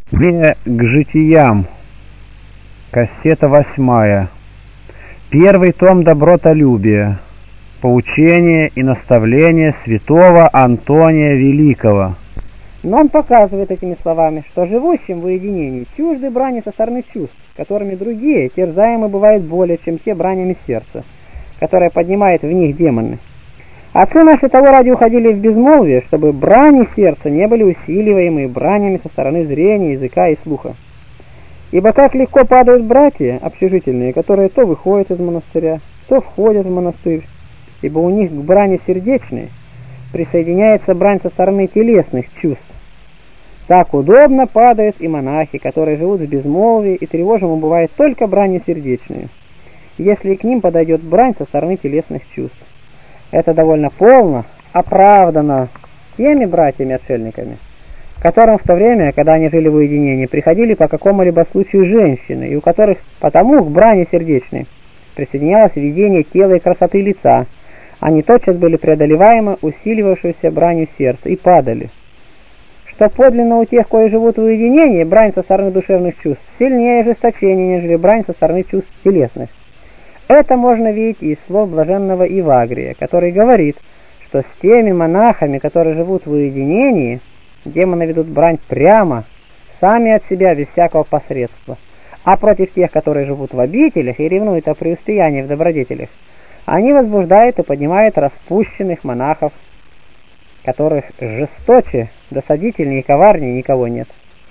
К житиям. Кассета 8. Первый том «Добротолюбие». Поучение и наставление святого Антония Великого. Но он показывает этими словами, что живущим в уединении чужды брани со стороны чувств, которыми другие терзаемы бывают более, чем те бранями сердца, которое поднимает в них демоны. Отцы наши того ради уходили в безмолвие, чтобы брани сердца не были усиливаемы бранями со стороны зрения, языка и слуха. Ибо как легко падают братья общежительные, которые то выходят из монастыря, то входят в монастырь, ибо у них к брани сердечной присоединяется брань со стороны телесных чувств. Так удобно падают и монахи, которые живут в безмолвии, и тревожимо бывает только брани сердечные, если к ним подойдет брань со стороны телесных чувств. Это довольно полно оправдано теми братьями-отшельниками, которым в то время, когда они жили в уединении, приходили по какому-либо случаю женщины, и у которых потому к брани сердечной присоединялось видение тела и красоты лица, они тотчас были преодолеваемы усиливавшейся бранью сердца и падали. Что подлинно у тех, кои живут в уединении, брань со стороны душевных чувств сильнее ожесточения, нежели брань со стороны чувств телесных. Это можно видеть из слов блаженного Ивагрия, который говорит, что с теми монахами, которые живут в уединении, демоны ведут брань прямо, сами от себя, без всякого посредства. А против тех, которые живут в обителях и ревнуют о преуспеянии в добродетелях, они возбуждают и поднимают распущенных монахов, которых жесточе, досадительнее и коварнее никого нет.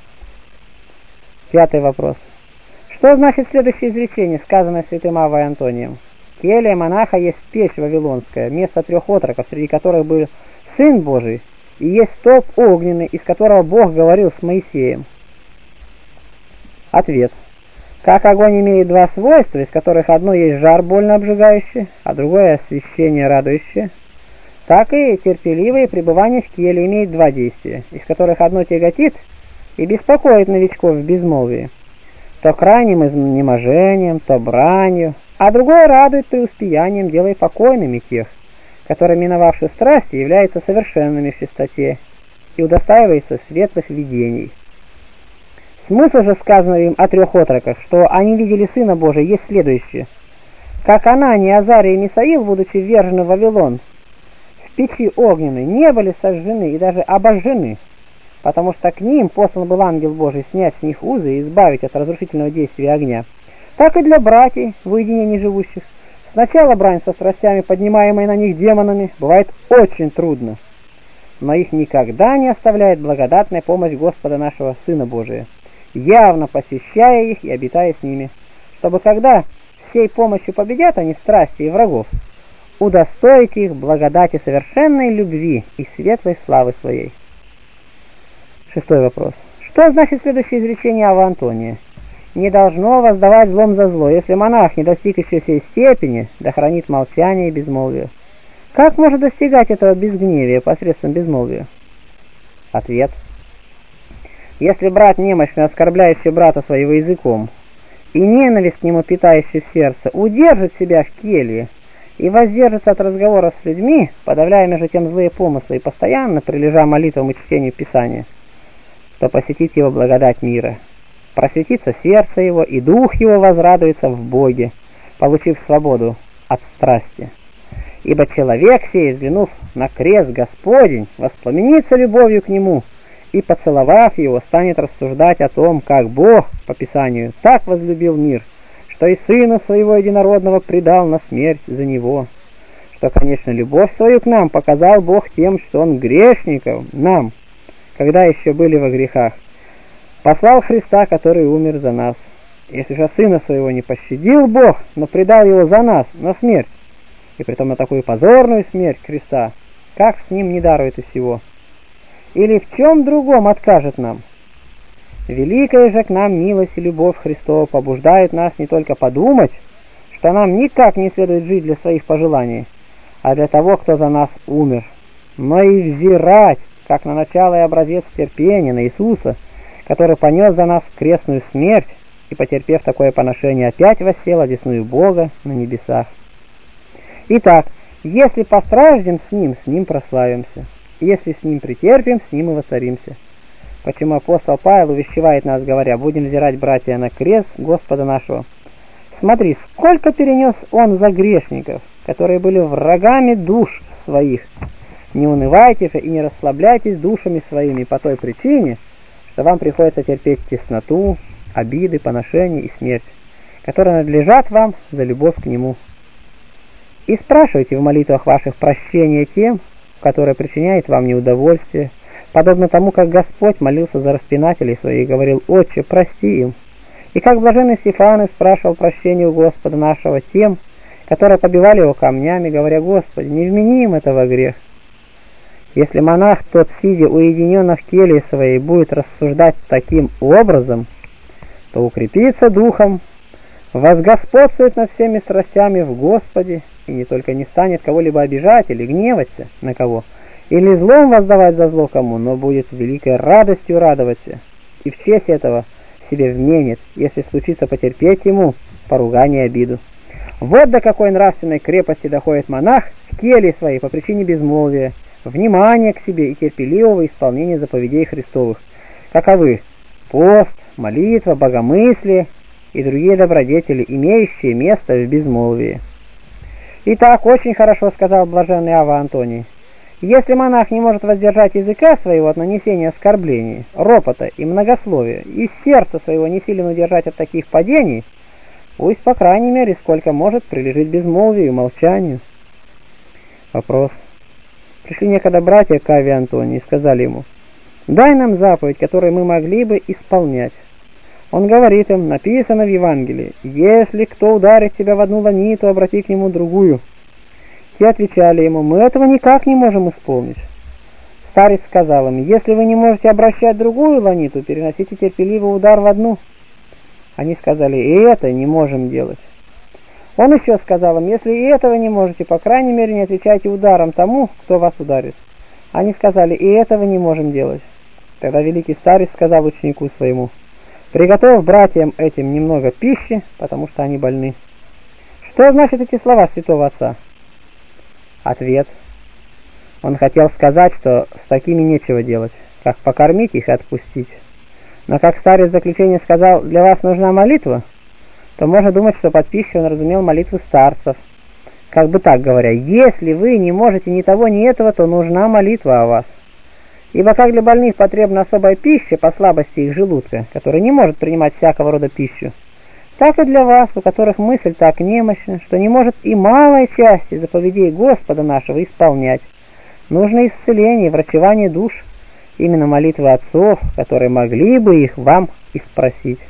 Пятый вопрос. Что значит следующее изречение, сказанное святым Аввой Антонием? Келья монаха есть печь вавилонская, место 3 отроков, среди которых был Сын Божий, и есть столб огненный, из которого Бог говорил с Моисеем. Ответ. Как огонь имеет 2 свойства, из которых одно есть жар больно обжигающий, а другое освещение радующее, так и терпеливое пребывание в келье имеет 2 действия, из которых одно тяготит и беспокоит новичков в безмолвии, то крайним изнеможением, то бранью, а другое радует преуспеянием, делая покойными тех, которые, миновавши страсти, являются совершенными в чистоте и удостаиваются светлых видений. Смысл же сказанного им о 3 отроках, что они видели Сына Божия, есть следующее. Как Анания, Азария и Мисаил, будучи ввержены в Вавилон, в печи огненной, не были сожжены и даже обожжены, потому что к ним послан был ангел Божий снять с них узы и избавить от разрушительного действия огня. Так и для братьев, в уединении живущих, сначала брань со страстями, поднимаемой на них демонами, бывает очень трудно, но их никогда не оставляет благодатная помощь Господа нашего Сына Божия, явно посещая их и обитая с ними, чтобы когда всей помощью победят они страсти и врагов, удостоить их благодати совершенной любви и светлой славы своей. 6 вопрос. Что значит следующее изречение Аввы Антония? Не должно воздавать злом за зло, если монах, не достиг еще сей степени, да хранит молчание и безмолвие. Как может достигать этого безгневия посредством безмолвия? Ответ. Если брат немощный, оскорбляющий брата своего языком, и ненависть к нему питающий в сердце, удержит себя в келье и воздержится от разговоров с людьми, подавляя между тем злые помыслы и постоянно прилежа молитвам и чтению Писания, то посетит его благодать мира, просветится сердце его, и дух его возрадуется в Боге, получив свободу от страсти. Ибо человек сей, взглянув на крест Господень, воспламенится любовью к нему, и, поцеловав его, станет рассуждать о том, как Бог, по Писанию, так возлюбил мир, что и Сына Своего Единородного предал на смерть за Него, что, конечно, любовь свою к нам показал Бог тем, что Он грешников, нам, когда еще были во грехах, послал Христа, который умер за нас. Если же Сына Своего не пощадил Бог, но предал Его за нас на смерть, и притом на такую позорную смерть креста, как с Ним не дарует и всего? Или в чем другом откажет нам? Великая же к нам милость и любовь Христова побуждают нас не только подумать, что нам никак не следует жить для своих пожеланий, а для того, кто за нас умер, но и взирать, как на начало и образец терпения, на Иисуса, который понес за нас крестную смерть и, потерпев такое поношение, опять воссел одесную Бога на небесах. Итак, если постраждем с Ним прославимся. Если с Ним претерпим, с Ним и воцаримся. Почему апостол Павел увещевает нас, говоря: «Будем взирать, братья, на крест Господа нашего». Смотри, сколько перенес он за грешников, которые были врагами душ своих. Не унывайте же и не расслабляйтесь душами своими по той причине, что вам приходится терпеть тесноту, обиды, поношения и смерть, которые надлежат вам за любовь к Нему. И спрашивайте в молитвах ваших прощения тем, которые причиняют вам неудовольствие, подобно тому, как Господь молился за распинателей своих и говорил: «Отче, прости им». И как блаженный Стефан спрашивал прощения у Господа нашего тем, которые побивали его камнями, говоря: «Господи, не вмени им этого грех». Если монах тот, сидя уединенно в келье своей, будет рассуждать таким образом, то укрепится духом, возгосподствует над всеми страстями в Господе, и не только не станет кого-либо обижать или гневаться на кого, или злом воздавать за зло кому, но будет великой радостью радоваться, и в честь этого себе вменит, если случится потерпеть ему поругание и обиду. Вот до какой нравственной крепости доходит монах в келье своей по причине безмолвия, внимания к себе и терпеливого исполнения заповедей Христовых, каковы пост, молитва, богомыслие и другие добродетели, имеющие место в безмолвии. Итак, очень хорошо сказал блаженный Ава Антоний: если монах не может воздержать языка своего от нанесения оскорблений, ропота и многословия, и сердца своего не силен удержать от таких падений, пусть, по крайней мере, сколько может, прилежит безмолвию и молчанию. Вопрос. Пришли некогда братья к Аве Антонии и сказали ему: «Дай нам заповедь, которую мы могли бы исполнять». Он говорит им: написано в Евангелии: «Если кто ударит тебя в одну ланиту, обрати к нему другую». Те отвечали ему: «Мы этого никак не можем исполнить». Старец сказал им: «Если вы не можете обращать другую ланиту, переносите терпеливый удар в одну». Они сказали: «И это не можем делать». Он еще сказал им: «Если и этого не можете, по крайней мере, не отвечайте ударом тому, кто вас ударит». Они сказали: «И этого не можем делать». Тогда великий старец сказал ученику своему: «Приготовь братьям этим немного пищи, потому что они больны». Что значит эти слова святого отца? Ответ. Он хотел сказать, что с такими нечего делать, как покормить их и отпустить. Но как старец в заключение сказал: «Для вас нужна молитва», то можно думать, что под пищей он разумел молитву старцев. Как бы так говоря: если вы не можете ни того, ни этого, то нужна молитва о вас. Ибо как для больных потребна особая пища по слабости их желудка, который не может принимать всякого рода пищу, так и для вас, у которых мысль так немощна, что не может и малой части заповедей Господа нашего исполнять, нужно исцеление, врачевание душ, именно молитвы отцов, которые могли бы их вам испросить.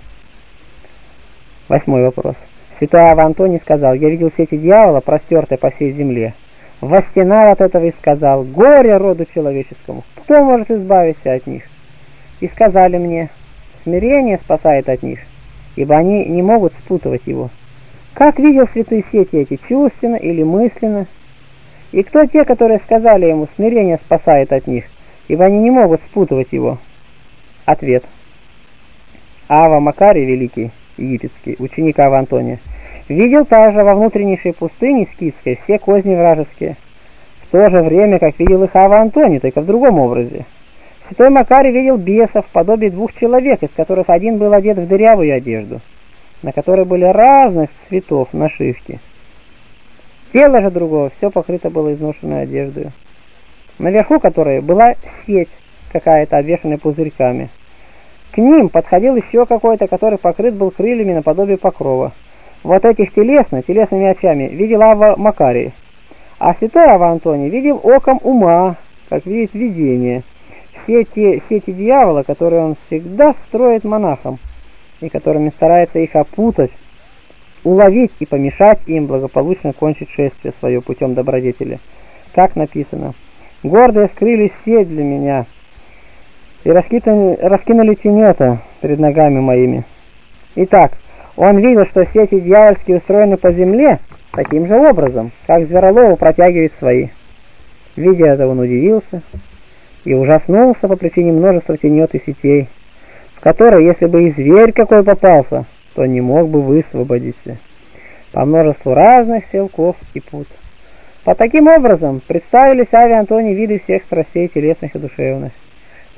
8 вопрос. Святой Ава Антоний сказал: «Я видел сети дьявола, простертые по всей земле. Восстенал от этого и сказал: горе роду человеческому, кто может избавиться от них? И сказали мне: смирение спасает от них, ибо они не могут спутывать его». Как видел святые сети эти, чувственно или мысленно? И кто те, которые сказали ему: смирение спасает от них, ибо они не могут спутывать его? Ответ. Ава Макарий Великий, египетский, ученик Ава Антония, видел также во внутреннейшей пустыне скифской все козни вражеские, в то же время, как видел их Ава Антоний, только в другом образе. Святой Макарий видел бесов в подобии 2 человек, из которых один был одет в дырявую одежду, на которой были разных цветов нашивки. Тело же другого все покрыто было изношенной одеждой, наверху которой была сеть какая-то, обвешанная пузырьками. К ним подходил еще какой-то, который покрыт был крыльями наподобие покрова. Вот этих телесными очами видел Ава Макарий, а святой Ава Антоний видел оком ума, как видит видение, все те сети дьявола, которые он всегда строит монахам, и которыми старается их опутать, уловить и помешать им благополучно кончить шествие свое путем добродетели. Как написано: «Гордые скрыли сеть для меня, и раскинули тенета пред ногами моими». Итак, он видел, что сети дьявольские устроены по земле таким же образом, как зверолову протягивает свои. Видя это, он удивился и ужаснулся по причине множества тенет и сетей, в которые, если бы и зверь какой попался, то не мог бы высвободиться, по множеству разных селков и пут. По таким образом представились Аве Антонии виды всех страстей телесных и душевных.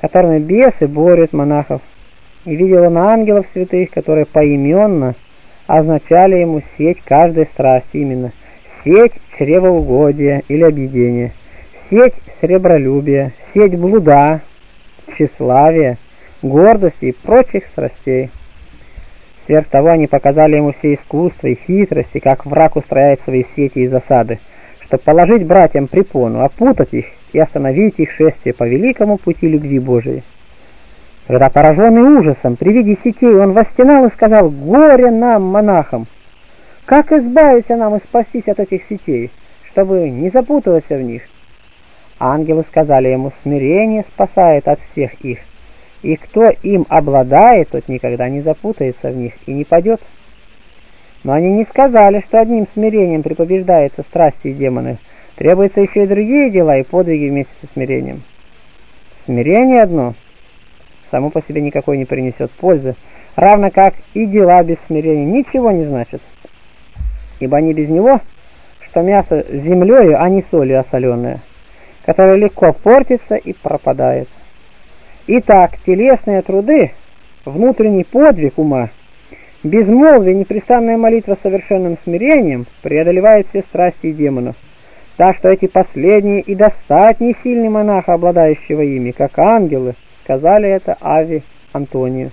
которыми бесы борют монахов, и видел он ангелов святых, которые поименно означали ему сеть каждой страсти, именно сеть чревоугодия или объедения, сеть сребролюбия, сеть блуда, тщеславия, гордости и прочих страстей. Сверх того они показали ему все искусства и хитрости, как враг устрояет свои сети и засады, чтобы положить братьям препону, опутать их и остановить их шествие по великому пути любви Божией. Когда, пораженный ужасом при виде сетей, он восстенал и сказал: «Горе нам, монахам! Как избавиться нам и спастись от этих сетей, чтобы не запутываться в них?» Ангелы сказали ему: «Смирение спасает от всех их, и кто им обладает, тот никогда не запутается в них и не падет». Но они не сказали, что одним смирением препобеждаются страсти и демоны. Требуются еще и другие дела и подвиги вместе со смирением. Смирение одно само по себе никакой не принесет пользы, равно как и дела без смирения ничего не значат. Ибо они без него, что мясо землею, а не солью осоленное, которое легко портится и пропадает. Итак, телесные труды, внутренний подвиг ума, безмолвие, непрестанная молитва с совершенным смирением преодолевают все страсти и демонов, так что эти последние и достать не сильный монаха, обладающего ими, как ангелы, сказали это Аве Антонию.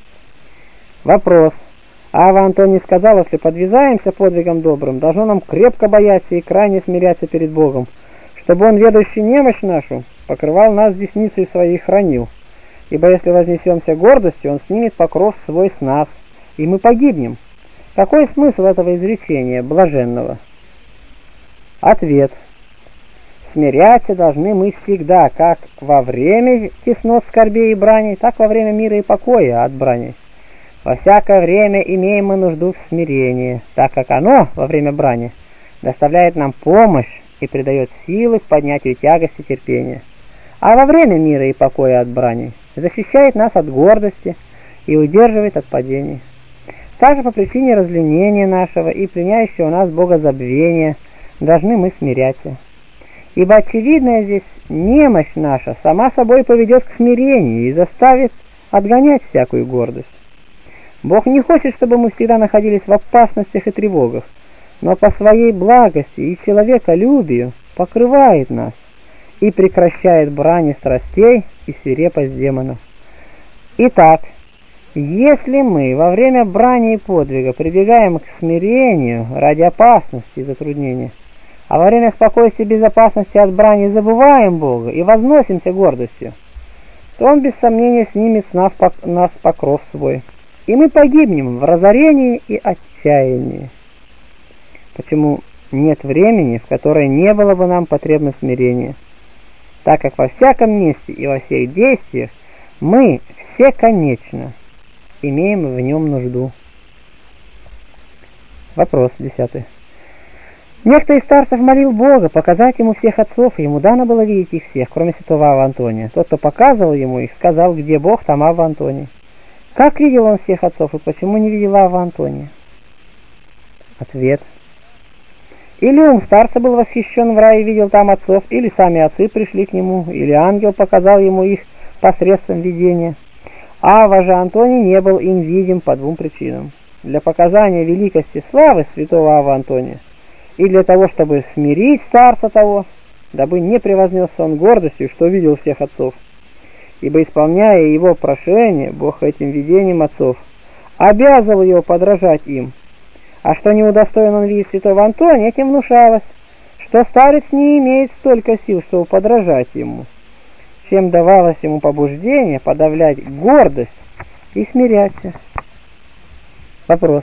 Вопрос. Ава Антоний сказал: если подвязаемся подвигом добрым, должно нам крепко бояться и крайне смиряться перед Богом, чтобы Он, ведущий немощь нашу, покрывал нас десницей своей и хранил. Ибо если вознесемся гордостью, Он снимет покров свой с нас, и мы погибнем. Какой смысл этого изречения блаженного? Ответ. Смиряться должны мы всегда, как во время теснот, скорбей и брани, так во время мира и покоя от брани. Во всякое время имеем мы нужду в смирении, так как оно во время брани доставляет нам помощь и придает силы к поднятию тягости терпения, а во время мира и покоя от брани защищает нас от гордости и удерживает от падений. Также по причине разленения нашего и пленяющего нас богозабвения должны мы смиряться. Ибо очевидная здесь немощь наша сама собой поведет к смирению и заставит отгонять всякую гордость. Бог не хочет, чтобы мы всегда находились в опасностях и тревогах, но по своей благости и человеколюбию покрывает нас и прекращает брани страстей и свирепость демонов. Итак, если мы во время брани и подвига прибегаем к смирению ради опасности и затруднения, а во время спокойствия и безопасности от брани забываем Бога и возносимся гордостью, то Он без сомнения снимет с нас покров свой, и мы погибнем в разорении и отчаянии. Почему нет времени, в которое не было бы нам потребно смирение? Так как во всяком месте и во всех действиях мы все конечно имеем в нем нужду. Вопрос 10. Некто из старцев молил Бога показать ему всех отцов, и ему дано было видеть их всех, кроме святого Ава Антония. Тот, кто показывал ему их, сказал: где Бог, там Ава Антоний. Как видел он всех отцов, и почему не видел Ава Антония? Ответ. Или ум старца был восхищен в рае и видел там отцов, или сами отцы пришли к нему, или ангел показал ему их посредством видения. Ава же Антоний не был им видим по двум причинам: для показания великости славы святого Ава Антония и для того, чтобы смирить старца того, дабы не превознесся он гордостью, что видел всех отцов. Ибо, исполняя его прошение, Бог этим видением отцов обязывал его подражать им, а что не удостоен он видеть святого Антония, этим внушалось, что старец не имеет столько сил, чтобы подражать ему, чем давалось ему побуждение подавлять гордость и смиряться. Вопрос.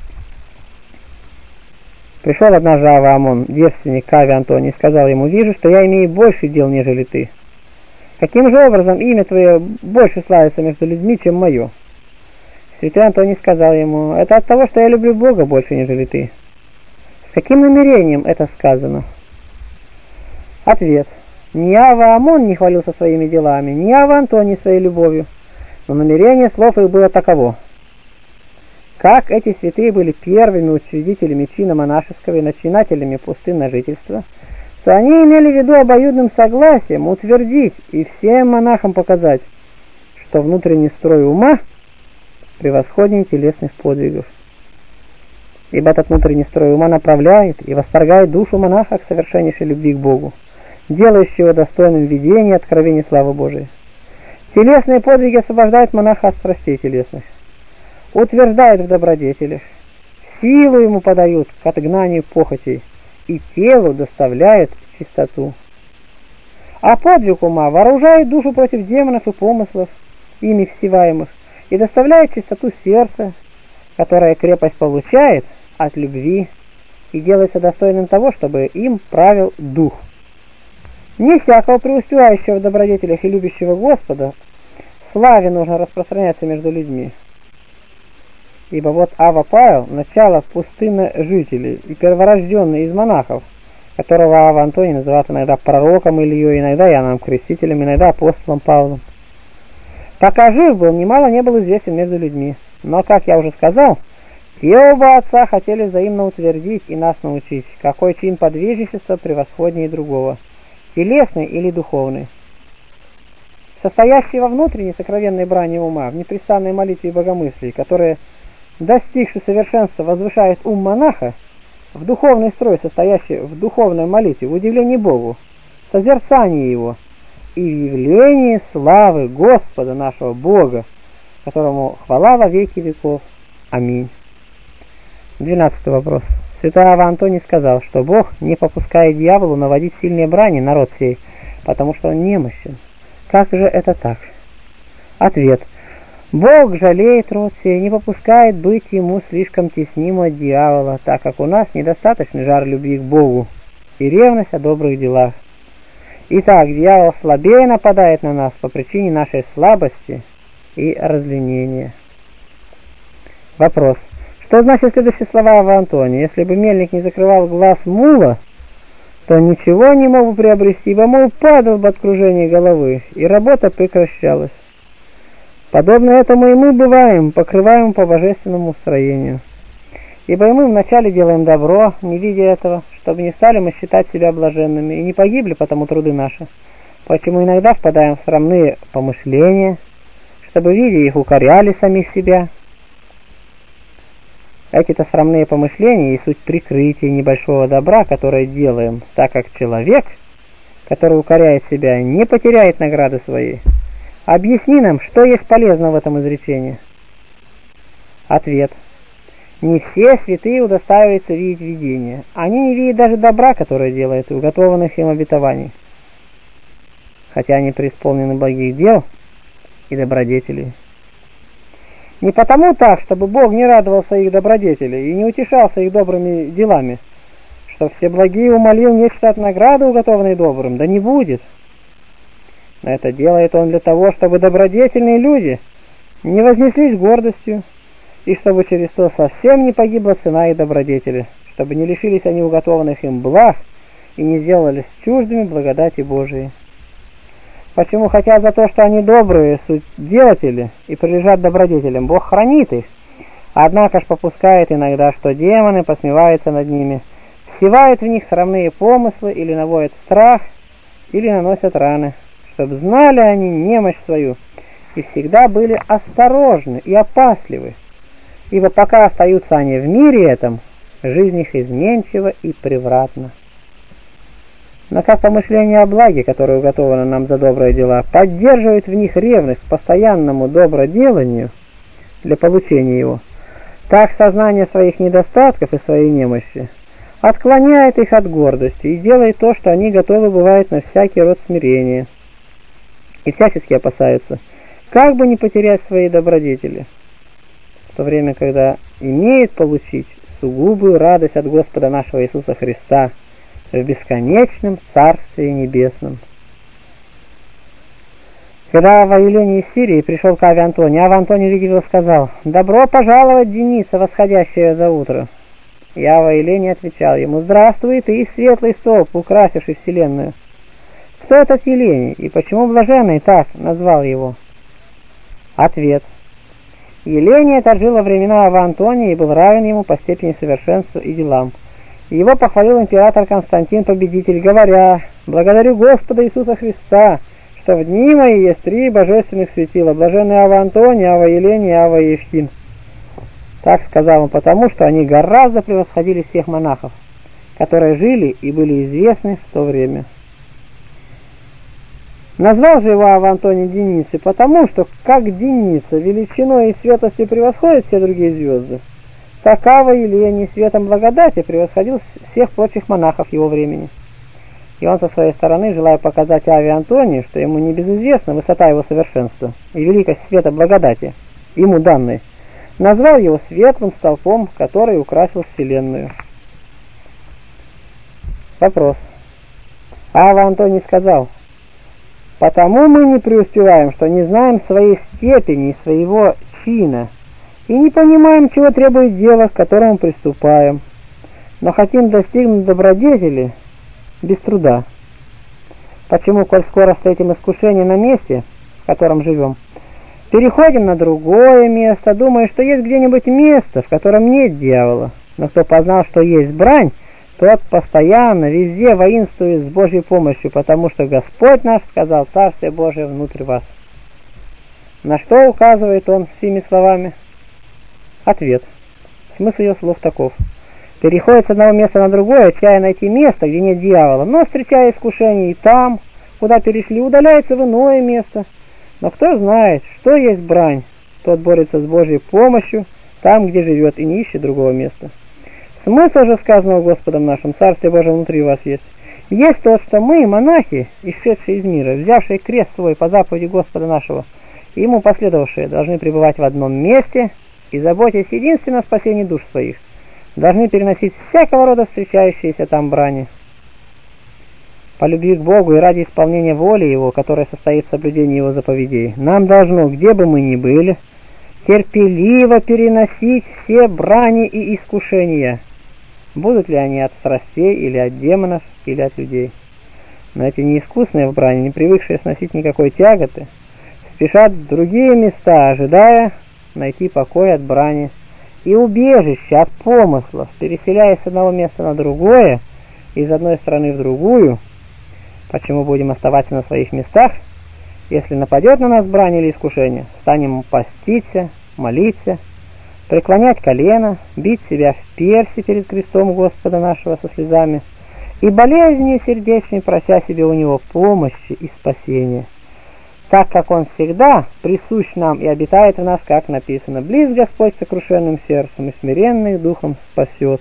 Пришел однажды Ава Амон, девственник к Аве Антонии, и сказал ему: вижу, что я имею больше дел, нежели ты. Каким же образом имя твое больше славится между людьми, чем мое? Святой Антоний сказал ему: это от того, что я люблю Бога больше, нежели ты. С каким намерением это сказано? Ответ. Ни Ава Амон не хвалился своими делами, ни Ава Антоний своей любовью, но намерение слов их было таково: как эти святые были первыми учредителями чина монашеского и начинателями пустынного жительства, то они имели в виду обоюдным согласием утвердить и всем монахам показать, что внутренний строй ума превосходнее телесных подвигов. Ибо этот внутренний строй ума направляет и восторгает душу монаха к совершеннейшей любви к Богу, делающего достойным видения и откровения славы Божией. Телесные подвиги освобождают монаха от страстей телесных, утверждают в добродетелях, силу ему подают к отгнанию похотей и телу доставляют чистоту. А подвиг ума вооружает душу против демонов и помыслов, ими всеваемых, и доставляет чистоту сердца, которая крепость получает от любви и делается достойным того, чтобы им правил дух. Не всякого преуспевающего в добродетелях и любящего Господа славе нужно распространяться между людьми. Ибо вот Ава Павел, начало пустынножителей и перворожденный из монахов, которого Ава Антоний называют иногда пророком Ильей, иногда Иоанном Крестителем, иногда апостолом Павлом. Пока жив был, немало не был известен между людьми. Но, как я уже сказал, те оба отца хотели взаимно утвердить и нас научить, какой чин подвижничества превосходнее другого, телесный или духовный. Состоящий во внутренней сокровенной брани ума, в непрестанной молитве и богомыслии, которые, достигши совершенства, возвышает ум монаха, в духовный строй, состоящий в духовной молитве, в удивлении Богу, созерцании Его и в явлении славы Господа нашего Бога, которому хвала во веки веков. Аминь. 12 вопрос. Святой Ава Антоний сказал, что Бог не попускает дьяволу наводить сильные брани народ сей, потому что он немощен. Как же это так? Ответ. Бог жалеет род сей, не попускает быть ему слишком тесним от дьявола, так как у нас недостаточный жар любви к Богу и ревность о добрых делах. Итак, дьявол слабее нападает на нас по причине нашей слабости и разленения. Вопрос. Что значит следующие слова Ава Антония? Если бы мельник не закрывал глаз мула, то ничего не мог бы приобрести, ибо мул падал бы от кружения головы, и работа прекращалась. Подобно этому и мы бываем, покрываем по божественному устроению. Ибо и мы вначале делаем добро, не видя этого, чтобы не стали мы считать себя блаженными, и не погибли потому труды наши. Почему иногда впадаем в срамные помышления, чтобы, видя их, укоряли самих себя. Эти-то срамные помышления и суть прикрытия небольшого добра, которое делаем, так как человек, который укоряет себя, не потеряет награды своей. Объясни нам, что есть полезно в этом изречении. Ответ. Не все святые удостаиваются видеть видения. Они не видят даже добра, которое делают, и уготованных им обетований. Хотя они преисполнены благих дел и добродетелей. Не потому так, чтобы Бог не радовался их добродетелей и не утешался их добрыми делами, что все благие умолил нечто от награды, уготованной добрым, да не будет. Но это делает он для того, чтобы добродетельные люди не вознеслись гордостью, и чтобы через то совсем не погибла цена их добродетели, чтобы не лишились они уготованных им благ и не сделались чуждыми благодати Божией. Почему? Хотя за то, что они добрые, суть делатели и прилежат добродетелям, Бог хранит их, однако ж попускает иногда, что демоны посмеваются над ними, всевают в них срамные помыслы или наводят страх, или наносят раны, чтобы знали они немощь свою и всегда были осторожны и опасливы, ибо пока остаются они в мире этом, жизнь их изменчива и превратна. Но как помышление о благе, которое уготовано нам за добрые дела, поддерживает в них ревность к постоянному доброделанию для получения его, так сознание своих недостатков и своей немощи отклоняет их от гордости и делает то, что они готовы бывают на всякий род смирения, и всячески опасаются, как бы не потерять свои добродетели, в то время, когда имеет получить сугубую радость от Господа нашего Иисуса Христа в бесконечном Царстве Небесном. Когда во Елене из Сирии пришел к Аве Антонию, Ава Антоний, увидев его, сказал: «Добро пожаловать, Дениса, восходящая за утро». И Ава Елене отвечал ему: «Здравствуй, ты, светлый столб, украсивший вселенную». Кто этот Еленей и почему блаженный так назвал его? Ответ. Еленей это жил во времена Ава Антония и был равен ему по степени совершенства и делам. Его похвалил император Константин Победитель, говоря: «Благодарю Господа Иисуса Христа, что в дни мои есть 3 божественных светила: блаженный Ава Антоний, Ава Елений и Ава Евтин. Так сказал он потому, что они гораздо превосходили всех монахов, которые жили и были известны в то время. Назвал же его Ава Антоний Деницей, потому что, как Деница величиной и светлостью превосходит все другие звезды, так Ава Елений светом благодати превосходил всех прочих монахов его времени. И он со своей стороны, желая показать Аве Антонию, что ему не безизвестна высота его совершенства и великость света благодати, ему данной, назвал его светлым столпом, который украсил вселенную. Вопрос. Ава Антоний сказал: «Потому мы не преуспеваем, что не знаем своей степени и своего чина, и не понимаем, чего требует дело, к которому приступаем, но хотим достигнуть добродетели без труда. Почему, коль скоро встретим искушение на месте, в котором живем, переходим на другое место, думая, что есть где-нибудь место, в котором нет дьявола? Но кто познал, что есть брань, тот постоянно, везде воинствует с Божьей помощью, потому что Господь наш сказал: Царствие Божие внутрь вас». На что указывает он всеми словами? Ответ. Смысл ее слов таков: переходит с одного места на другое, чая найти место, где нет дьявола, но, встречая искушение и там, куда перешли, удаляется в иное место. Но кто знает, что есть брань, тот борется с Божьей помощью там, где живет, и не ищет другого места. Смысл же сказанного Господом нашим: Царствие Божие внутри вас есть то, что мы, монахи, исшедшие из мира, взявшие крест свой по заповеди Господа нашего, и ему последовавшие, должны пребывать в одном месте и, заботясь единственно о спасении душ своих, должны переносить всякого рода встречающиеся там брани. По любви к Богу и ради исполнения воли Его, которая состоит в соблюдении Его заповедей, нам должно, где бы мы ни были, терпеливо переносить все брани и искушения, будут ли они от страстей, или от демонов, или от людей. Но эти неискусные в брани, не привыкшие сносить никакой тяготы, спешат в другие места, ожидая найти покой от брани и убежище от помыслов, переселяясь с одного места на другое, из одной страны в другую. Почему будем оставаться на своих местах? Если нападет на нас брань или искушение, станем поститься, молиться, преклонять колено, бить себя в перси перед крестом Господа нашего со слезами и болезнью сердечной прося себе у Него помощи и спасения, так как Он всегда присущ нам и обитает в нас, как написано: «Близ Господь сокрушенным сердцем и смиренных духом спасет».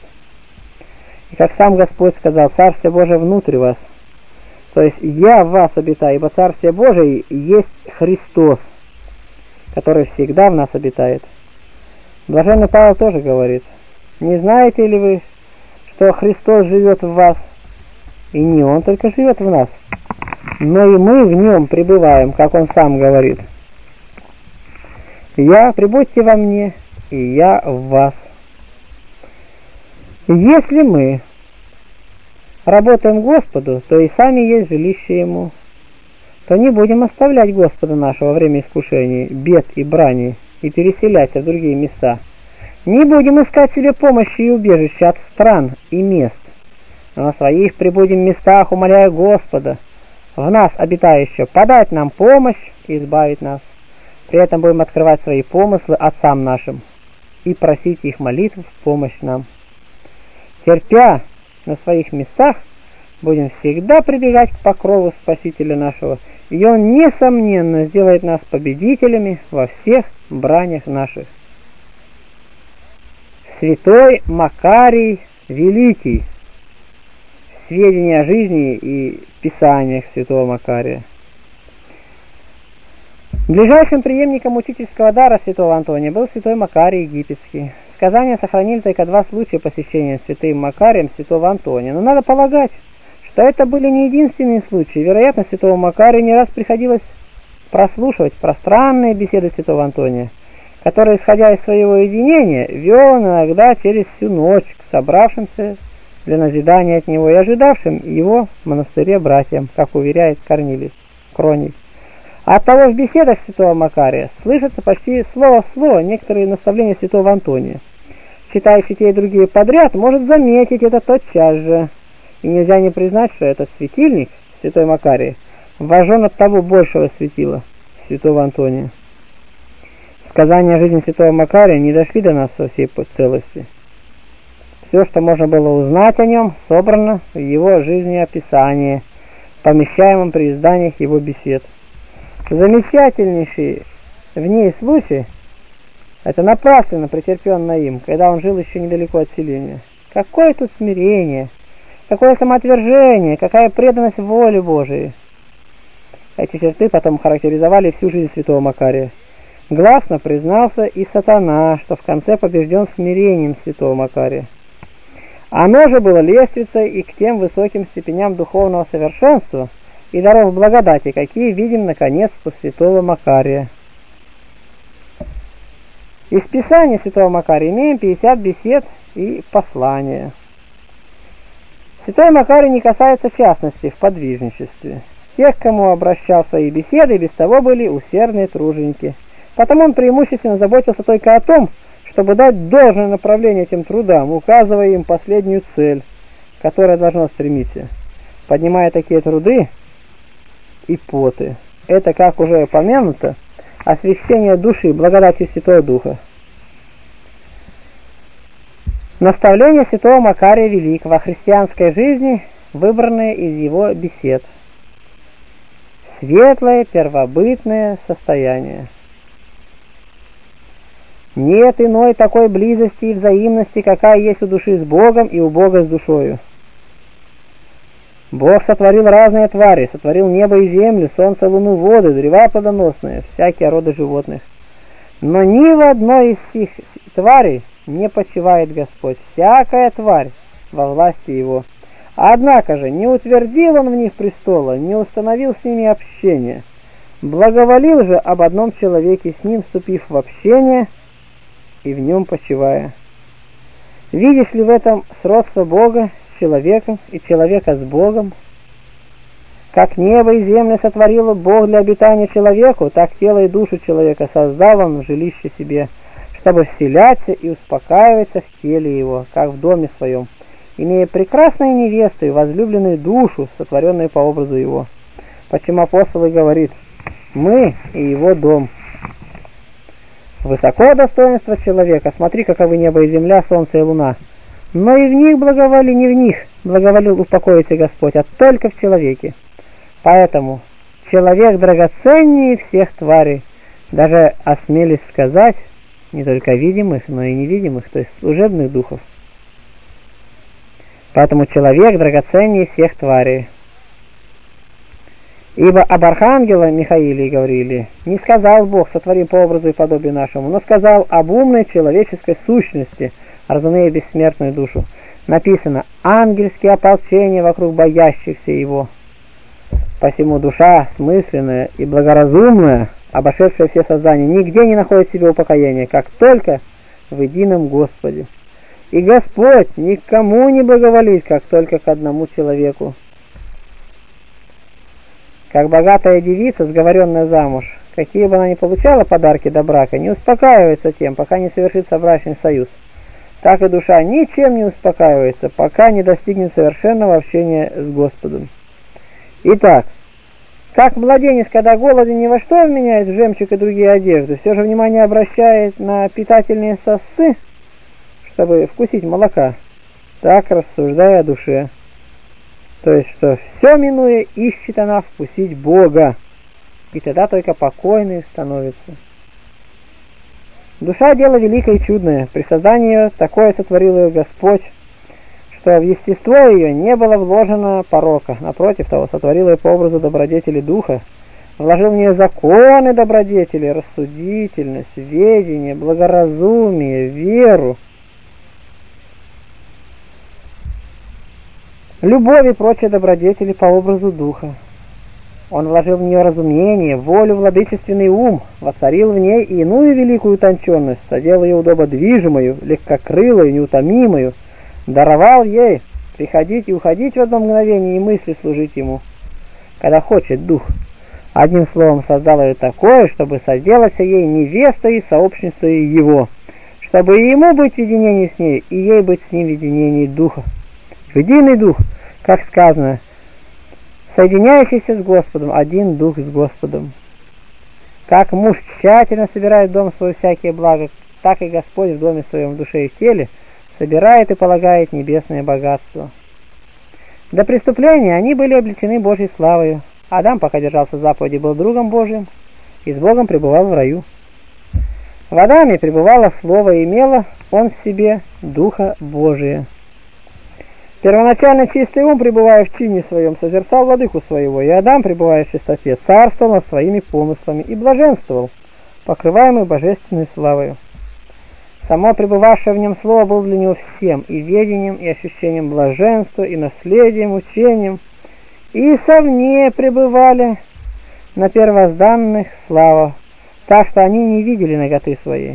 И как сам Господь сказал: «Царствие Божие внутрь вас», то есть «Я в вас обитаю», ибо Царствие Божие есть Христос, который всегда в нас обитает. Блаженный Павел тоже говорит: «Не знаете ли вы, что Христос живет в вас? И не Он только живет в нас, но и мы в Нем пребываем, как Он сам говорит: прибудьте во мне, и я в вас». Если мы работаем Господу, то и сами есть жилище Ему, то не будем оставлять Господа нашего во время искушений, бед и брани и переселяться в другие места. Не будем искать себе помощи и убежища от стран и мест, но на своих пребудем местах, умоляя Господа, в нас обитающего, подать нам помощь и избавить нас. При этом будем открывать свои помыслы отцам нашим и просить их молитв в помощь нам. Терпя на своих местах, будем всегда прибегать к покрову Спасителя нашего, и Он, несомненно, сделает нас победителями во всех бранях наших. Святой Макарий Великий. Сведения о жизни и писаниях святого Макария. Ближайшим преемником учительского дара святого Антония был святой Макарий Египетский. Сказания сохранили только 2 случая посещения святым Макарием святого Антония, но надо полагать, что это были не единственные случаи. Вероятно, святого Макария не раз приходилось прослушивать пространные беседы святого Антония, который, исходя из своего единения, вел иногда через всю ночь к собравшимся для назидания от него и ожидавшим его в монастыре братьям, как уверяет Кроний. Оттого в беседах святого Макария слышатся почти слово в слово некоторые наставления святого Антония. Читающий те и другие подряд может заметить это тотчас же, и нельзя не признать, что этот светильник, святой Макарий, вожжен от того большего светила, святого Антония. Сказания о жизни святого Макария не дошли до нас со всей целости. Все, что можно было узнать о нем, собрано в его жизнеописании, помещаемом при изданиях его бесед. Замечательнейший в ней случай — это напрасленно претерпенное им, когда он жил еще недалеко от селения. Какое тут смирение, какое самоотвержение, какая преданность воле Божией! Эти черты потом характеризовали всю жизнь святого Макария. Гласно признался и сатана, что в конце побежден смирением святого Макария. Оно же было лестницей и к тем высоким степеням духовного совершенства и даров благодати, какие видим, наконец, у святого Макария. Из Писания святого Макария имеем 50 бесед и послания. Святой Макарий не касается частности в подвижничестве. Тех, к кому обращал свои беседы, без того были усердные труженики. Потому он преимущественно заботился только о том, чтобы дать должное направление этим трудам, указывая им последнюю цель, к которой должно стремиться, поднимая такие труды и поты. Это, как уже упомянуто, освящение души благодатью Святого Духа. Наставления святого Макария Великого о христианской жизни, выбранные из его бесед. Светлое первобытное состояние. Нет иной такой близости и взаимности, какая есть у души с Богом и у Бога с душою. Бог сотворил разные твари, сотворил небо и землю, солнце, луну, воды, древа плодоносные, всякие роды животных. Но ни в одной из сих тварей не почивает Господь, всякая тварь во власти Его. Однако же не утвердил Он в них престола, не установил с ними общение. Благоволил же об одном человеке, с ним вступив в общение и в нем почивая. Видишь ли в этом сродство Бога с человеком и человека с Богом? Как небо и землю сотворил Бог для обитания человеку, так тело и душу человека создал Он в жилище себе, чтобы вселяться и успокаиваться в теле его, как в доме своем, имея прекрасную невесту и возлюбленную душу, сотворенную по образу его. Почему апостол и говорит: мы и его дом. Высоко достоинство человека, смотри, каковы небо и земля, солнце и луна. Но и в них благоволи, не в них благоволил упокоиться Господь, а только в человеке. Поэтому человек драгоценнее всех тварей, даже осмелись сказать, не только видимых, но и невидимых, то есть служебных духов. Поэтому человек драгоценнее всех тварей. Ибо об архангела Михаиле и Гаврииле не сказал Бог: сотворим по образу и подобию нашему, но сказал об умной человеческой сущности, разумея бессмертную душу. Написано: ангельские ополчения вокруг боящихся его. Посему душа смысленная и благоразумная, обошедшая все создания, нигде не находит себе упокоения, как только в едином Господе. И Господь никому не благоволит, как только к одному человеку. Как богатая девица, сговоренная замуж, какие бы она ни получала подарки до брака, не успокаивается тем, пока не совершится брачный союз. Так и душа ничем не успокаивается, пока не достигнет совершенного общения с Господом. Итак, как младенец, когда голоден, ни во что вменяет в жемчуг и другие одежды, все же внимание обращает на питательные сосцы, чтобы вкусить молока, так рассуждая о душе. То есть, что все минуя, ищет она вкусить Бога, и тогда только покойной становится. Душа — дело великое и чудное. При создании ее такое сотворил ее Господь, что в естество ее не было вложено порока. Напротив того, сотворил ее по образу добродетели духа, вложил в нее законы добродетели, рассудительность, ведение, благоразумие, веру, любовь и прочие добродетели по образу духа. Он вложил в нее разумение, волю, владычественный ум, воцарил в ней и иную великую утонченность, соделал ее удободвижимую, легкокрылую, неутомимую, даровал ей приходить и уходить в одно мгновение и мысли служить ему, когда хочет дух. Одним словом, создал ее такое, чтобы соделаться ей невестой и сообщницей его, чтобы и ему быть в единении с ней, и ей быть с ним в единении духа. В единый дух, как сказано: соединяющийся с Господом, один дух с Господом. Как муж тщательно собирает в дом свой всякие блага, так и Господь в доме своем, в душе и в теле собирает и полагает небесное богатство. До преступления они были облечены Божьей славою. Адам, пока держался заповеди, был другом Божьим и с Богом пребывал в раю. В Адаме пребывало Слово и имело он в себе Духа Божия. Первоначально чистый ум, пребывая в чине своем, созерцал владыку своего, и Адам, пребывая в чистоте, царствовал над своими помыслами и блаженствовал, покрываемый божественной славою. Само пребывавшее в нем слово было для него всем, и ведением, и ощущением блаженства, и наследием, учением, и совне пребывали на первозданных славах, так что они не видели наготы своей.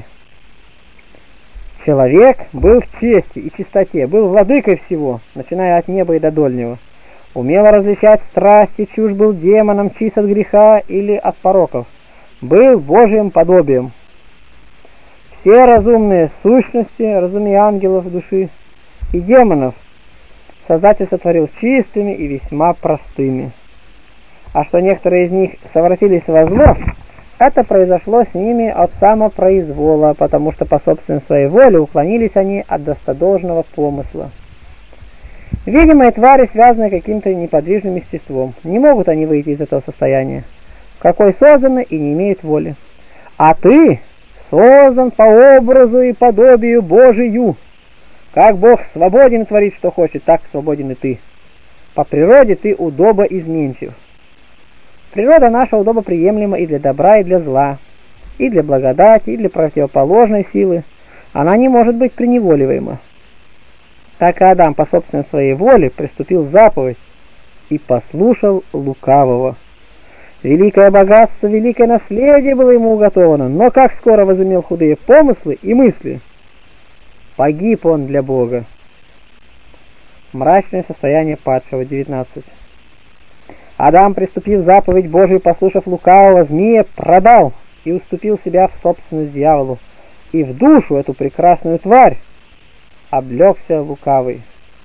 Человек был в чести и чистоте, был владыкой всего, начиная от неба и до дольнего. Умел различать страсти, чушь, был демоном, чист от греха или от пороков. Был Божьим подобием. Все разумные сущности, разумея ангелов души и демонов, Создатель сотворил чистыми и весьма простыми. А что некоторые из них совратились во зло, это произошло с ними от самопроизвола, потому что по собственной своей воле уклонились они от достодолжного помысла. Видимые твари, связанные каким-то неподвижным естеством, не могут они выйти из этого состояния, в какой созданы и не имеют воли. А ты создан по образу и подобию Божию. Как Бог свободен творить, что хочет, так свободен и ты. По природе ты удобо изменчив. Природа наша удобоприемлема и для добра, и для зла, и для благодати, и для противоположной силы. Она не может быть преневоливаема. Так и Адам по собственной своей воле приступил заповедь и послушал лукавого. Великое богатство, великое наследие было ему уготовано, но как скоро возымел худые помыслы и мысли, погиб он для Бога. Мрачное состояние падшего, 19. Адам, приступив заповедь Божию, послушав лукавого змея, продал и уступил себя в собственность дьяволу, и в душу эту прекрасную тварь облегся лукавый.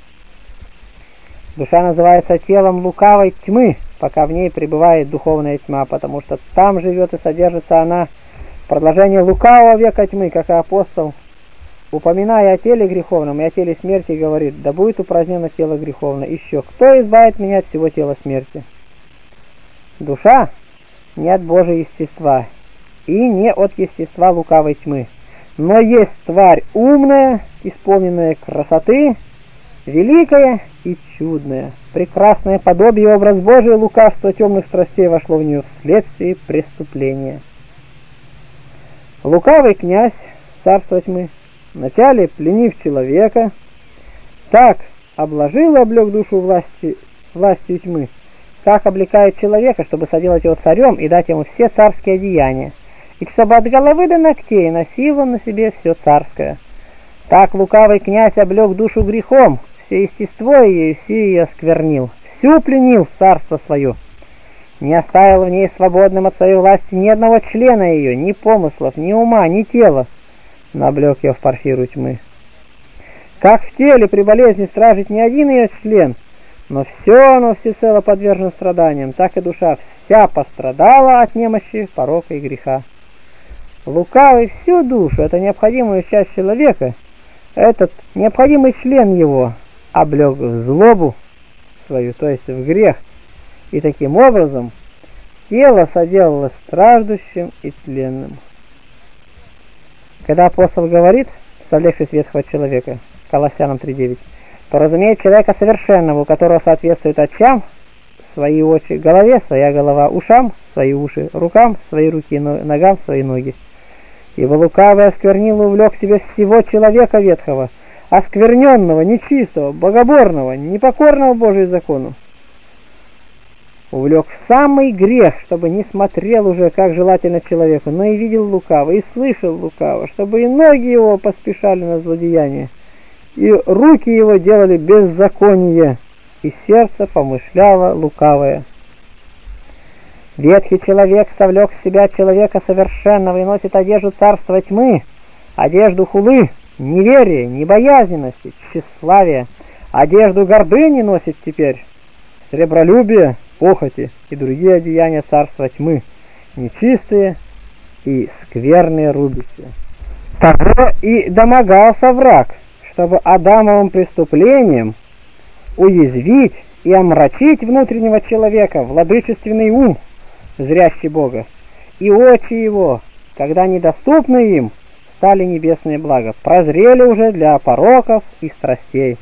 Душа называется телом лукавой тьмы, пока в ней пребывает духовная тьма, потому что там живет и содержится она. Продолжение лукавого века тьмы, как и апостол, упоминая о теле греховном и о теле смерти, говорит: да будет упразднено тело греховное. Еще кто избавит меня от всего тела смерти? Душа не от Божьего естества и не от естества лукавой тьмы, но есть тварь умная, исполненная красоты, великая и чудная, прекрасное подобие и образ Божий, лукавство темных страстей вошло в нее вследствие преступления. Лукавый князь царства тьмы, вначале пленив человека, так обложил и облег душу властью тьмы, как облекает человека, чтобы соделать его царем и дать ему все царские одеяния, и чтобы от головы до ногтей носил он на себе все царское. Так лукавый князь облег душу грехом, все естество ее и всю ее осквернил, всю пленил в царство свое, не оставил в ней свободным от своей власти ни одного члена ее, ни помыслов, ни ума, ни тела, но облег ее в парфиру тьмы. Как в теле при болезни стражит не один ее член, но все оно всецело подвержено страданиям, так и душа вся пострадала от немощи, порока и греха. Лукавый всю душу, это необходимую часть человека, этот необходимый член его, облег в злобу свою, то есть в грех, и таким образом тело соделалось страждущим и тленным. Когда апостол говорит, составлявшись ветхого человека, Колоссянам 3:9, то разумеет человека совершенного, у которого соответствует очам свои очи, голове своя голова, ушам свои уши, рукам свои руки, ногам свои ноги. Ибо лукавый осквернил и увлек себе всего человека ветхого, оскверненного, нечистого, богоборного, непокорного Божию закону. Увлек в самый грех, чтобы не смотрел уже, как желательно человеку, но и видел лукаво, и слышал лукаво, чтобы и ноги его поспешали на злодеяние, и руки его делали беззаконие, и сердце помышляло лукавое. Ветхий человек совлек в себя человека совершенного и носит одежду царства тьмы, одежду хулы, неверия, небоязненности, тщеславия, одежду гордыни носит теперь, сребролюбие, похоти и другие одеяния царства тьмы, нечистые и скверные рубища. Того и домогался враг, чтобы Адамовым преступлением уязвить и омрачить внутреннего человека владычественный ум, зрящий Бога, и очи его, когда недоступны им, стали небесные блага, прозрели уже для пороков и страстей.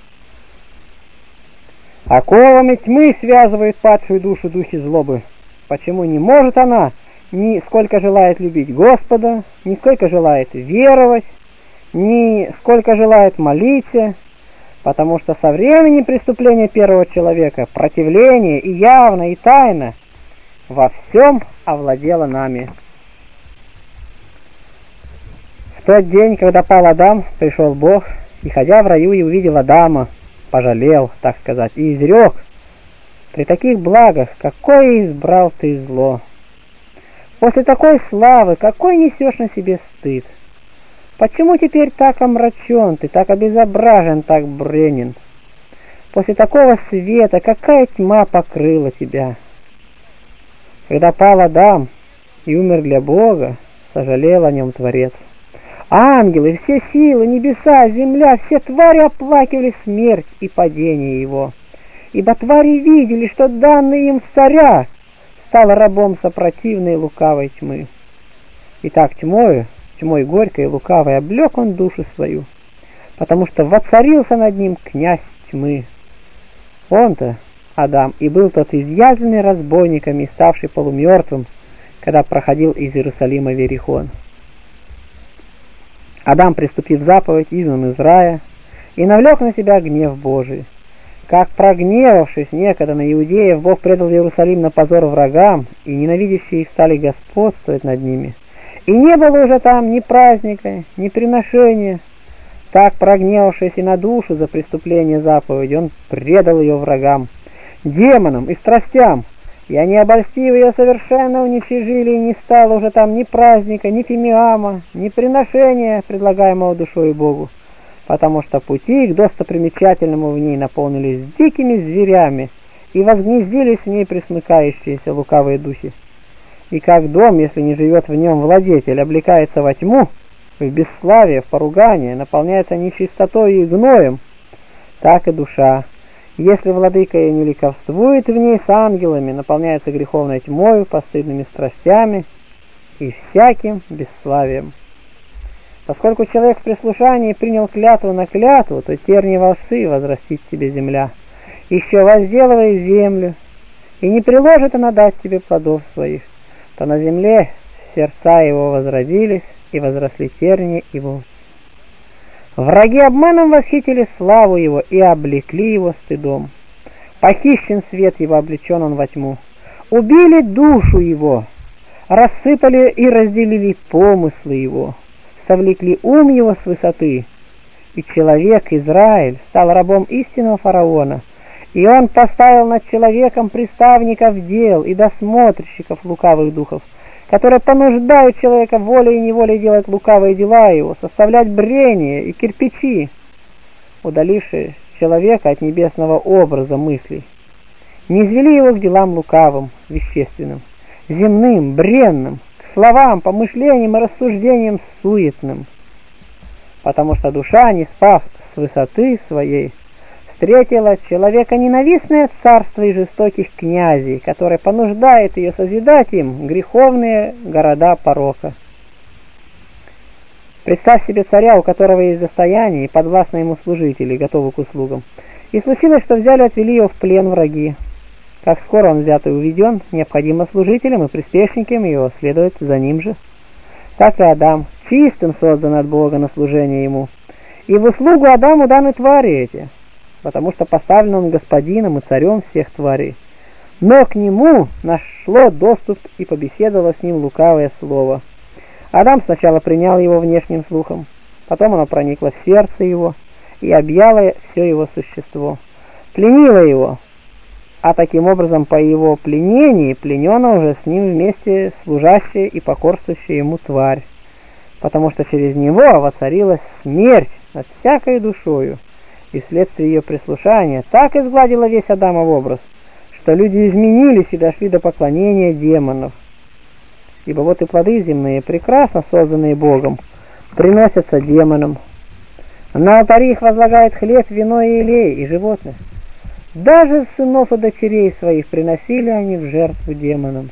Оковами тьмы связывает падшую душу духи злобы. Почему не может она, ни сколько желает любить Господа, ни сколько желает веровать, ни сколько желает молиться? Потому что со времени преступления первого человека противление и явно, и тайно во всем овладело нами. В тот день, когда пал Адам, пришел Бог, и, ходя в раю, и увидел Адама, пожалел, так сказать, и изрек: при таких благах какое избрал ты зло! После такой славы какой несешь на себе стыд! Почему теперь так омрачен ты, так обезображен, так бренен? После такого света какая тьма покрыла тебя? Когда пал Адам и умер для Бога, сожалел о нем Творец. Ангелы, все силы, небеса, земля, все твари оплакивали смерть и падение его. Ибо твари видели, что данный им царя стал рабом сопротивной лукавой тьмы. Итак, тьмой горькой и лукавой облек он душу свою, потому что воцарился над ним князь тьмы. Он-то, Адам, и был тот изъязвленный разбойниками, ставший полумертвым, когда проходил из Иерусалима в Иерихон. Адам, приступив заповедь, изгнан из рая и навлек на себя гнев Божий. Как прогневавшись некогда на иудеев, Бог предал Иерусалим на позор врагам, и ненавидящие их стали господствовать над ними. И не было уже там ни праздника, ни приношения. Так, прогневавшись и на душу за преступление заповеди, он предал ее врагам, демонам и страстям, и они, обольстив ее, совершенно уничижили, и не стало уже там ни праздника, ни фимиама, ни приношения, предлагаемого душой Богу, потому что пути к достопримечательному в ней наполнились дикими зверями, и возгнездились в ней пресмыкающиеся лукавые духи. И как дом, если не живет в нем владетель, облекается во тьму, в бесславие, в поругание, наполняется нечистотой и гноем, так и душа, если владыка ее не ликовствует в ней с ангелами, наполняется греховной тьмою, постыдными страстями и всяким бесславием. Поскольку человек в прислушании принял клятву на клятву, то терни волжцы возрастит тебе земля, еще возделывай землю, и не приложит она дать тебе плодов своих, то на земле сердца его возродились, и возросли терни и волчи. Враги обманом восхитили славу его и облекли его стыдом. Похищен свет его, облечен он во тьму. Убили душу его, рассыпали и разделили помыслы его, совлекли ум его с высоты. И человек, Израиль, стал рабом истинного фараона, и он поставил над человеком приставников дел и досмотрщиков лукавых духов, которые понуждают человека волей и неволей делать лукавые дела его, составлять брение и кирпичи, удалившие человека от небесного образа мыслей, не извели его к делам лукавым, вещественным, земным, бренным, к словам, помышлениям и рассуждениям суетным, потому что душа, не спав с высоты своей, встретила человека ненавистное царство и жестоких князей, которое понуждает ее созидать им греховные города порока. Представь себе царя, у которого есть достояние и подвластны ему служители, готовы к услугам. И случилось, что взяли и отвели его в плен враги. Как скоро он взят и уведен, необходимо служителям и приспешникам его следовать за ним же. Так и Адам, чистым создан от Бога на служение ему. И в услугу Адаму даны твари эти, потому что поставлен он господином и царем всех тварей. Но к нему нашло доступ и побеседовало с ним лукавое слово. Адам сначала принял его внешним слухом, потом оно проникло в сердце его и объяло все его существо, пленило его, а таким образом по его пленении пленена уже с ним вместе служащая и покорствующая ему тварь, потому что через него воцарилась смерть над всякой душою, и вследствие ее прислушания так изгладила весь Адамов образ, что люди изменились и дошли до поклонения демонов. Ибо вот и плоды земные, прекрасно созданные Богом, приносятся демонам. На алтари их возлагают хлеб, вино и елей, и животных. Даже сынов и дочерей своих приносили они в жертву демонам.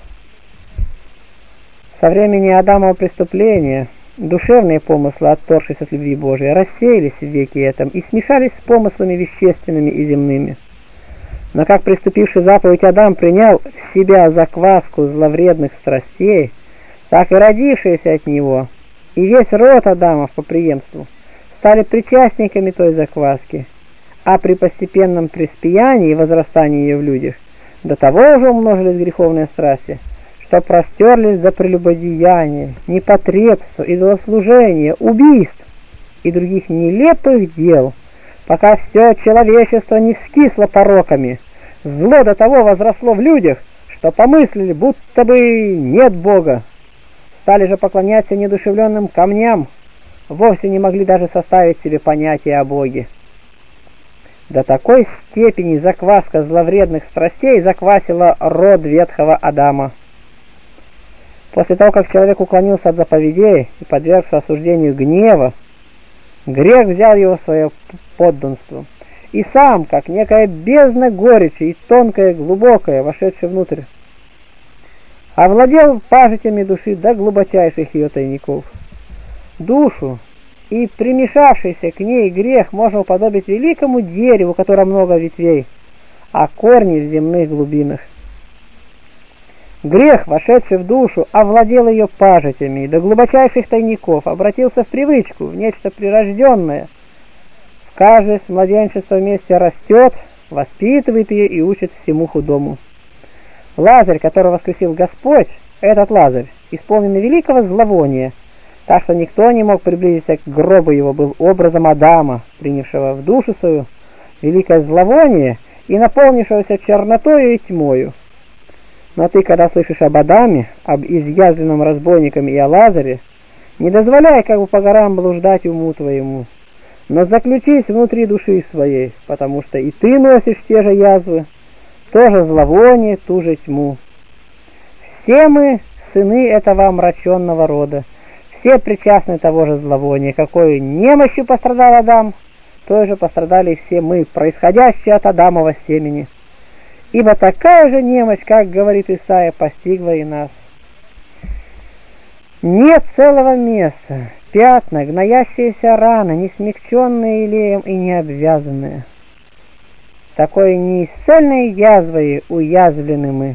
Со времени Адамова преступления душевные помыслы, отторгшись от любви Божией, рассеялись в веке этом и смешались с помыслами вещественными и земными. Но как приступивший заповедь Адам принял в себя закваску зловредных страстей, так и родившиеся от него, и весь род Адамов по преемству, стали причастниками той закваски, а при постепенном преспиянии и возрастании ее в людях до того уже умножились греховные страсти, что простерлись до прелюбодеяния, непотребства, идолослужения, убийств и других нелепых дел, пока все человечество не скисло пороками. Зло до того возросло в людях, что помыслили, будто бы нет Бога. Стали же поклоняться недушевленным камням, вовсе не могли даже составить себе понятие о Боге. До такой степени закваска зловредных страстей заквасила род ветхого Адама. После того, как человек уклонился от заповедей и подвергся осуждению гнева, грех взял его в свое подданство, и сам, как некая бездна горечи и тонкая, глубокая, вошедшая внутрь, овладел пажитями души до глубочайших ее тайников. Душу и примешавшийся к ней грех можно уподобить великому дереву, которое много ветвей, а корни в земных глубинах. Грех, вошедший в душу, овладел ее пажитями и до глубочайших тайников обратился в привычку, в нечто прирожденное. Каждый с младенчества вместе растет, воспитывает ее и учит всему худому. Лазарь, которого воскресил Господь, этот Лазарь, исполненный великого зловония, так что никто не мог приблизиться к гробу его, был образом Адама, принявшего в душу свою великое зловоние и наполнившегося чернотою и тьмою. Но ты, когда слышишь об Адаме, об изъязвленном разбойником и о Лазаре, не дозволяй как бы по горам блуждать уму твоему, но заключись внутри души своей, потому что и ты носишь те же язвы, то же зловоние, ту же тьму. Все мы сыны этого омраченного рода, все причастны того же зловония, какой немощью пострадал Адам, той же пострадали и все мы, происходящие от Адамова семени. Ибо такая же немощь, как говорит Исаия, постигла и нас. Нет целого места, пятна, гноящиеся раны, не смягченные илеем и не обвязанные. Такой неисцельной язвой уязвлены мы.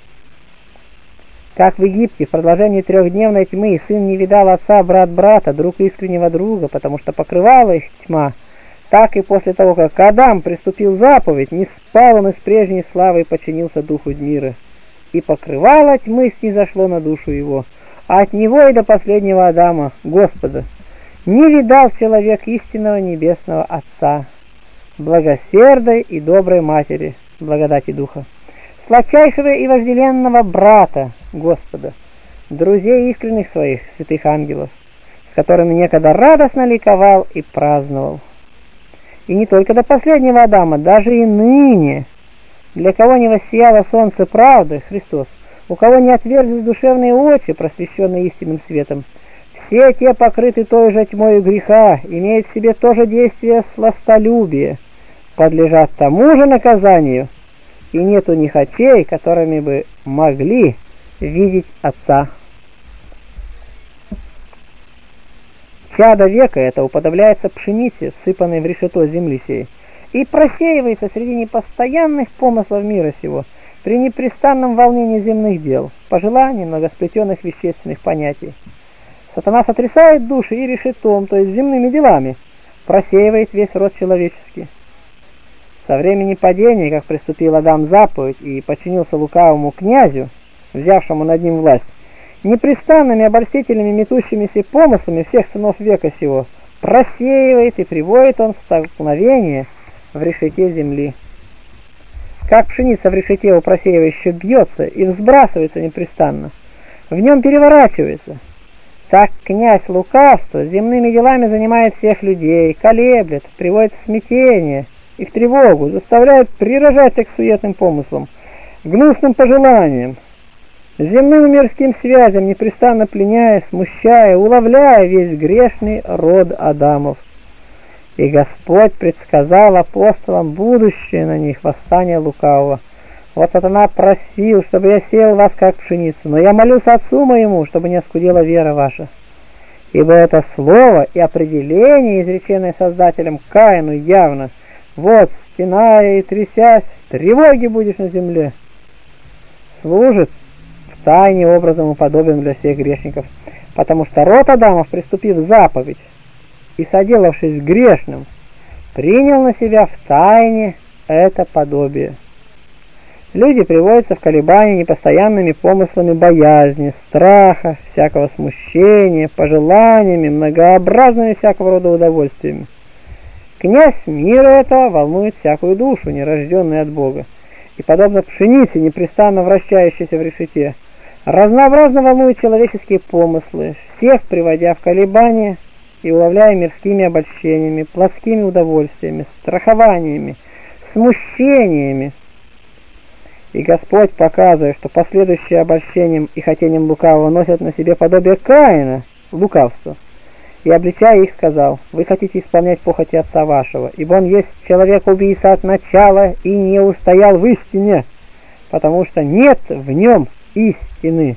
Как в Египте в продолжении 3-дневной тьмы сын не видал отца, брат брата, друг искреннего друга, потому что покрывала их тьма, так и после того, как Адам приступил заповедь, не спал он из прежней славы и подчинился духу мира. И покрывало тьмы снизошло на душу его, а от него и до последнего Адама, Господа, не видал человек истинного небесного Отца, благосердой и доброй Матери, благодати Духа, сладчайшего и вожделенного брата, Господа, друзей искренних своих, святых ангелов, с которыми некогда радостно ликовал и праздновал. И не только до последнего Адама, даже и ныне, для кого не воссияло солнце правды, Христос, у кого не отверзлись душевные очи, просвещенные истинным светом, все те покрыты той же тьмою греха, имеют в себе то же действие сластолюбия, подлежат тому же наказанию, и нет у них очей, которыми бы могли видеть Отца. Чадо века это уподобляется пшенице, сыпанной в решето земли сей, и просеивается среди непостоянных помыслов мира сего, при непрестанном волнении земных дел, пожеланий, многосплетенных вещественных понятий. Сатана сотрясает души и решетом, то есть земными делами, просеивает весь род человеческий. Со времени падения, как приступил Адам заповедь и подчинился лукавому князю, взявшему над ним власть, непрестанными обольстительными метущимися помыслами всех сынов века сего просеивает и приводит он в столкновение в решете земли. Как пшеница в решете у просеивающего бьется и взбрасывается непрестанно, в нем переворачивается, так князь лукавства земными делами занимает всех людей, колеблет, приводит в смятение и в тревогу, заставляет прирожаться к суетным помыслам, гнусным пожеланиям, земным и мирским связям, непрестанно пленяя, смущая, уловляя весь грешный род Адамов. И Господь предсказал апостолам будущее на них, восстание лукавого. Вот сатана просил, чтобы я сеял вас как пшеницу, но я молюсь Отцу моему, чтобы не оскудела вера ваша. Ибо это слово и определение, изреченное Создателем Каину, явно. Вот, стеная и трясясь, тревоги будешь на земле. Служит в тайне образом и подобием для всех грешников, потому что род Адамов, приступив заповедь и соделавшись грешным, принял на себя в тайне это подобие. Люди приводятся в колебания непостоянными помыслами боязни, страха, всякого смущения, пожеланиями, многообразными всякого рода удовольствиями. Князь мира этого волнует всякую душу, нерожденную от Бога, и, подобно пшенице, непрестанно вращающейся в решете, разнообразно волнует человеческие помыслы, всех приводя в колебания и уловляя мирскими обольщениями, плотскими удовольствиями, страхованиями, смущениями. И Господь, показывая, что последующие обольщениям и хотениям лукавого носят на себе подобие Каина, лукавства, и, обличая их, сказал: «Вы хотите исполнять похоти отца вашего, ибо он есть человек-убийца от начала и не устоял в истине, потому что нет в нем истины.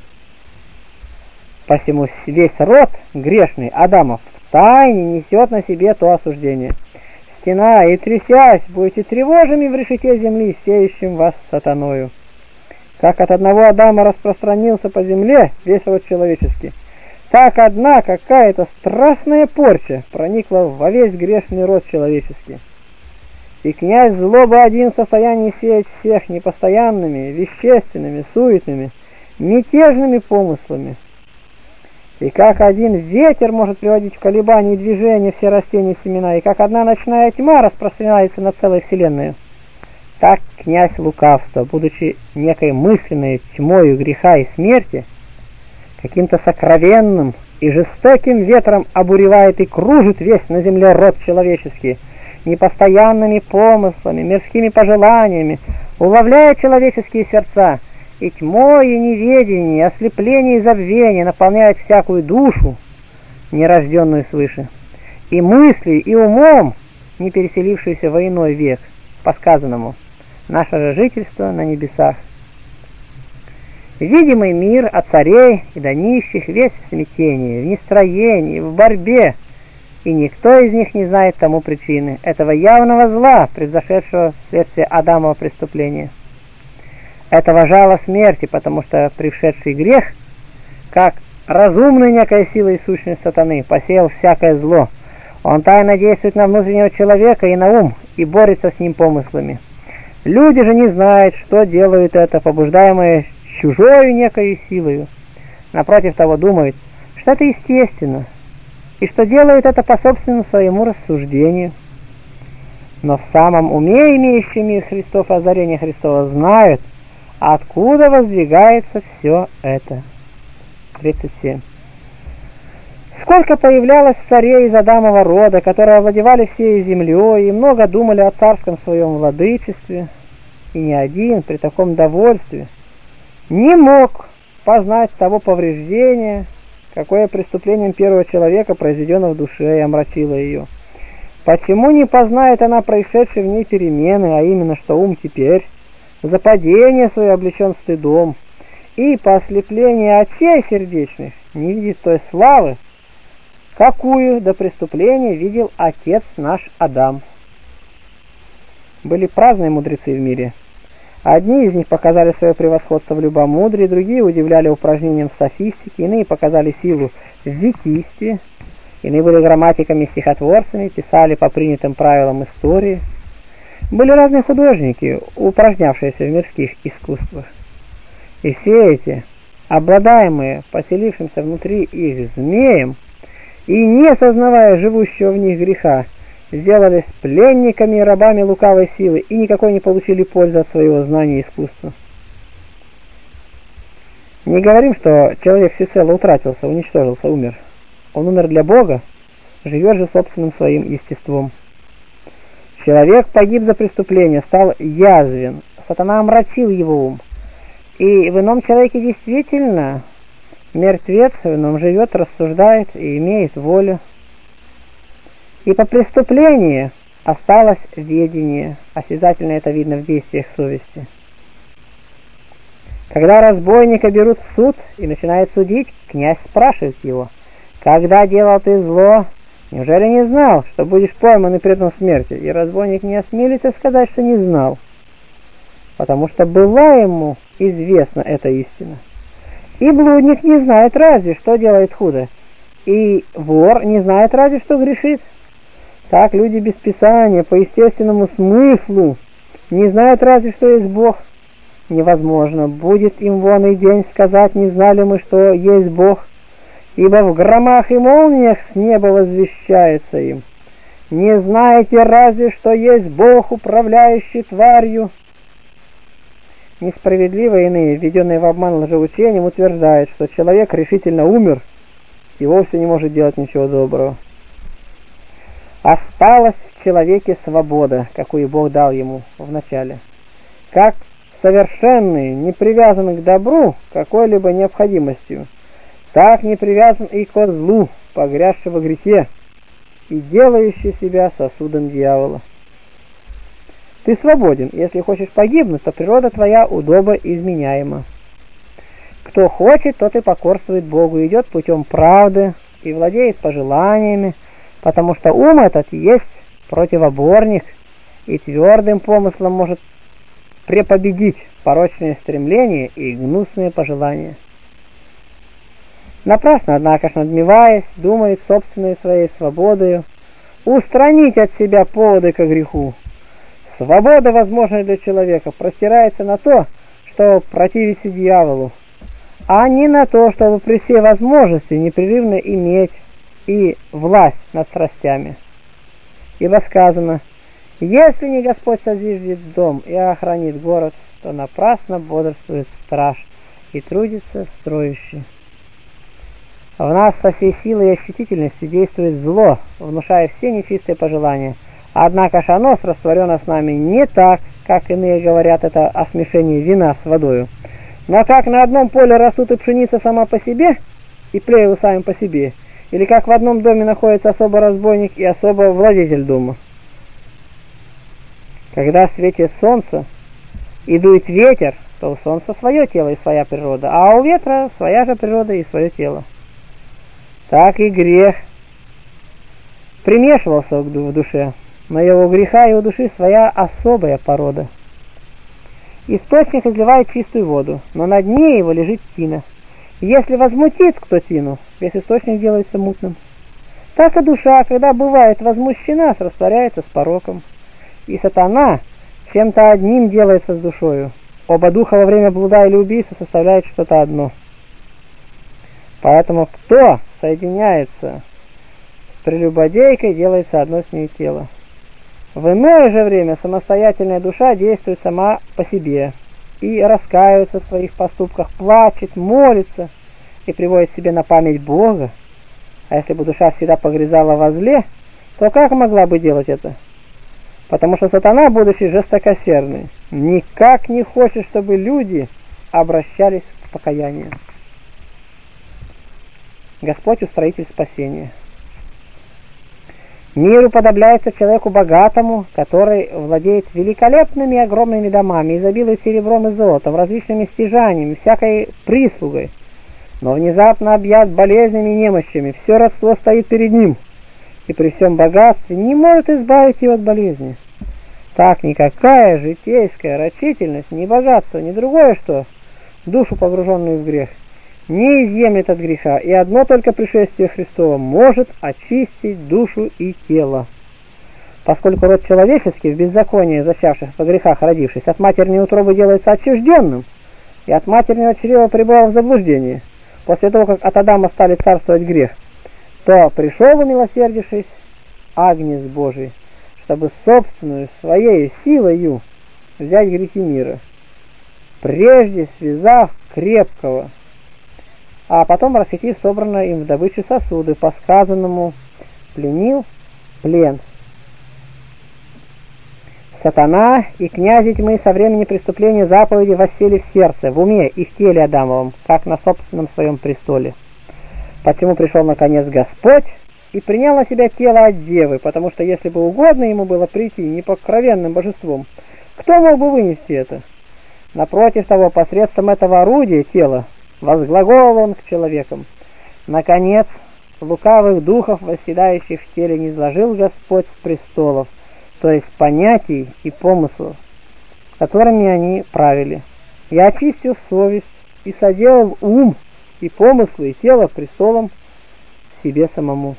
Посему весь род грешный Адамов втайне несет на себе то осуждение. Стена и трясясь, будете тревожими в решете земли, сеющим вас сатаною. Как от одного Адама распространился по земле весь род человеческий, так одна какая-то страстная порча проникла во весь грешный род человеческий. И князь злобы один в состоянии сеять всех непостоянными, вещественными, суетными, мятежными помыслами. И как один ветер может приводить в колебания и движения все растения и семена, и как одна ночная тьма распространяется над целой вселенной, так князь лукавства, будучи некой мысленной тьмою греха и смерти, каким-то сокровенным и жестоким ветром обуревает и кружит весь на земле род человеческий, непостоянными помыслами, мирскими пожеланиями, уловляя человеческие сердца, и тьмой и неведение, ослепление и забвение наполняет всякую душу, нерожденную свыше, и мыслью, и умом, не переселившуюся во иной век, по сказанному: наше же жительство на небесах. Видимый мир от царей и до нищих весь в смятении, в нестроении, в борьбе, и никто из них не знает тому причины, этого явного зла, произошедшего вследствие Адамова преступления. Этого жала смерти, потому что пришедший грех, как разумная некая сила и сущность сатаны, посеял всякое зло. Он тайно действует на внутреннего человека и на ум, и борется с ним помыслами. Люди же не знают, что делают это, побуждаемые чужою некой силою. Напротив того, думают, что это естественно, и что делают это по собственному своему рассуждению. Но в самом уме, имеющем мир Христов, озарение Христова, знают, откуда воздвигается все это. 37. Сколько появлялось царей из Адамова рода, которые овладевали всей землей и много думали о царском своем владычестве, и ни один при таком довольстве не мог познать того повреждения, какое преступлением первого человека произведено в душе и омрачило ее. Почему не познает она происшедшей в ней перемены, а именно, что ум теперь за падение свое облечен стыдом, и по ослеплению очей сердечных не видит той славы, какую до преступления видел отец наш Адам. Были праздные мудрецы в мире. Одни из них показали свое превосходство в любомудрии, другие удивляли упражнением в софистике, иные показали силу в витийстве, иные были грамматиками и стихотворцами, писали по принятым правилам истории. Были разные художники, упражнявшиеся в мирских искусствах. И все эти, обладаемые поселившимся внутри их змеем и не сознавая живущего в них греха, сделались пленниками и рабами лукавой силы и никакой не получили пользы от своего знания и искусства. Не говорим, что человек всецело утратился, уничтожился, умер. Он умер для Бога, живет же собственным своим естеством. Человек погиб за преступление, стал язвен, сатана омрачил его ум, И в ином человеке действительно мертвец в ином живет, рассуждает и имеет волю. И по преступлению осталось ведение, осязательно это видно в действиях совести. Когда разбойника берут в суд и начинают судить, князь спрашивает его: «Когда делал ты зло, неужели не знал, что будешь пойман и предан смерти?» И разбойник не осмелится сказать, что не знал, потому что была ему известна эта истина. И блудник не знает разве, что делает худо, и вор не знает разве, что грешит. Так люди без Писания по естественному смыслу не знают разве, что есть Бог. Невозможно будет им вон и день сказать, не знали мы, что есть Бог, ибо в громах и молниях с неба возвещается им: не знаете разве, что есть Бог, управляющий тварью? Несправедливо иные, введенные в обман лжеучением, утверждают, что человек решительно умер и вовсе не может делать ничего доброго. Осталась в человеке свобода, какую Бог дал ему вначале. Как совершенный, не привязан к добру какой-либо необходимостью, так не привязан и к злу, погрязший во грехе и делающий себя сосудом дьявола. Ты свободен, если хочешь погибнуть, то природа твоя удобоизменяема. Кто хочет, тот и покорствует Богу, идет путем правды и владеет пожеланиями, потому что ум этот есть противоборник и твердым помыслом может препобедить порочные стремления и гнусные пожелания. Напрасно, однако, надмеваясь, думает собственной своей свободою устранить от себя поводы ко греху. Свобода, возможная для человека, простирается на то, что противится дьяволу, а не на то, чтобы при всей возможности непрерывно иметь и власть над страстями. Ибо сказано: если не Господь созиждет дом и охранит город, то напрасно бодрствует страж и трудится строящий. В нас со всей силой и ощутительностью действует зло, внушая все нечистые пожелания. Однако ж оно растворено с нами не так, как иные говорят, это о смешении вина с водою, но как на одном поле растут и пшеница сама по себе, и плевел сами по себе, или как в одном доме находится особо разбойник и особо владетель дома. Когда светит солнце и дует ветер, то у солнца свое тело и своя природа, а у ветра своя же природа и свое тело. Так и грех примешивался в душе, но его греха и у души своя особая порода. Источник изливает чистую воду, но на дне его лежит тина. Если возмутит кто тину, весь источник делается мутным. Так и душа, когда бывает возмущена, растворяется с пороком. И сатана чем-то одним делается с душою. Оба духа во время блуда или убийства составляют что-то одно. Поэтому кто соединяется с прелюбодейкой, делается одно с ней тело. В иное же время самостоятельная душа действует сама по себе и раскаивается в своих поступках, плачет, молится и приводит себе на память Бога. А если бы душа всегда погрязала во зле, то как могла бы делать это? Потому что сатана, будучи жестокосердный, никак не хочет, чтобы люди обращались к покаянию. Господь устроитель спасения. Мир уподобляется человеку богатому, который владеет великолепными огромными домами, изобилует серебром и золотом, различными стяжаниями, всякой прислугой, но внезапно объят болезнями и немощами, все родство стоит перед ним, и при всем богатстве не может избавить его от болезни. Так никакая житейская рачительность, ни богатство, ни другое что, душу, погруженную в грех, не изъемлет от греха, и одно только пришествие Христово может очистить душу и тело. Поскольку род человеческий в беззаконии зачавших по грехах родившись от матерной утробы делается отчужденным, и от матерного чрева пребывал в заблуждении, после того, как от Адама стали царствовать грех, то пришел, умилосердившись, Агнец Божий, чтобы собственную своей силою взять грехи мира, прежде связав крепкого, а потом расхитив собранное им в добычу сосуды, по сказанному пленил плен. Сатана и князи тьмы со времени преступления заповеди воссели в сердце, в уме и в теле Адамовом, как на собственном своем престоле. Почему пришел наконец Господь и принял на себя тело от девы, потому что если бы угодно ему было прийти непокровенным божеством, кто мог бы вынести это? Напротив того, посредством этого орудия тела возглаголал он к человекам. Наконец, лукавых духов, восседающих в теле, низложил Господь с престолов, то есть понятий и помыслов, которыми они правили. И очистил совесть, и соделал ум, и помыслы, и тело престолом себе самому.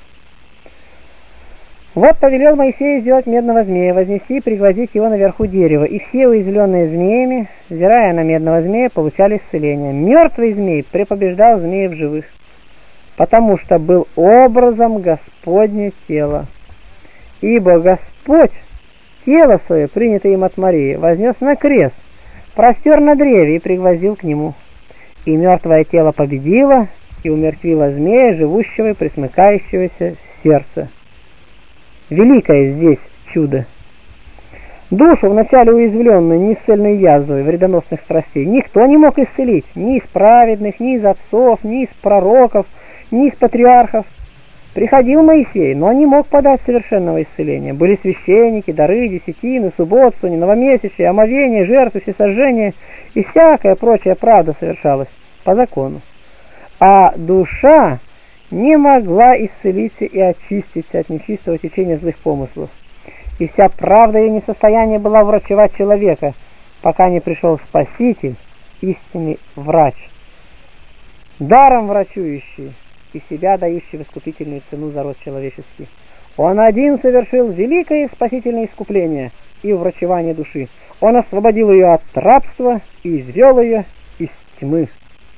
Вот повелел Моисею сделать медного змея, вознести и пригвоздить его наверху дерева, и все уязвленные змеями, взирая на медного змея, получали исцеление. Мертвый змей препобеждал змеев живых, потому что был образом Господне тела. Ибо Господь тело свое, принятое им от Марии, вознес на крест, простер на древе и пригвоздил к нему. И мертвое тело победило и умертвило змея, живущего и пресмыкающегося в сердце. Великое здесь чудо. Душу, вначале уязвленную неисцельной язвой вредоносных страстей, никто не мог исцелить, ни из праведных, ни из отцов, ни из пророков, ни из патриархов. Приходил Моисей, но не мог подать совершенного исцеления. Были священники, дары, десятины, субботствования, новомесячие, омовения, жертвы, всесожжения и всякая прочая правда совершалась по закону. А душа не могла исцелиться и очиститься от нечистого течения злых помыслов. И вся правда ее несостояния была врачевать человека, пока не пришел Спаситель, истинный врач, даром врачующий и себя дающий в искупительную цену за род человеческий. Он один совершил великое спасительное искупление и врачевание души. Он освободил ее от рабства и извел ее из тьмы.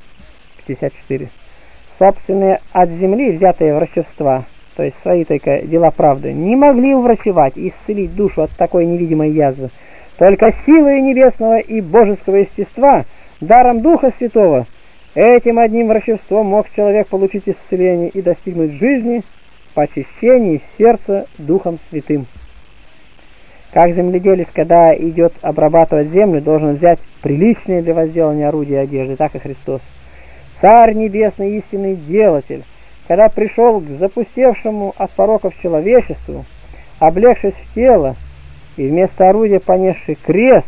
54. Собственные от земли взятые врачевства, то есть свои только дела правды, не могли уврачевать и исцелить душу от такой невидимой язвы. Только силой небесного и божеского естества, даром Духа Святого, этим одним врачевством мог человек получить исцеление и достигнуть жизни по очищении сердца Духом Святым. Как земледелец, когда идет обрабатывать землю, должен взять приличные для возделания орудия одежды, так и Христос. Царь Небесный, истинный делатель, когда пришел к запустевшему от пороков человечеству, облегшись в тело и вместо орудия понесший крест,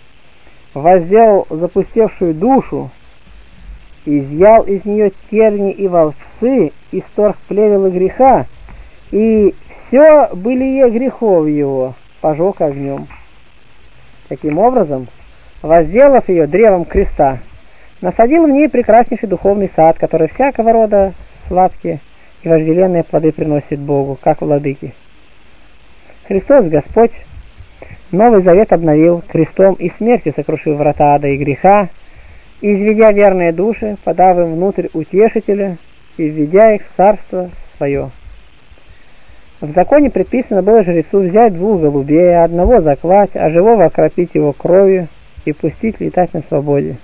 возделал запустевшую душу, изъял из нее терни и волцы, исторг плевелы греха, и все былие грехов его пожег огнем. Таким образом, возделав ее древом креста, насадил в ней прекраснейший духовный сад, который всякого рода сладкие и вожделенные плоды приносит Богу, как владыки. Христос Господь Новый Завет обновил, крестом и смертью сокрушив врата ада и греха, изведя верные души, подав им внутрь утешителя и введя их в царство свое. В законе предписано было жрецу взять 2 голубей, одного заклать, а живого окропить его кровью и пустить летать на свободе.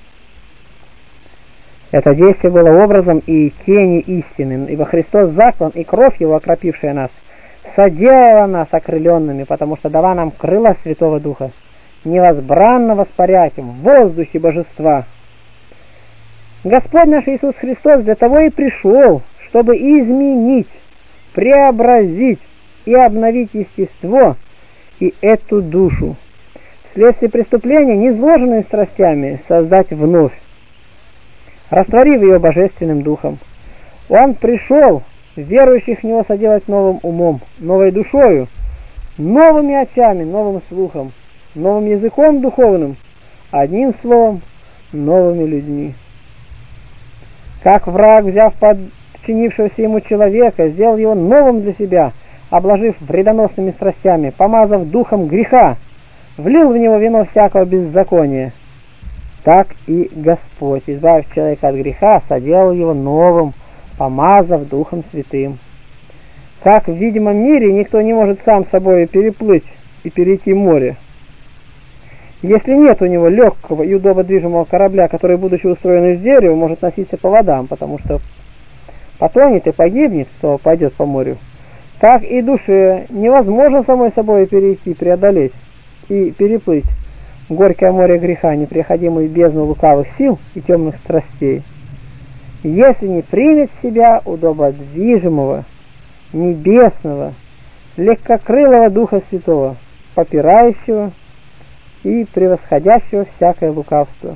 Это действие было образом и тени истины, ибо Христос заклан, и кровь его, окропившая нас, соделала нас окрыленными, потому что дала нам крыла Святого Духа, невозбранно воспарять в воздухе божества. Господь наш Иисус Христос для того и пришел, чтобы изменить, преобразить и обновить естество и эту душу, вследствие преступления, низложенную страстями, создать вновь, растворив ее божественным духом. Он пришел верующих в него соделать новым умом, новой душою, новыми очами, новым слухом, новым языком духовным, одним словом, новыми людьми. Как враг, взяв подчинившегося ему человека, сделал его новым для себя, обложив вредоносными страстями, помазав духом греха, влил в него вино всякого беззакония, так и Господь, избавив человека от греха, соделал его новым, помазав Духом Святым. Как в видимом мире никто не может сам собой переплыть и перейти море, если нет у него легкого и удободвижимого корабля, который, будучи устроен из дерева, может носиться по водам, потому что потонет и погибнет, кто пойдет по морю, так и душе невозможно самой собой перейти, преодолеть, и переплыть горькое море греха, непреходимую бездну лукавых сил и темных страстей, если не примет в себя удободвижимого, небесного, легкокрылого Духа Святого, попирающего и превосходящего всякое лукавство.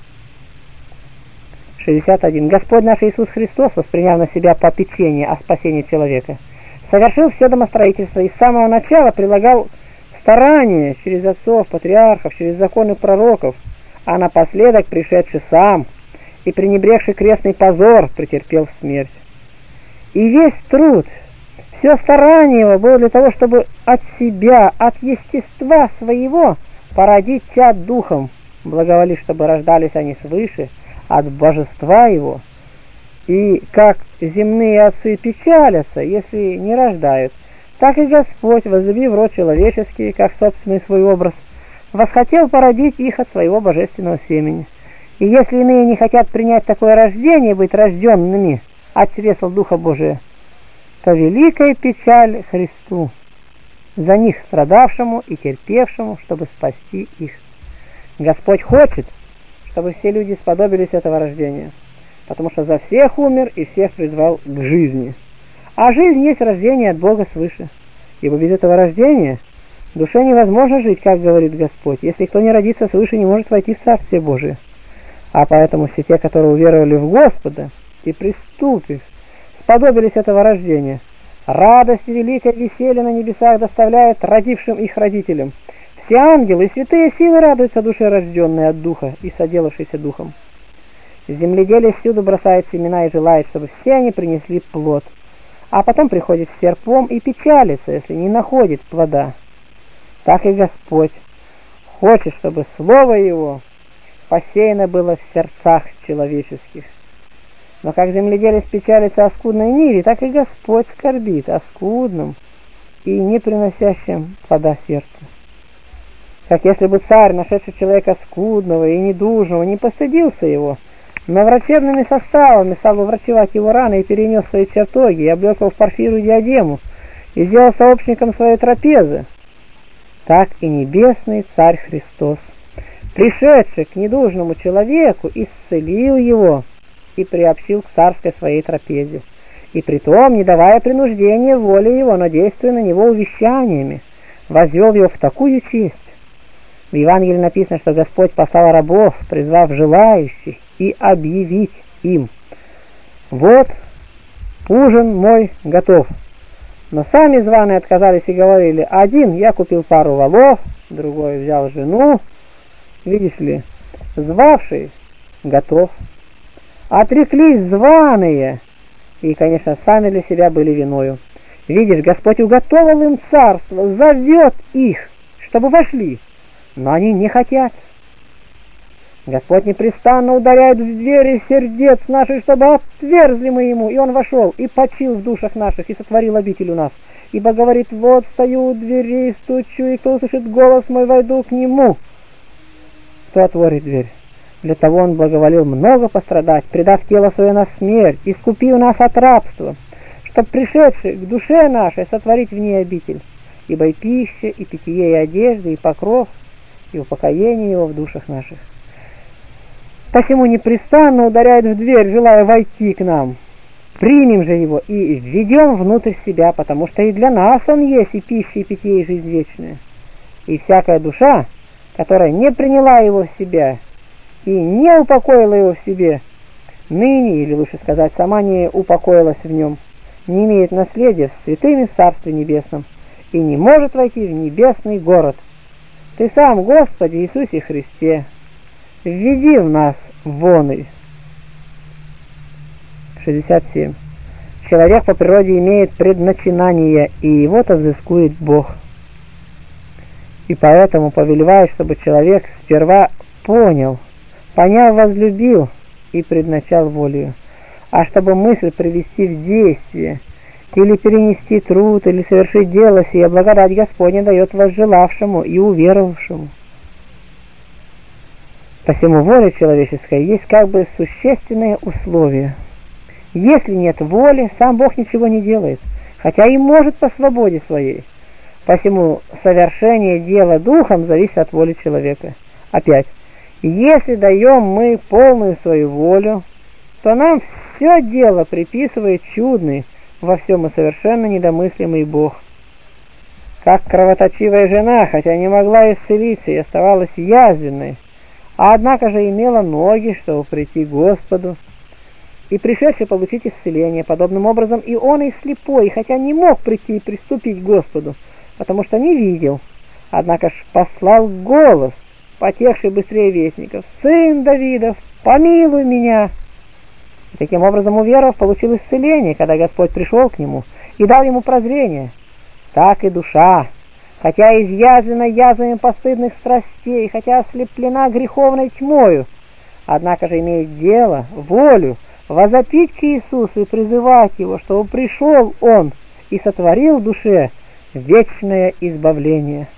61. Господь наш Иисус Христос, восприняв на себя попечение о спасении человека, совершил все домостроительство и с самого начала прилагал старания через отцов, патриархов, через законы пророков, а напоследок пришедший сам и пренебрегший крестный позор претерпел смерть. И весь труд, все старание его было для того, чтобы от себя, от естества своего породить чад духом, благоволи, чтобы рождались они свыше, от божества его. И как земные отцы печалятся, если не рождают, так и Господь, возлюбив род человеческий, как собственный свой образ, восхотел породить их от своего божественного семени. И если иные не хотят принять такое рождение, быть рожденными от чресл Духа Божия, то великая печаль Христу, за них страдавшему и терпевшему, чтобы спасти их. Господь хочет, чтобы все люди сподобились этого рождения, потому что за всех умер и всех призвал к жизни. А жизнь есть рождение от Бога свыше. Ибо без этого рождения душе невозможно жить, как говорит Господь. Если кто не родится свыше, не может войти в Царствие Божие. А поэтому все те, которые уверовали в Господа и приступив, сподобились этого рождения, радость и великое веселье на небесах доставляет родившим их родителям. Все ангелы и святые силы радуются душе, рожденной от Духа и соделавшейся Духом. Земледелие всюду бросает семена и желает, чтобы все они принесли плод. А потом приходит с серпом и печалится, если не находит плода. Так и Господь хочет, чтобы Слово Его посеяно было в сердцах человеческих. Но как земледелец печалится о скудной ниве, так и Господь скорбит о скудном и не приносящем плода сердцу. Как если бы царь, нашедший человека скудного и недужного, не постыдился его, но врачебными составами стал бы врачевать его раны и перенес свои чертоги, и облек его в парфиру диадему, и сделал сообщником своей трапезы, так и небесный Царь Христос, пришедший к недужному человеку, исцелил его и приобщил к царской своей трапезе, и притом, не давая принуждения воле его, но действуя на него увещаниями, возвел его в такую честь. В Евангелии написано, что Господь послал рабов, призвав желающих, и объявить им: вот ужин мой готов. Но сами званые отказались и говорили: один я купил пару волов, другой взял жену. Видишь ли, звавший готов. Отреклись званые, и, конечно, сами для себя были виною. Видишь, Господь уготовил им царство, зовет их, чтобы вошли, но они не хотят. Господь непрестанно ударяет в двери сердец наших, чтобы отверзли мы Ему, и Он вошел, и почил в душах наших, и сотворил обитель у нас. Ибо говорит: вот стою у дверей, стучу, и кто услышит голос мой, войду к Нему. Кто отворит дверь? Для того Он благоволил много пострадать, предав тело свое на смерть, искупив нас от рабства, чтоб пришедший к душе нашей сотворить в ней обитель. Ибо и пища, и питье, и одежда, и покров, и упокоение Его в душах наших. Посему непрестанно ударяет в дверь, желая войти к нам. Примем же Его и введем внутрь себя, потому что и для нас Он есть и пища, и питье, и жизнь вечная. И всякая душа, которая не приняла Его в себя и не упокоила Его в себе, ныне, или лучше сказать, сама не упокоилась в Нем, не имеет наследия в святыми Царстве Небесном и не может войти в небесный город. Ты сам, Господи Иисусе Христе, введи в нас воны. 67. Человек по природе имеет предначинание, и его-то взыскует Бог. И поэтому повелевает, чтобы человек сперва понял, поняв, возлюбил и предначал волею, а чтобы мысль привести в действие, или перенести труд, или совершить дело сие, благодать Господня дает возжелавшему и уверовавшему. Посему воля человеческая есть как бы существенное условие. Если нет воли, сам Бог ничего не делает, хотя и может по свободе своей. Посему совершение дела духом зависит от воли человека. Опять, если даем мы полную свою волю, то нам все дело приписывает чудный, во всем и совершенно недомыслимый Бог. Как кровоточивая жена, хотя не могла исцелиться и оставалась язвенной, а однако же имела ноги, чтобы прийти к Господу, и пришедший получить исцеление. Подобным образом и он и слепой, хотя не мог прийти и приступить к Господу, потому что не видел, однако ж послал голос, потехший быстрее вестников: «Сын Давидов, помилуй меня!» И таким образом, уверовав, получил исцеление, когда Господь пришел к нему и дал ему прозрение. Так и душа, хотя изъязвлена язвами постыдных страстей, хотя ослеплена греховной тьмою, однако же имеет дело, волю, возопить к Иисусу и призывать Его, чтобы пришел Он и сотворил в душе вечное избавление.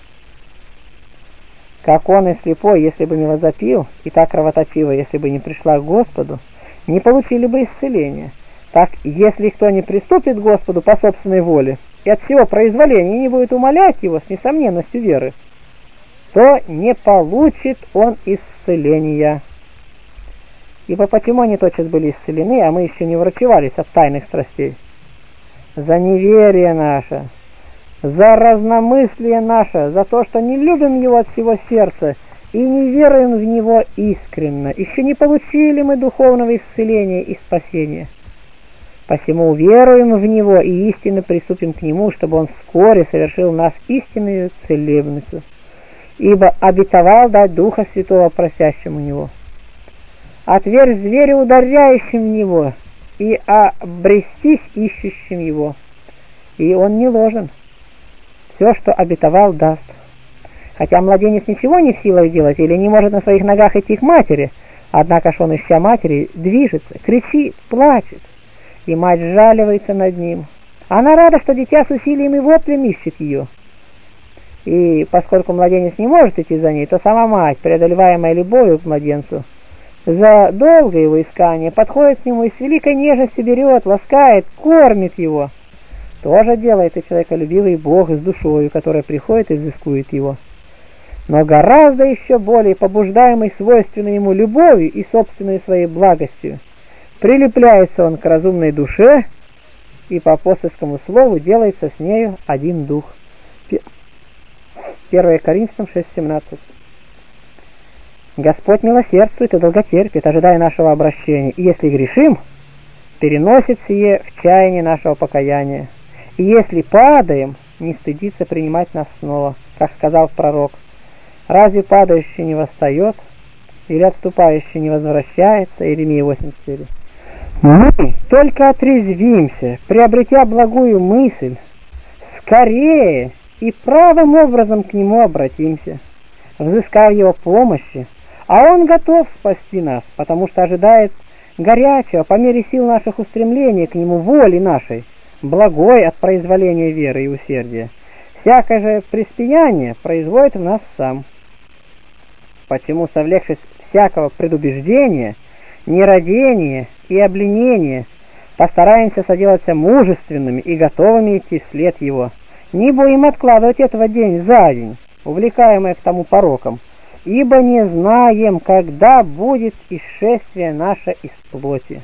Как он и слепой, если бы не возопил, и так кровоточиво, если бы не пришла к Господу, не получили бы исцеления. Так, если кто не приступит к Господу по собственной воле и от всего произволения не будет умолять Его с несомненностью веры, то не получит он исцеления. Ибо почему они тотчас были исцелены, а мы еще не врачевались от тайных страстей? За неверие наше, за разномыслие наше, за то, что не любим Его от всего сердца и не веруем в Него искренно. Еще не получили мы духовного исцеления и спасения. Посему уверуем в Него и истинно приступим к Нему, чтобы Он вскоре совершил нас истинную целебницу, ибо обетовал дать Духа Святого просящему Него. Отверг зверя, ударяющим в Него, и обрестись ищущим Его. И Он не ложен. Все, что обетовал, даст. Хотя младенец ничего не в силах делать или не может на своих ногах идти к матери, однако ж он, ища матери, движется, кричит, плачет, и мать сжаливается над ним. Она рада, что дитя с усилием и воплем ищет ее. И поскольку младенец не может идти за ней, то сама мать, преодолеваемая любовью к младенцу, за долгое его искание подходит к нему и с великой нежностью берет, ласкает, кормит его. Тоже делает и человеколюбивый Бог с душою, которая приходит и взыскует его. Но гораздо еще более побуждаемый свойственной ему любовью и собственной своей благостью, прилепляется он к разумной душе и по апостольскому слову делается с нею один дух. 1 Коринфянам 6:17. Господь милосердствует и долготерпит, ожидая нашего обращения, и если грешим, переносит сие в чаяние нашего покаяния. И если падаем, не стыдится принимать нас снова, как сказал пророк: разве падающий не восстает, или отступающий не возвращается? Иеремия 8:4. Мы только отрезвимся, приобретя благую мысль, скорее и правым образом к Нему обратимся, взыскав Его помощи, а Он готов спасти нас, потому что ожидает горячего по мере сил наших устремлений к Нему воли нашей, благой от произволения веры и усердия. Всякое же приспияние производит в нас сам. Почему, совлекшись всякого предубеждения, нерадения и обленения, постараемся соделаться мужественными и готовыми идти вслед Его, не будем откладывать этого день за день, увлекаемые к тому порокам, ибо не знаем, когда будет исшествие наше из плоти.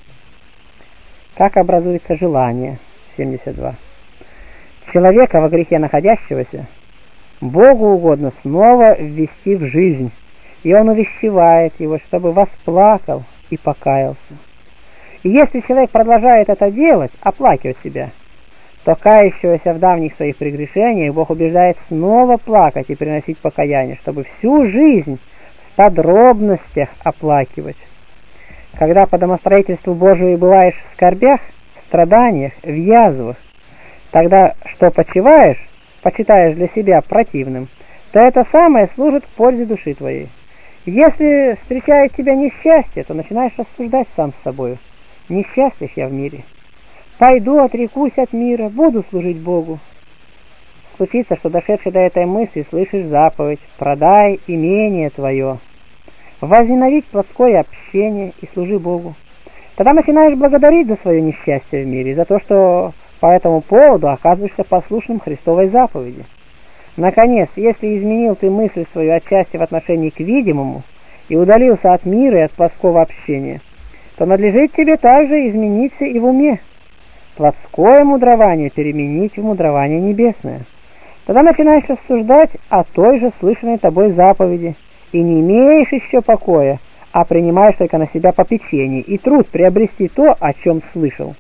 Как образуется желание? 72. Человека во грехе находящегося Богу угодно снова ввести в жизнь, и Он увещевает его, чтобы восплакал и покаялся. И если человек продолжает это делать, оплакивать себя, то кающегося в давних своих прегрешениях Бог убеждает снова плакать и приносить покаяние, чтобы всю жизнь в подробностях оплакивать. Когда по домостроительству Божию бываешь в скорбях, в страданиях, в язвах, тогда что почиваешь, почитаешь для себя противным, то это самое служит к пользе души твоей. Если встречает тебя несчастье, то начинаешь рассуждать сам с собой: несчастлив я в мире. Пойду, отрекусь от мира, буду служить Богу. Случится, что дошедший до этой мысли слышишь заповедь: продай имение твое, возненавидь плотское общение и служи Богу. Тогда начинаешь благодарить за свое несчастье в мире, за то, что по этому поводу оказываешься послушным Христовой заповеди. Наконец, если изменил ты мысль свою отчасти в отношении к видимому и удалился от мира и от плотского общения, то надлежит тебе также измениться и в уме, плотское мудрование переменить в мудрование небесное. Тогда начинаешь рассуждать о той же слышанной тобой заповеди, и не имеешь еще покоя, а принимаешь только на себя попечение и труд приобрести то, о чем слышал.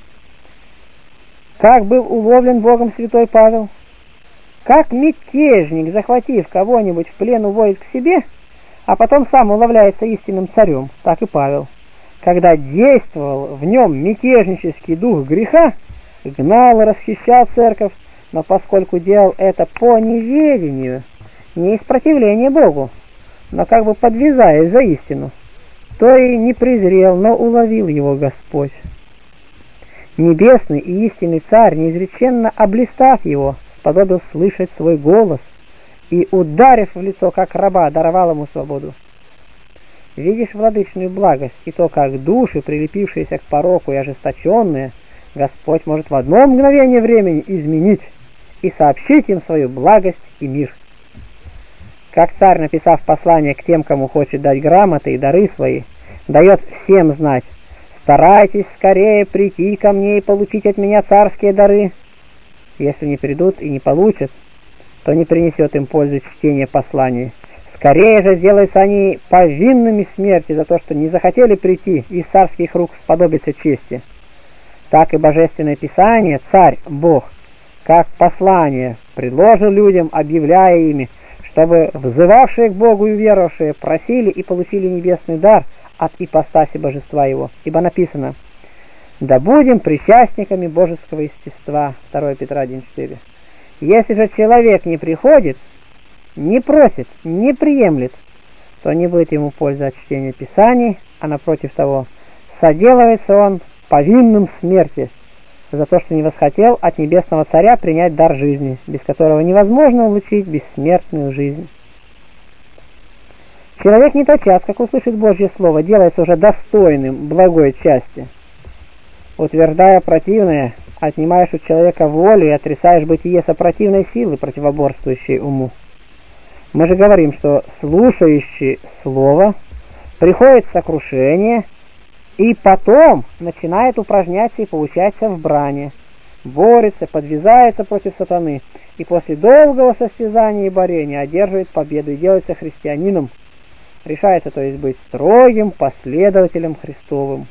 Как был уловлен Богом святой Павел? Как мятежник, захватив кого-нибудь в плен, уводит к себе, а потом сам уловляется истинным царем, так и Павел. Когда действовал в нем мятежнический дух греха, гнал и расхищал церковь, но поскольку делал это по неведению, не из противления Богу, но как бы подвязаясь за истину, то и не презрел, но уловил его Господь. Небесный и истинный царь, неизреченно облистав его, сподобил слышать свой голос и, ударив в лицо, как раба, даровал ему свободу. Видишь владычную благость и то, как души, прилепившиеся к пороку и ожесточенные, Господь может в одно мгновение времени изменить и сообщить им свою благость и мир. Как царь, написав послание к тем, кому хочет дать грамоты и дары свои, дает всем знать: старайтесь скорее прийти ко мне и получить от меня царские дары. Если не придут и не получат, то не принесет им пользы чтение посланий. Скорее же сделаются они повинными смерти за то, что не захотели прийти из царских рук сподобиться чести. Так и Божественное Писание, Царь Бог, как послание предложил людям, объявляя ими, чтобы взывавшие к Богу и веровавшие просили и получили небесный дар от ипостаси Божества Его. Ибо написано: «Да будем причастниками божеского естества». 2 Петра 1,4. Если же человек не приходит, не просит, не приемлет, то не будет ему пользы от чтения Писаний, а напротив того, соделывается он повинным смерти за то, что не восхотел от небесного царя принять дар жизни, без которого невозможно улучшить бессмертную жизнь. Человек не тотчас, как услышит Божье Слово, делается уже достойным благой части. Утверждая противное, отнимаешь у человека волю и отрицаешь бытие сопротивной силы, противоборствующей уму. Мы же говорим, что слушающий Слово приходит в сокрушение и потом начинает упражняться и поучаться в брани, борется, подвязается против сатаны, и после долгого состязания и борения одерживает победу и делается христианином, решается, то есть, быть строгим последователем Христовым.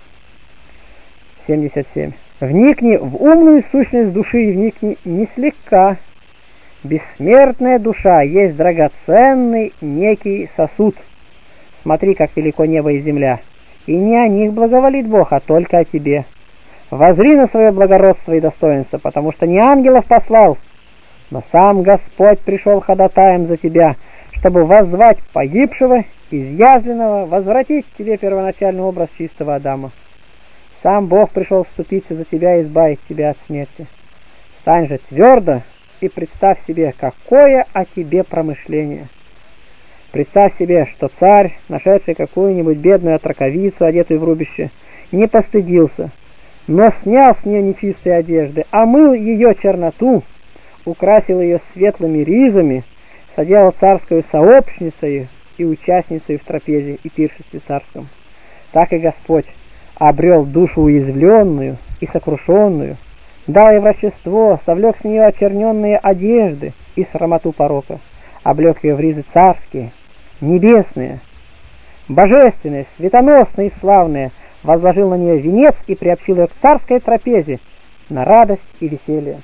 77. Вникни в умную сущность души и вникни не слегка. Бессмертная душа есть драгоценный некий сосуд. Смотри, как велико небо и земля. И не о них благоволит Бог, а только о тебе. Воззри на свое благородство и достоинство, потому что не ангелов послал, но сам Господь пришел ходатаем за тебя, чтобы воззвать погибшего, изъязвленного, возвратить тебе первоначальный образ чистого Адама. Сам Бог пришел вступиться за тебя и избавить тебя от смерти. Стань же твердо и представь себе, какое о тебе промышление. Представь себе, что царь, нашедший какую-нибудь бедную отроковицу, одетую в рубище, не постыдился, но снял с нее нечистые одежды, омыл ее черноту, украсил ее светлыми ризами, соделал царскую сообщницей и участницей в трапезе и пиршестве царском. Так и Господь обрел душу уязвленную и сокрушенную, дал ей врачество, совлек с нее очерненные одежды и срамоту порока, облег ее в ризы царские, небесные, божественные, светоносные и славные, возложил на нее венец и приобщил ее к царской трапезе на радость и веселье.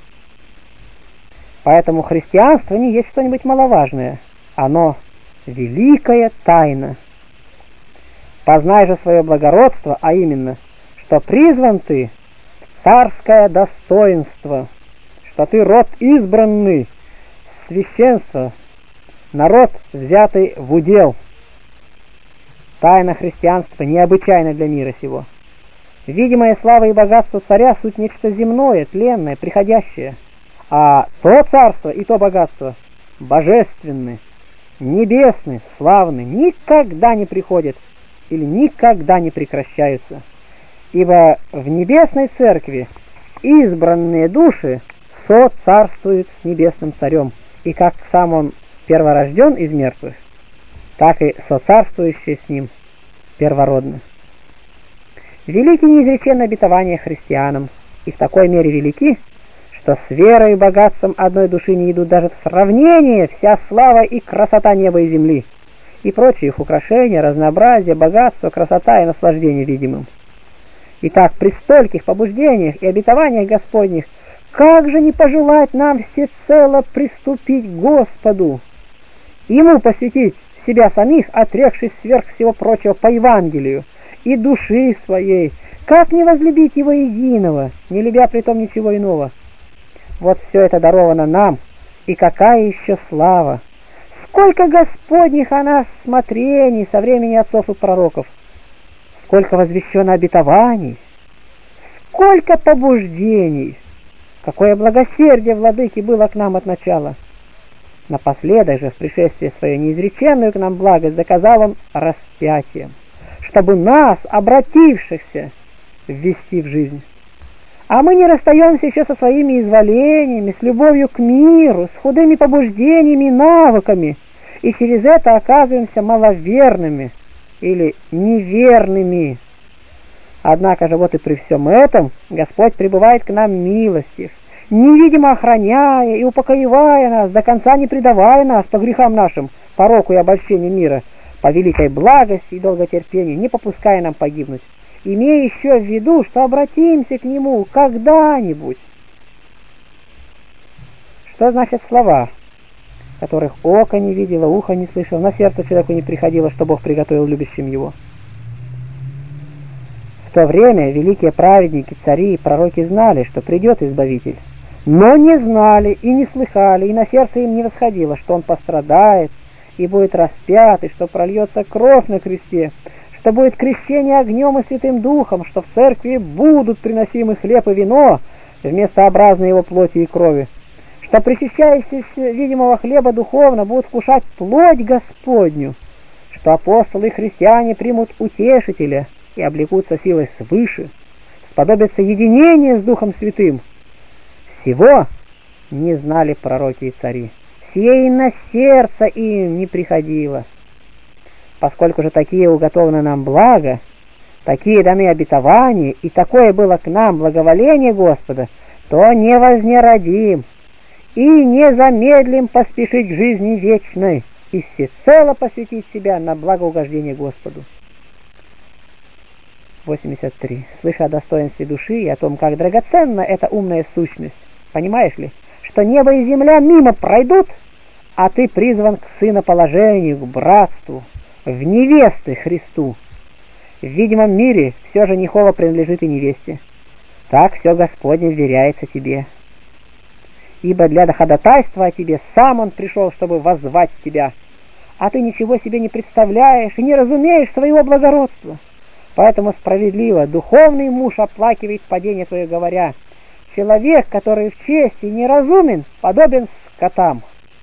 Поэтому христианство не есть что-нибудь маловажное, оно великая тайна. Познай же свое благородство, а именно, что призван ты в царское достоинство, что ты род избранный, священство, народ, взятый в удел. Тайна христианства необычайна для мира сего. Видимая слава и богатство царя — суть нечто земное, тленное, приходящее, а то царство и то богатство божественны, небесны, славны, никогда не приходят или никогда не прекращаются. Ибо в небесной церкви избранные души соцарствуют с небесным царем, и как сам он перворожден из мертвых, так и соцарствующие с ним первородны. Велики неизреченные обетования христианам, и в такой мере велики, что с верой и богатством одной души не идут даже в сравнение вся слава и красота неба и земли, и прочие их украшения, разнообразие, богатство, красота и наслаждение видимым. Итак, при стольких побуждениях и обетованиях Господних, как же не пожелать нам всецело приступить к Господу, Ему посвятить себя самих, отрекшись сверх всего прочего по Евангелию, и души своей, как не возлюбить Его единого, не любя притом ничего иного? Вот все это даровано нам, и какая еще слава! Сколько Господних о нас смотрений со времени отцов и пророков! Сколько возвещено обетований! Сколько побуждений! Какое благосердие владыки было к нам от начала! Напоследок же в пришествии свое неизреченную к нам благость доказал он распятием, чтобы нас, обратившихся, ввести в жизнь. А мы не расстаемся еще со своими изволениями, с любовью к миру, с худыми побуждениями и навыками, и через это оказываемся маловерными или неверными. Однако же вот и при всем этом Господь пребывает к нам милостив, невидимо охраняя и упокоивая нас, до конца не предавая нас по грехам нашим, пороку и обольщению мира, по великой благости и долготерпению, не попуская нам погибнуть, имея еще в виду, что обратимся к Нему когда-нибудь. Что значит слова, которых око не видело, ухо не слышало, на сердце человеку не приходило, что Бог приготовил любящим его? В то время великие праведники, цари и пророки знали, что придет Избавитель, но не знали и не слыхали, и на сердце им не восходило, что Он пострадает и будет распят, и что прольется кровь на кресте, что будет крещение огнем и Святым Духом, что в церкви будут приносимы хлеб и вино вместо образной его плоти и крови, что причащающиеся видимого хлеба духовно будут вкушать плоть Господню, что апостолы и христиане примут утешителя и облекутся силой свыше, сподобятся единения с Духом Святым. Всего не знали пророки и цари, сие и на сердце им не приходило. Поскольку же такие уготованы нам блага, такие даны обетования, и такое было к нам благоволение Господа, то не вознеродим и не замедлим поспешить к жизни вечной и всецело посвятить себя на благоугождение Господу. 83. Слыша о достоинстве души и о том, как драгоценна эта умная сущность, понимаешь ли, что небо и земля мимо пройдут, а ты призван к сыноположению, к братству, в невесты Христу. В видимом мире все женихово принадлежит и невесте. Так все Господне вверяется тебе. Ибо для ходатайства о тебе сам Он пришел, чтобы воззвать тебя, а ты ничего себе не представляешь и не разумеешь своего благородства. Поэтому справедливо духовный муж оплакивает падение твое, говоря: человек, который в чести неразумен, подобен скотам.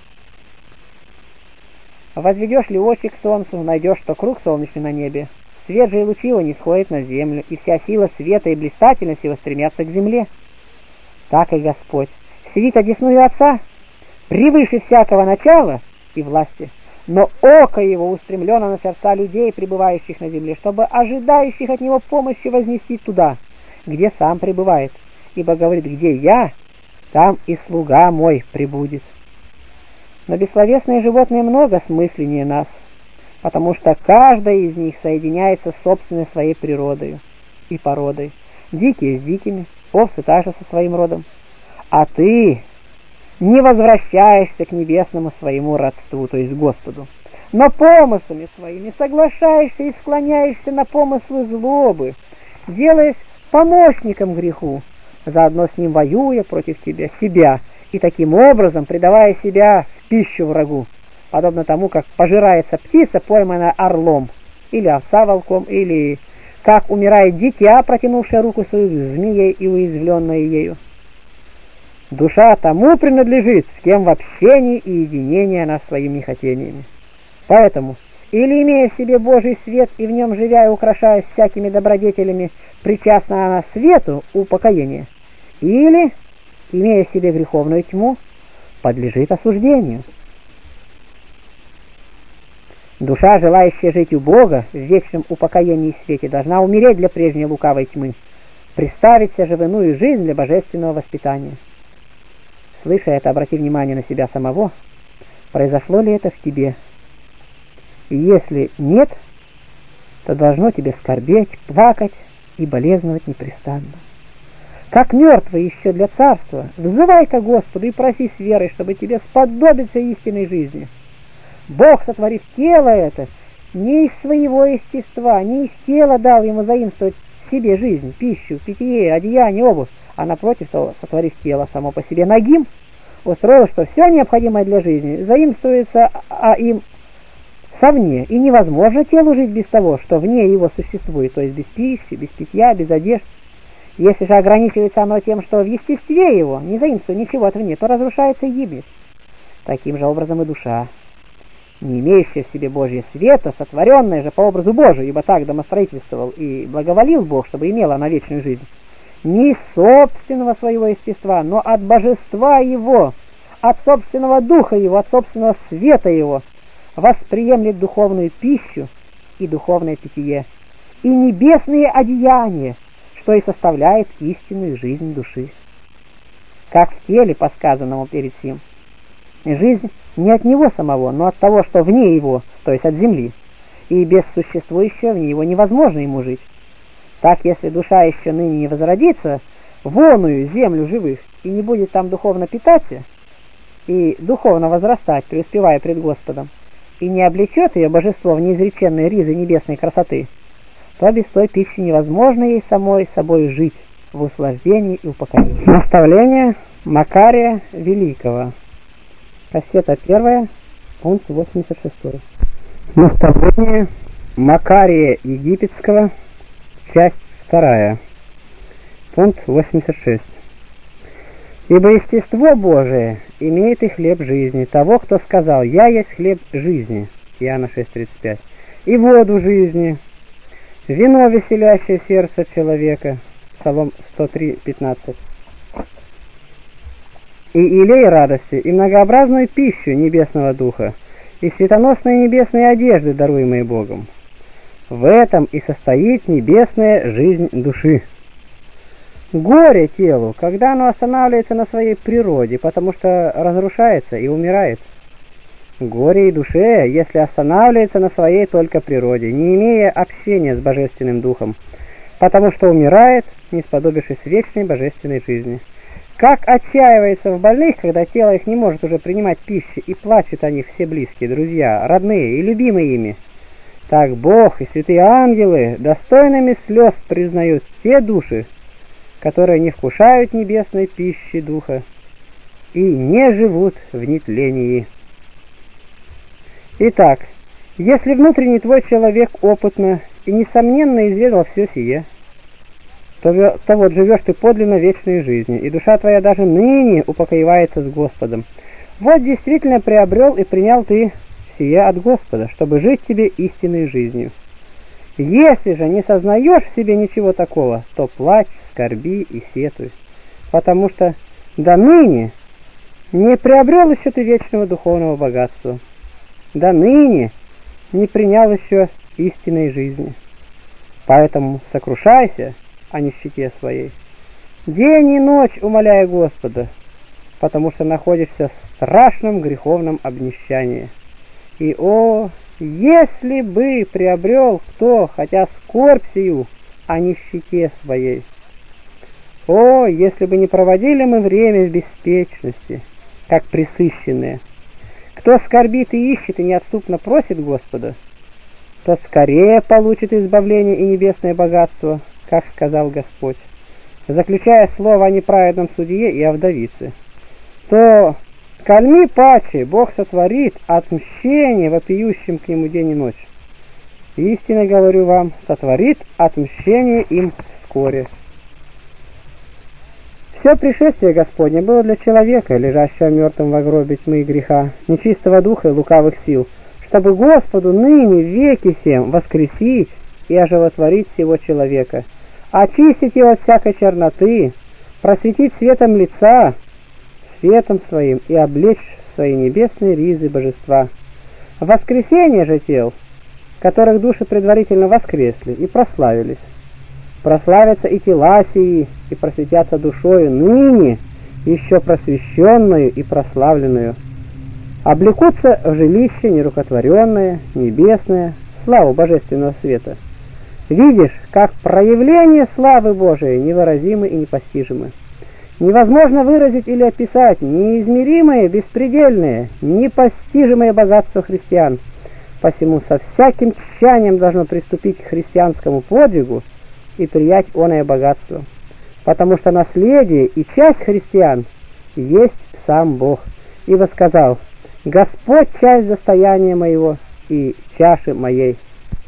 Возведешь ли очи к солнцу, найдешь, что круг солнечный на небе. Свет же и лучи его не сходят на землю, и вся сила света и блистательность его стремятся к земле. Так и Господь сидит одесную Отца, превыше всякого начала и власти, но око его устремлено на сердца людей, пребывающих на земле, чтобы ожидающих от него помощи вознести туда, где сам пребывает, ибо говорит: где я, там и слуга мой пребудет. Но бессловесные животные много смысленнее нас, потому что каждая из них соединяется с собственной своей природой и породой. Дикие с дикими, овцы также со своим родом. А ты не возвращаешься к небесному своему родству, то есть Господу, но помыслами своими соглашаешься и склоняешься на помыслы злобы, делаясь помощником греху, заодно с ним воюя против себя, и таким образом предавая себя в пищу врагу, подобно тому, как пожирается птица, пойманная орлом, или овца волком, или как умирает дитя, протянувшее руку свою к змее и уязвленное ею. Душа тому принадлежит, с кем в общении и единении она своими хотениями. Поэтому, или имея в себе Божий свет и в нем живя и украшаясь всякими добродетелями, причастна она свету упокоения, или, имея в себе греховную тьму, подлежит осуждению. Душа, желающая жить у Бога в вечном упокоении и свете, должна умереть для прежней лукавой тьмы, представиться же в иную жизнь для божественного воспитания. Слыша это, обрати внимание на себя самого, произошло ли это в тебе? И если нет, то должно тебе скорбеть, плакать и болезновать непрестанно. Как мертвый еще для царства, взывай ко Господу и проси с верой, чтобы тебе сподобиться истинной жизни. Бог, сотворив тело это, не из своего естества, не из тела дал ему заимствовать себе жизнь, пищу, питье, одеяние, обувь, а напротив того, сотворив тело само по себе нагим, устроил, что все необходимое для жизни заимствуется им совне, и невозможно телу жить без того, что вне его существует, то есть без пищи, без питья, без одежды. Если же ограничивается оно тем, что в естестве его не заимствует ничего отвне, то разрушается и гибнет. Таким же образом и душа, не имеющая в себе Божьего света, сотворенная же по образу Божию, ибо так домостроительствовал и благоволил Бог, чтобы имела она вечную жизнь, не из собственного своего естества, но от божества его, от собственного духа его, от собственного света его, восприемлет духовную пищу и духовное питье, и небесные одеяния, что и составляет истинную жизнь души. Как в теле, по сказанному перед сим, жизнь не от него самого, но от того, что вне его, то есть от земли, и без существующего в него невозможно ему жить. Так, если душа еще ныне не возродится в оную землю живых и не будет там духовно питаться и духовно возрастать, преуспевая пред Господом, и не облечет ее божество в неизреченные ризы небесной красоты, то без той пищи невозможно ей самой собой жить в услаждении и упокоении. Наставление Макария Великого. Кассета 1, пункт 86. Наставление Макария Египетского, часть 2, пункт 86. Ибо естество Божие имеет и хлеб жизни, того, кто сказал: «Я есть хлеб жизни», Иоанна 6,35, и воду жизни, вино, веселящее сердце человека, Псалом 103,15, и илей радости, и многообразную пищу небесного духа, и светоносные небесные одежды, даруемые Богом. В этом и состоит небесная жизнь души. Горе телу, когда оно останавливается на своей природе, потому что разрушается и умирает. Горе и душе, если останавливается на своей только природе, не имея общения с Божественным Духом, потому что умирает, не сподобившись вечной божественной жизни. Как отчаивается в больных, когда тело их не может уже принимать пищи, и плачут о них все близкие, друзья, родные и любимые ими, так Бог и святые ангелы достойными слез признают те души, которые не вкушают небесной пищи Духа и не живут в нетлении. Итак, если внутренний твой человек опытно и несомненно изведал все сие, то вот живешь ты подлинно вечной жизнью, и душа твоя даже ныне упокоивается с Господом. Вот действительно приобрел и принял ты сие от Господа, чтобы жить тебе истинной жизнью. Если же не сознаешь в себе ничего такого, то плачь, скорби и сетуй, потому что до ныне не приобрел еще ты вечного духовного богатства, до ныне не принял еще истинной жизни. Поэтому сокрушайся о нищете своей, день и ночь умоляя Господа, потому что находишься в страшном греховном обнищании. И о, если бы приобрел кто хотя скорбь сию о нищете своей! О, если бы не проводили мы время в беспечности, как пресыщенные! Кто скорбит и ищет и неотступно просит Господа, тот скорее получит избавление и небесное богатство, как сказал Господь, заключая слово о неправедном судье и о вдовице. То кальми паче Бог сотворит отмщение вопиющим к нему день и ночь. Истинно говорю вам, сотворит отмщение им вскоре. Все пришествие Господне было для человека, лежащего мертвым во гробе тьмы и греха, нечистого духа и лукавых сил, чтобы Господу ныне в веки всем воскресить и оживотворить всего человека, очистить его от всякой черноты, просветить светом лица, светом своим и облечь в свои небесные ризы божества. Воскресение же тел, которых души предварительно воскресли и прославились, прославятся и тела сии, и просветятся душою ныне, еще просвещенную и прославленную, облекутся в жилище нерукотворенное, небесное, славу божественного света. Видишь, как проявление славы Божией невыразимы и непостижимы. Невозможно выразить или описать неизмеримое, беспредельное, непостижимое богатство христиан. Посему со всяким тщанием должно приступить к христианскому подвигу и приять оное богатство. Потому что наследие и часть христиан есть сам Бог. Ибо сказал: «Господь часть достояния моего и чаши моей».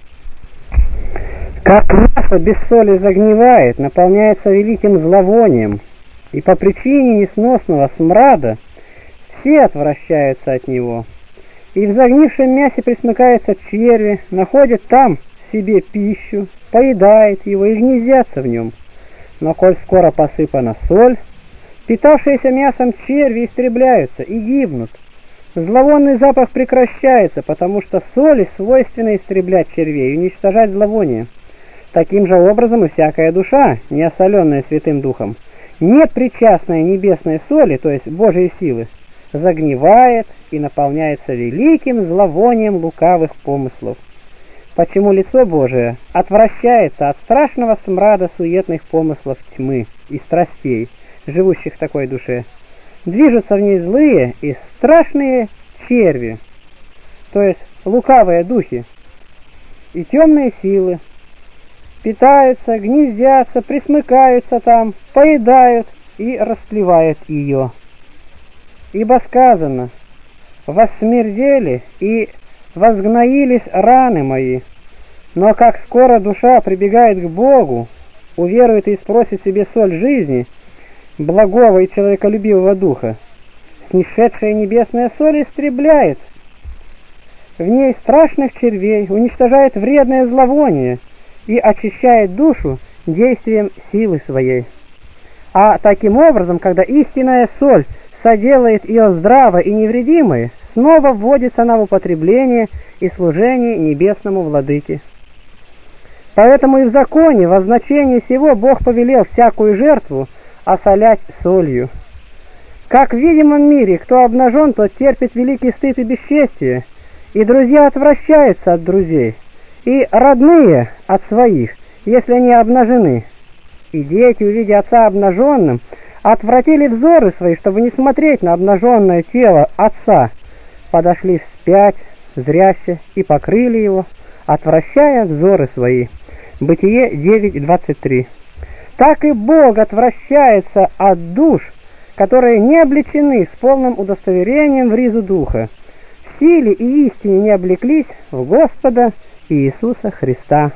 Как масло без соли загнивает, наполняется великим зловонием, и по причине несносного смрада все отвращаются от него. И в загнившем мясе пресмыкаются черви, находят там себе пищу, поедает его и гнездятся в нем. Но коль скоро посыпана соль, питавшиеся мясом черви истребляются и гибнут. Зловонный запах прекращается, потому что соли свойственно истреблять червей и уничтожать зловоние. Таким же образом и всякая душа, не осоленная Святым Духом, не причастная небесной соли, то есть Божьей силы, загнивает и наполняется великим зловонием лукавых помыслов. Почему лицо Божие отвращается от страшного смрада суетных помыслов тьмы и страстей, живущих в такой душе? Движутся в ней злые и страшные черви, то есть лукавые духи, и темные силы, питаются, гнездятся, присмыкаются там, поедают и растлевают ее. Ибо сказано: «Воссмердели и возгноились раны мои». Но как скоро душа прибегает к Богу, уверует и спросит себе соль жизни, благого и человеколюбивого духа, снисшедшая небесная соль истребляет в ней страшных червей, уничтожает вредное зловоние и очищает душу действием силы своей. А таким образом, когда истинная соль соделает ее здраво и невредимой, снова вводится она в употребление и служение небесному владыке. Поэтому и в законе во значении сего Бог повелел всякую жертву осолять солью. Как в видимом мире, кто обнажен, тот терпит великий стыд и бесчестие, и друзья отвращаются от друзей, и родные от своих, если они обнажены. И дети, увидя отца обнаженным, отвратили взоры свои, чтобы не смотреть на обнаженное тело отца, подошли вспять, зряще, и покрыли его, отвращая взоры свои. Бытие 9:23. Так и Бог отвращается от душ, которые не облечены с полным удостоверением в ризу Духа, в силе и истине не облеклись в Господа Иисуса Христа.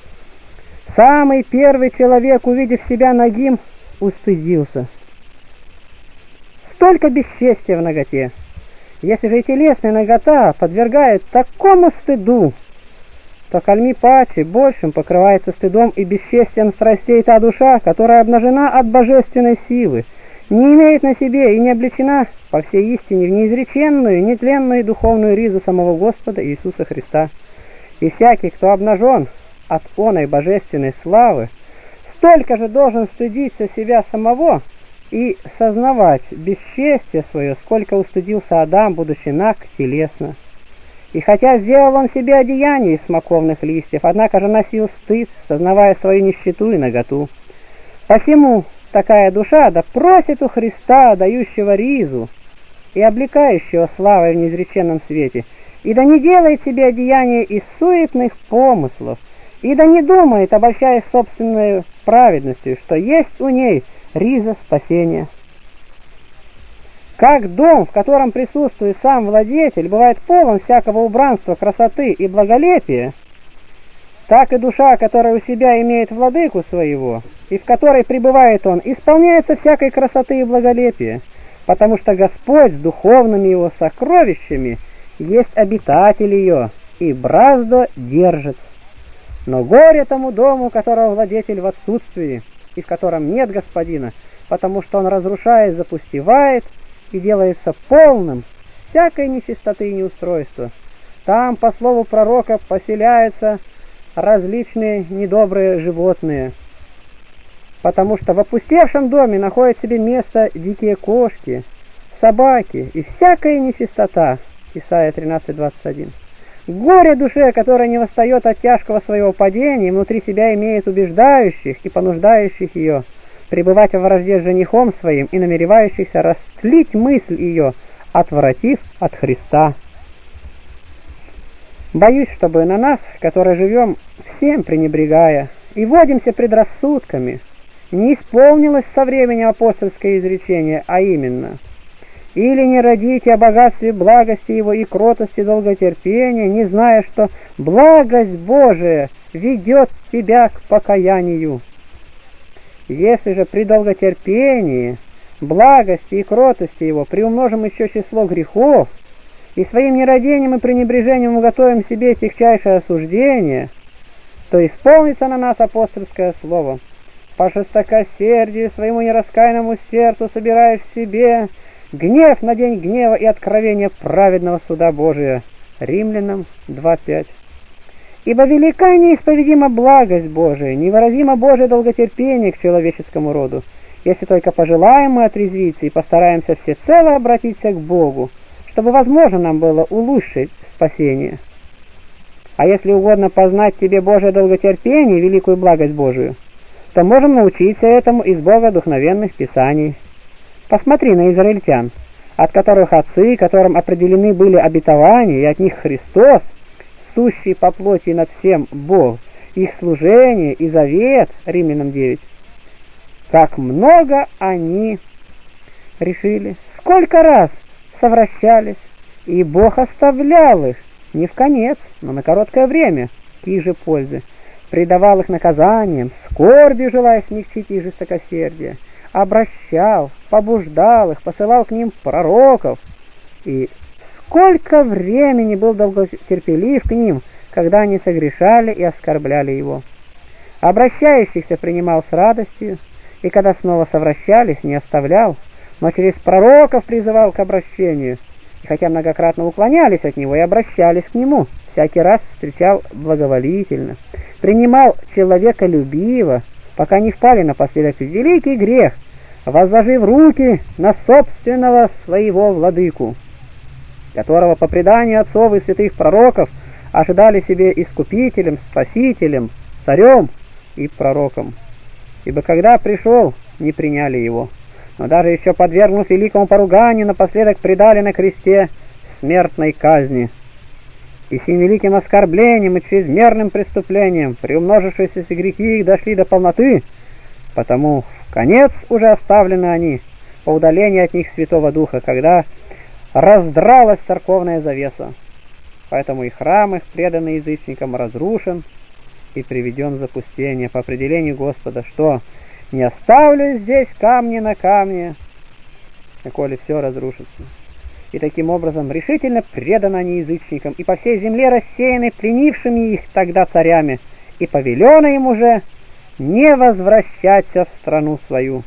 Самый первый человек, увидев себя нагим, устыдился. Столько бесчестия в наготе. Если же и телесная нагота подвергает такому стыду, то кальми паче большим покрывается стыдом и бесчестием страстей та душа, которая обнажена от божественной силы, не имеет на себе и не облечена по всей истине в неизреченную, нетленную духовную ризу самого Господа Иисуса Христа. И всякий, кто обнажен от оной божественной славы, столько же должен стыдиться себя самого и сознавать бесчестие свое, сколько устыдился Адам, будучи наг телесно. И хотя сделал он себе одеяние из смоковных листьев, однако же носил стыд, сознавая свою нищету и наготу. Посему такая душа да просит у Христа, дающего ризу и облекающего славой в неизреченном свете, и да не делает себе одеяние из суетных помыслов, и да не думает, обольщаясь собственной праведностью, что есть у ней риза спасения. Как дом, в котором присутствует сам владетель, бывает полон всякого убранства, красоты и благолепия, так и душа, которая у себя имеет владыку своего, и в которой пребывает он, исполняется всякой красоты и благолепия, потому что Господь с духовными его сокровищами есть обитатель ее, и браздо держит. Но горе тому дому, которого владетель в отсутствии, и в котором нет господина, потому что он разрушает, запустевает и делается полным всякой нечистоты и неустройства. Там, по слову пророка, поселяются различные недобрые животные, потому что в опустевшем доме находят себе место дикие кошки, собаки и всякая нечистота. Исайя 13:21. Горе душе, которая не восстает от тяжкого своего падения и внутри себя имеет убеждающих и понуждающих ее пребывать во вражде с женихом своим и намеревающихся растлить мысль ее, отвратив от Христа. Боюсь, чтобы на нас, которые живем всем пренебрегая и водимся предрассудками, не исполнилось со временем апостольское изречение, а именно: «Или не родите о богатстве благости его и кротости долготерпения, не зная, что благость Божия ведет тебя к покаянию». Если же при долготерпении, благости и кротости его приумножим еще число грехов, и своим нерадением и пренебрежением уготовим себе тягчайшее осуждение, то исполнится на нас апостольское слово: «По жестокосердию своему нераскаянному сердцу собираешь в себе гнев на день гнева и откровение праведного суда Божия». Римлянам 2:5. «Ибо велика и неисповедима благость Божия, невыразимо Божие долготерпение к человеческому роду, если только пожелаем мы отрезвиться и постараемся всецело обратиться к Богу, чтобы возможно нам было улучшить спасение. А если угодно познать тебе Божие долготерпение и великую благость Божию, то можем научиться этому из богодухновенных писаний. Посмотри на израильтян, от которых отцы, которым определены были обетования, и от них Христос, сущий по плоти над всем Бог, их служение и завет, Римлянам 9. Как много они решили, сколько раз совращались, и Бог оставлял их не в конец, но на короткое время, к их же пользе, предавал их наказаниям, скорбью желая смягчить их жестокосердие, обращал, побуждал их, посылал к ним пророков, и сколько времени был долготерпелив к ним, когда они согрешали и оскорбляли его. Обращающихся принимал с радостью, и когда снова совращались, не оставлял, но через пророков призывал к обращению, и хотя многократно уклонялись от него и обращались к нему, всякий раз встречал благоволительно, принимал человеколюбиво, пока не впали напоследок в великий грех, возложив руки на собственного своего владыку, которого по преданию отцов и святых пророков ожидали себе искупителем, спасителем, царем и пророком. Ибо когда пришел, не приняли его, но даже еще подвергнув великому поруганию, напоследок предали на кресте смертной казни. И сим великим оскорблением и чрезмерным преступлением приумножившиеся грехи их дошли до полноты, потому в конец уже оставлены они по удалению от них Святого Духа, когда раздралась церковная завеса. Поэтому и храм их, преданный язычникам, разрушен и приведен в запустение по определению Господа, что «не оставлю здесь камни на камне, коли все разрушится». И таким образом решительно преданы они язычникам, и по всей земле рассеяны пленившими их тогда царями, и повелено им уже не возвращаться в страну свою.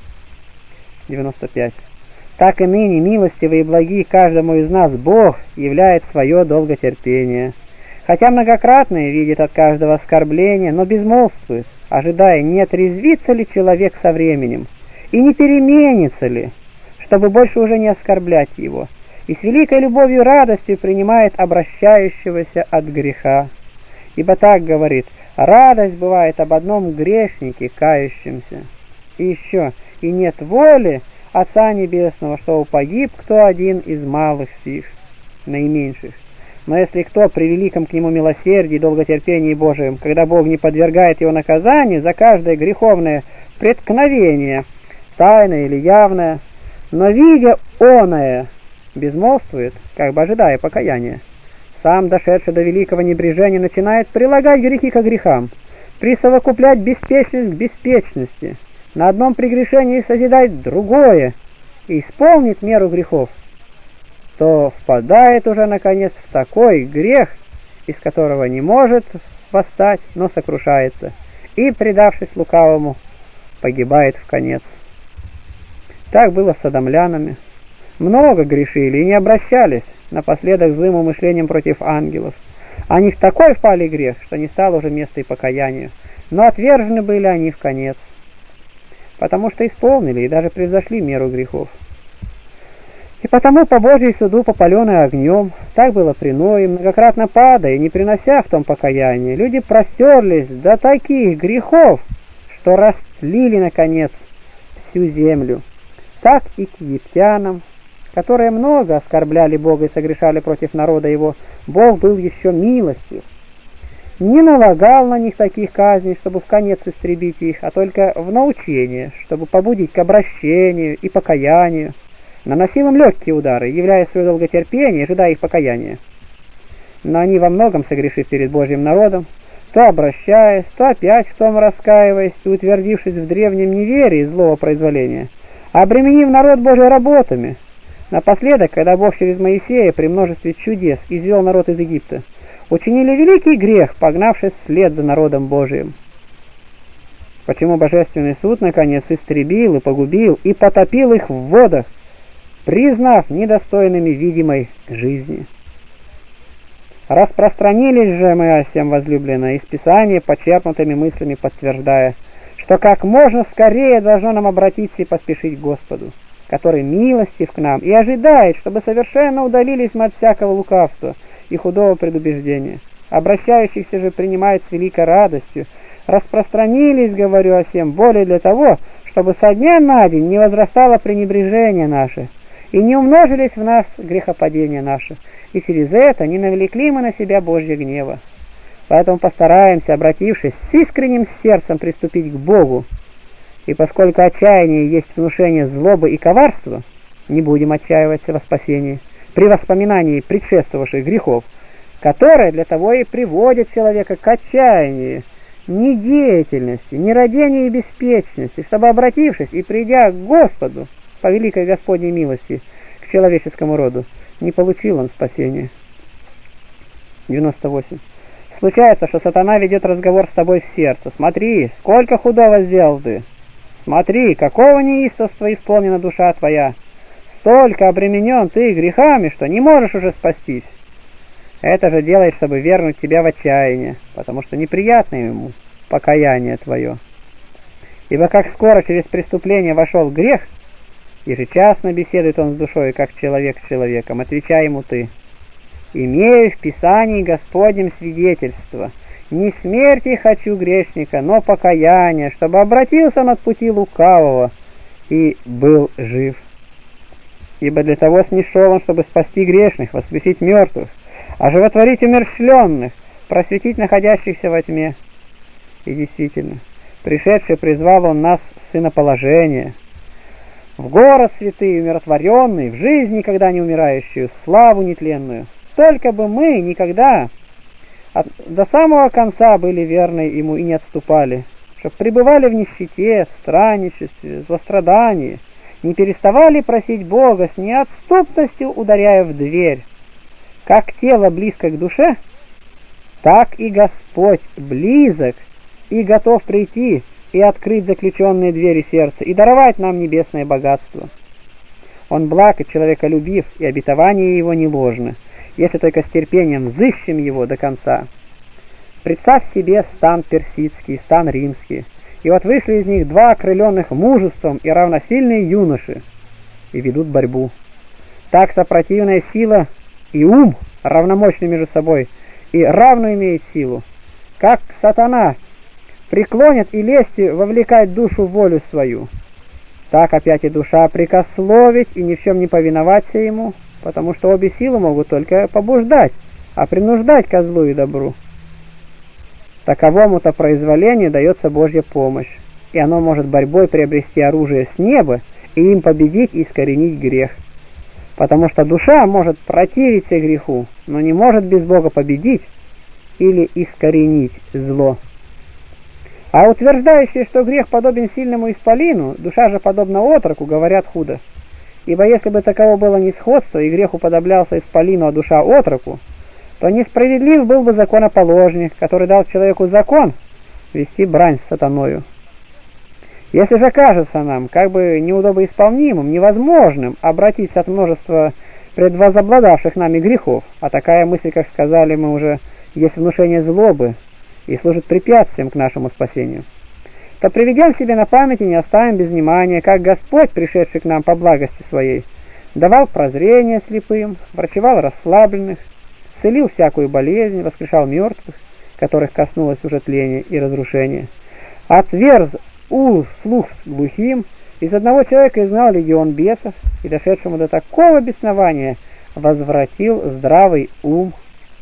95. Так и ныне милостивый и благий каждому из нас Бог являет свое долготерпение. Хотя многократно видит от каждого оскорбления, но безмолвствует, ожидая, не отрезвится ли человек со временем, и не переменится ли, чтобы больше уже не оскорблять его, и с великой любовью и радостью принимает обращающегося от греха. Ибо так говорит: радость бывает об одном грешнике, кающемся. И еще, и нет воли Отца Небесного, чтобы погиб кто один из малых сих, наименьших. Но если кто при великом к нему милосердии и долготерпении Божием, когда Бог не подвергает его наказанию за каждое греховное преткновение, тайное или явное, но видя оное, безмолвствует, как бы ожидая покаяния, сам, дошедший до великого небрежения, начинает прилагать грехи к грехам, присовокуплять беспечность к беспечности, на одном прегрешении созидать другое и исполнит меру грехов, то впадает уже наконец в такой грех, из которого не может восстать, но сокрушается, и, предавшись лукавому, погибает в конец. Так было с содомлянами. Много грешили и не обращались, напоследок злым умышлением против ангелов. Они в такой впали грех, что не стало уже места и покаянию. Но отвержены были они вконец, потому что исполнили и даже превзошли меру грехов. И потому по Божьей суду попалены огнем, так было при Ное, многократно падая, не принося в том покаяния, люди простерлись до таких грехов, что растлили, наконец, всю землю. Так и к египтянам, которые много оскорбляли Бога и согрешали против народа его, Бог был еще милостив. Не налагал на них таких казней, чтобы вконец истребить их, а только в научение, чтобы побудить к обращению и покаянию. Наносил им легкие удары, являя свое долготерпение, ожидая их покаяния. Но они во многом, согрешив перед Божьим народом, то обращаясь, то опять в том раскаиваясь и утвердившись в древнем неверии злого произволения, обременив народ Божий работами. Напоследок, когда Бог через Моисея при множестве чудес извел народ из Египта, учинили великий грех, погнавшись вслед за народом Божиим. Почему Божественный суд, наконец, истребил и погубил и потопил их в водах, признав недостойными видимой жизни. Распространились же мы о сем, возлюбленные, из Писания почерпнутыми мыслями подтверждая, что как можно скорее должно нам обратиться и поспешить к Господу, который милостив к нам и ожидает, чтобы совершенно удалились мы от всякого лукавства и худого предубеждения. Обращающихся же принимает с великой радостью. Распространились, говорю о сем, более для того, чтобы со дня на день не возрастало пренебрежение наше, и не умножились в нас грехопадения наши, и через это не навлекли мы на себя Божьего гнева. Поэтому постараемся, обратившись с искренним сердцем, приступить к Богу, и поскольку отчаяние есть внушение злобы и коварства, не будем отчаиваться во спасении при воспоминании предшествовавших грехов, которые для того и приводят человека к отчаянию, недеятельности, нерадению и беспечности, чтобы, обратившись и придя к Господу по великой Господней милости к человеческому роду, не получил он спасения. 98. Случается, что сатана ведет разговор с тобой в сердце. Смотри, сколько худого сделал ты. Смотри, какого неистовства исполнена душа твоя. Столько обременен ты грехами, что не можешь уже спастись. Это же делает, чтобы вернуть тебя в отчаяние, потому что неприятно ему покаяние твое. Ибо как скоро через преступление вошел грех, ежечасно беседует он с душой, как человек с человеком, отвечай ему ты: «Имею в Писании Господнем свидетельство, не смерти хочу грешника, но покаяние, чтобы обратился он от пути лукавого и был жив. Ибо для того снишел он, чтобы спасти грешных, воскресить мертвых, оживотворить умерщвленных, просветить находящихся во тьме». И действительно, пришедший призвал он нас в сыноположение, в город святый, умиротворенный, в жизнь никогда не умирающую, славу нетленную. Только бы мы никогда до самого конца были верны ему и не отступали, чтобы пребывали в нищете, странничестве, злострадании, не переставали просить Бога с неотступностью, ударяя в дверь. Как тело близко к душе, так и Господь близок и готов прийти и открыть заключенные двери сердца и даровать нам небесное богатство. Он благ и человеколюбив, и обетование его не ложно, если только с терпением взыщем его до конца. Представь себе стан персидский, стан римский, и вот вышли из них два окрыленных мужеством и равносильные юноши, и ведут борьбу. Так сопротивная сила и ум равномощны между собой, и равно имеет силу. Как сатана преклонит и лестью вовлекает душу в волю свою, так опять и душа прикословить и ни в чем не повиноваться ему, потому что обе силы могут только побуждать, а принуждать ко злу и добру. Таковому-то произволению дается Божья помощь, и оно может борьбой приобрести оружие с неба и им победить и искоренить грех. Потому что душа может противиться греху, но не может без Бога победить или искоренить зло. А утверждающие, что грех подобен сильному исполину, душа же подобна отроку, говорят худо. Ибо если бы таково было несходство, и грех уподоблялся исполину, а душа отроку, то несправедлив был бы законоположник, который дал человеку закон вести брань с сатаною. Если же кажется нам как бы неудобоисполнимым, невозможным обратиться от множества предвозобладавших нами грехов, а такая мысль, как сказали мы уже, есть внушение злобы и служит препятствием к нашему спасению, то приведем себе на память и не оставим без внимания, как Господь, пришедший к нам по благости Своей, давал прозрение слепым, врачевал расслабленных, целил всякую болезнь, воскрешал мертвых, которых коснулось уже тление и разрушение, отверз слух глухим, из одного человека изгнал легион бесов и дошедшему до такого беснования возвратил здравый ум.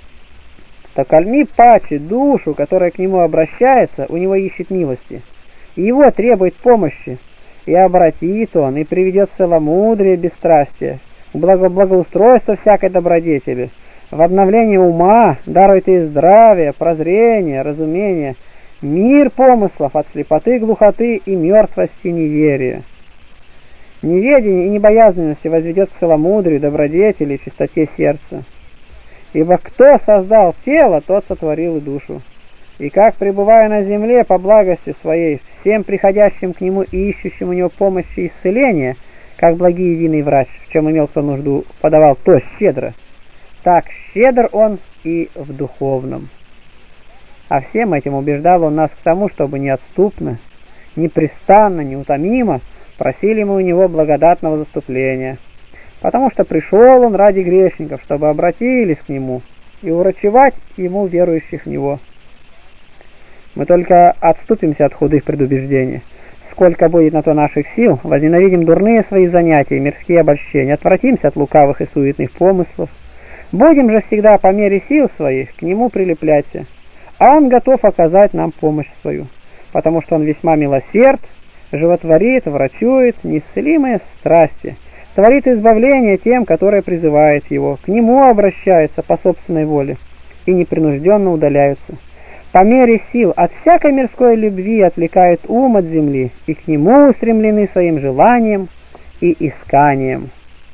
То кальми паче душу, которая к нему обращается, у него ищет милости, и его требует помощи, и обратит он, и приведет целомудрие бесстрастие, благоустройство всякой добродетели, в обновление ума дарует и здравие, прозрение, разумение, мир помыслов от слепоты, глухоты и мертвости неверия. Неведение и небоязненности возведет к целомудрию, добродетели и чистоте сердца. Ибо кто создал тело, тот сотворил и душу. И как, пребывая на земле по благости своей, всем приходящим к нему и ищущим у него помощи и исцеления, как благий единый врач, в чем имел кто нужду, подавал то щедро, так щедр он и в духовном. А всем этим убеждал он нас к тому, чтобы неотступно, непрестанно, неутомимо просили мы у него благодатного заступления, потому что пришел он ради грешников, чтобы обратились к нему и урачевать ему верующих в него. Мы только отступимся от худых предубеждений. Сколько будет на то наших сил, возненавидим дурные свои занятия, мирские обольщения, отвратимся от лукавых и суетных помыслов. Будем же всегда по мере сил своих к нему прилепляться, а он готов оказать нам помощь свою, потому что он весьма милосерд, животворит, врачует неисцелимые страсти, творит избавление тем, которые призывают его, к нему обращаются по собственной воле и непринужденно удаляются. По мере сил от всякой мирской любви отвлекают ум от земли и к нему устремлены своим желанием и исканием.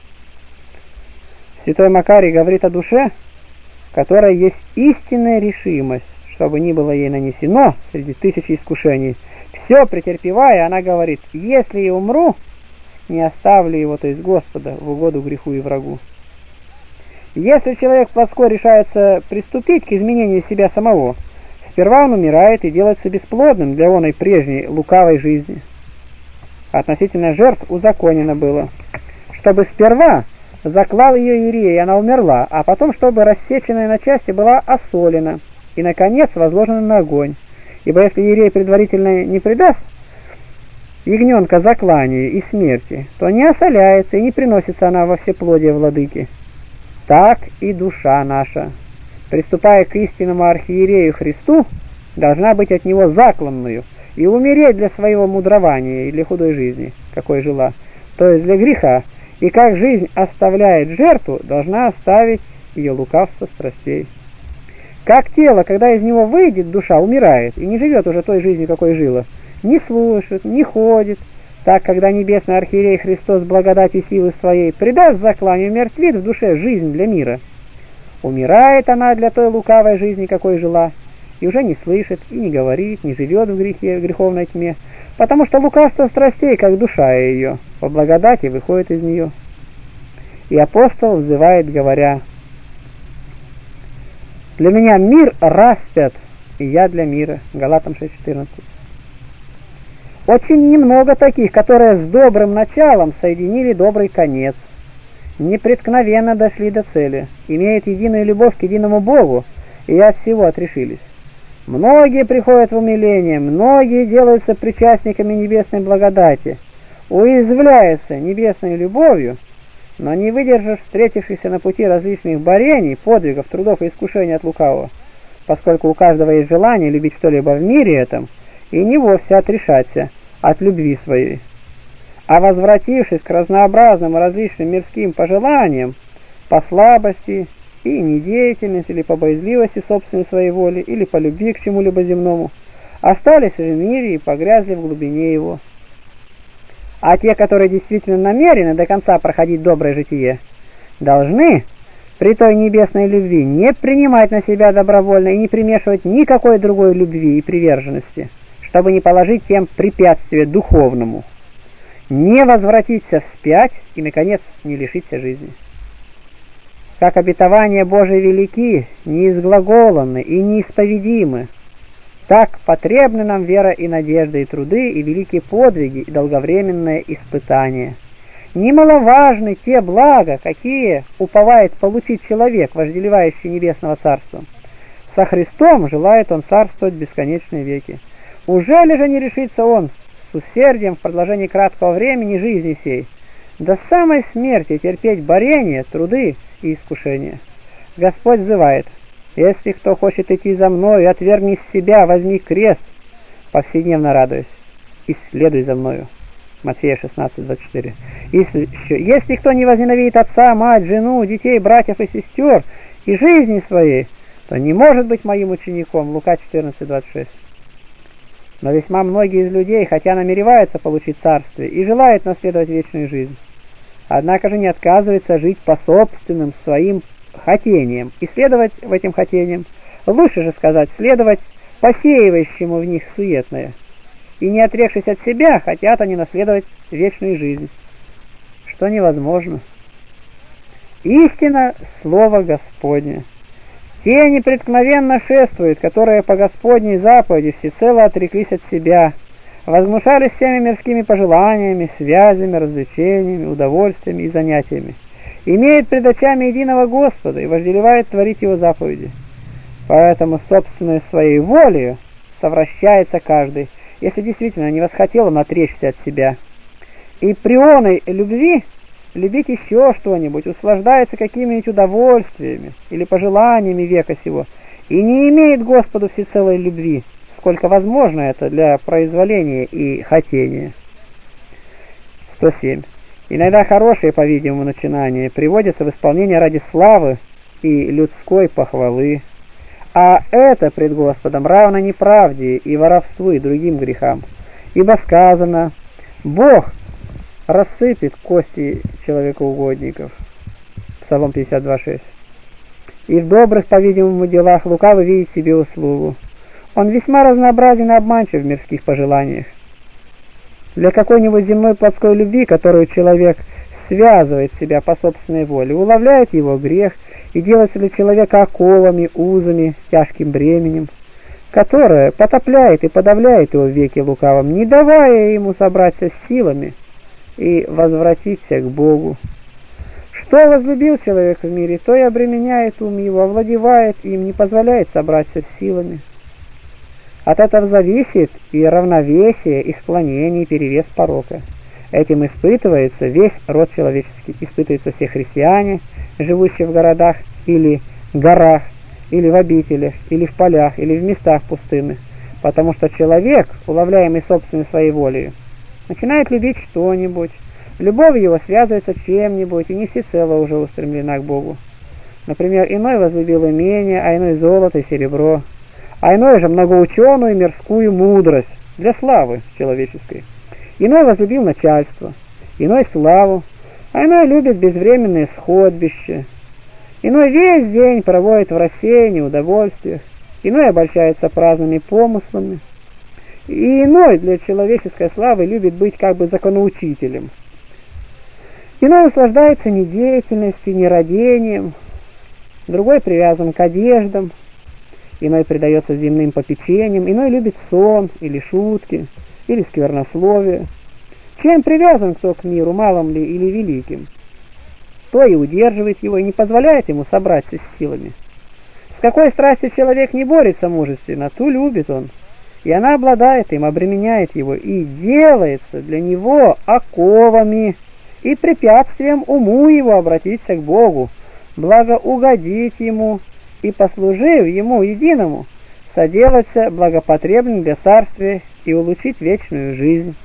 Святой Макарий говорит о душе, которая есть истинная решимость, чтобы ни было ей нанесено среди тысячи искушений. Все претерпевая, она говорит: если и умру, не оставлю его, то есть Господа, в угоду греху и врагу. Если человек плотской решается приступить к изменению себя самого, сперва он умирает и делается бесплодным для оной прежней лукавой жизни. Относительно жертв узаконено было, чтобы сперва заклал ее иерей, и она умерла, а потом, чтобы рассеченная на части была осолена и, наконец, возложена на огонь. Ибо если иерей предварительно не предаст ягненка закланию и смерти, то не осоляется и не приносится она во всеплодие владыки. Так и душа наша, приступая к истинному архиерею Христу, должна быть от него закланную и умереть для своего мудрования и для худой жизни, какой жила, то есть для греха, и как жизнь оставляет жертву, должна оставить ее лукавство страстей. Как тело, когда из него выйдет, душа умирает и не живет уже той жизнью, какой жила, не слушает, не ходит, так, когда небесный архиерей Христос благодати силы своей придаст закланию, мертвит в душе жизнь для мира. Умирает она для той лукавой жизни, какой жила, и уже не слышит, и не говорит, не живет в грехе, в греховной тьме, потому что лукавство страстей, как душа ее, по благодати выходит из нее. И апостол взывает, говоря: «Для меня мир распят, и я для мира». Галатам 6:14. Очень немного таких, которые с добрым началом соединили добрый конец, непреткновенно дошли до цели, имеют единую любовь к единому Богу и от всего отрешились. Многие приходят в умиление, многие делаются причастниками небесной благодати, уязвляются небесной любовью, но не выдержав встретившихся на пути различных борений, подвигов, трудов и искушений от лукавого, поскольку у каждого есть желание любить что-либо в мире этом и не вовсе отрешаться от любви своей. А возвратившись к разнообразным и различным мирским пожеланиям, по слабости и недеятельности, или по боязливости собственной своей воли, или по любви к чему-либо земному, остались в мире и погрязли в глубине его. А те, которые действительно намерены до конца проходить доброе житие, должны при той небесной любви не принимать на себя добровольно и не примешивать никакой другой любви и приверженности, чтобы не положить тем препятствие духовному, не возвратиться вспять и, наконец, не лишиться жизни. Как обетования Божии велики, неизглаголаны и неисповедимы, так потребны нам вера и надежда, и труды, и великие подвиги, и долговременное испытание. Немаловажны те блага, какие уповает получить человек, вожделевающий небесного царства. Со Христом желает он царствовать в бесконечные веки. Ужели же не решится он с усердием в продолжении краткого времени жизни сей до самой смерти терпеть борения, труды и искушения? Господь взывает: «Если кто хочет идти за мною, отвергни себя, возьми крест, повседневно радуясь, и следуй за мною». Матфея 16:24. «Если кто не возненавидит отца, мать, жену, детей, братьев и сестер и жизни своей, то не может быть моим учеником». Лука 14:26. Но весьма многие из людей, хотя намереваются получить царствие и желают наследовать вечную жизнь, однако же не отказываются жить по собственным своим хотениям и следовать в этим хотениям, лучше же сказать, следовать посеивающему в них суетное, и, не отрекшись от себя, хотят они наследовать вечную жизнь, что невозможно. Истина — Слово Господне. Те непреткновенно шествуют, которые по Господней заповеди всецело отреклись от себя, возгнушались всеми мирскими пожеланиями, связями, развлечениями, удовольствиями и занятиями, имеют пред очами единого Господа и вожделевают творить Его заповеди. Поэтому собственной своей волею совращается каждый, если действительно не восхотел он отречься от себя. И при оной любви любить еще что-нибудь, услаждается какими-нибудь удовольствиями или пожеланиями века сего, и не имеет Господу всецелой любви, сколько возможно это для произволения и хотения. 107. Иногда хорошие, по-видимому, начинания приводятся в исполнение ради славы и людской похвалы, а это пред Господом равно неправде и воровству и другим грехам. Ибо сказано: «Бог рассыпет кости человекоугодников». Псалом 52:6. И в добрых, по-видимому, делах лукавый видит себе услугу. Он весьма разнообразен и обманчив в мирских пожеланиях. Для какой-нибудь земной плотской любви, которую человек связывает себя по собственной воле, уловляет его грех и делается для человека оковами, узами, тяжким бременем, которое потопляет и подавляет его в веке лукавом, не давая ему собраться с силами и возвратиться к Богу. Что возлюбил человек в мире, то и обременяет ум его, овладевает им, не позволяет собраться с силами. От этого зависит и равновесие, и склонение, и перевес порока. Этим испытывается весь род человеческий, испытываются все христиане, живущие в городах или горах, или в обителях, или в полях, или в местах пустынных, потому что человек, уловляемый собственной своей волей, начинает любить что-нибудь, любовь его связывается с чем-нибудь и не всецело уже устремлена к Богу. Например, иной возлюбил имение, а иной золото и серебро, а иной же многоученую мирскую мудрость для славы человеческой. Иной возлюбил начальство, иной славу, а иной любит безвременное сходбище. Иной весь день проводит в рассеянии, удовольствиях, иной обольщается праздными помыслами, и иной для человеческой славы любит быть как бы законоучителем. Иной наслаждается недеятельностью, нерадением, другой привязан к одеждам, иной предается земным попечениям, иной любит сон или шутки, или сквернословие. Чем привязан кто к миру, малым ли или великим, то и удерживает его и не позволяет ему собраться с силами. С какой страстью человек не борется мужественно, ту любит он, и она обладает им, обременяет его и делается для него оковами и препятствием уму его обратиться к Богу, благо угодить ему и, послужив ему единому, соделаться благопотребным для царствия и улучшить вечную жизнь.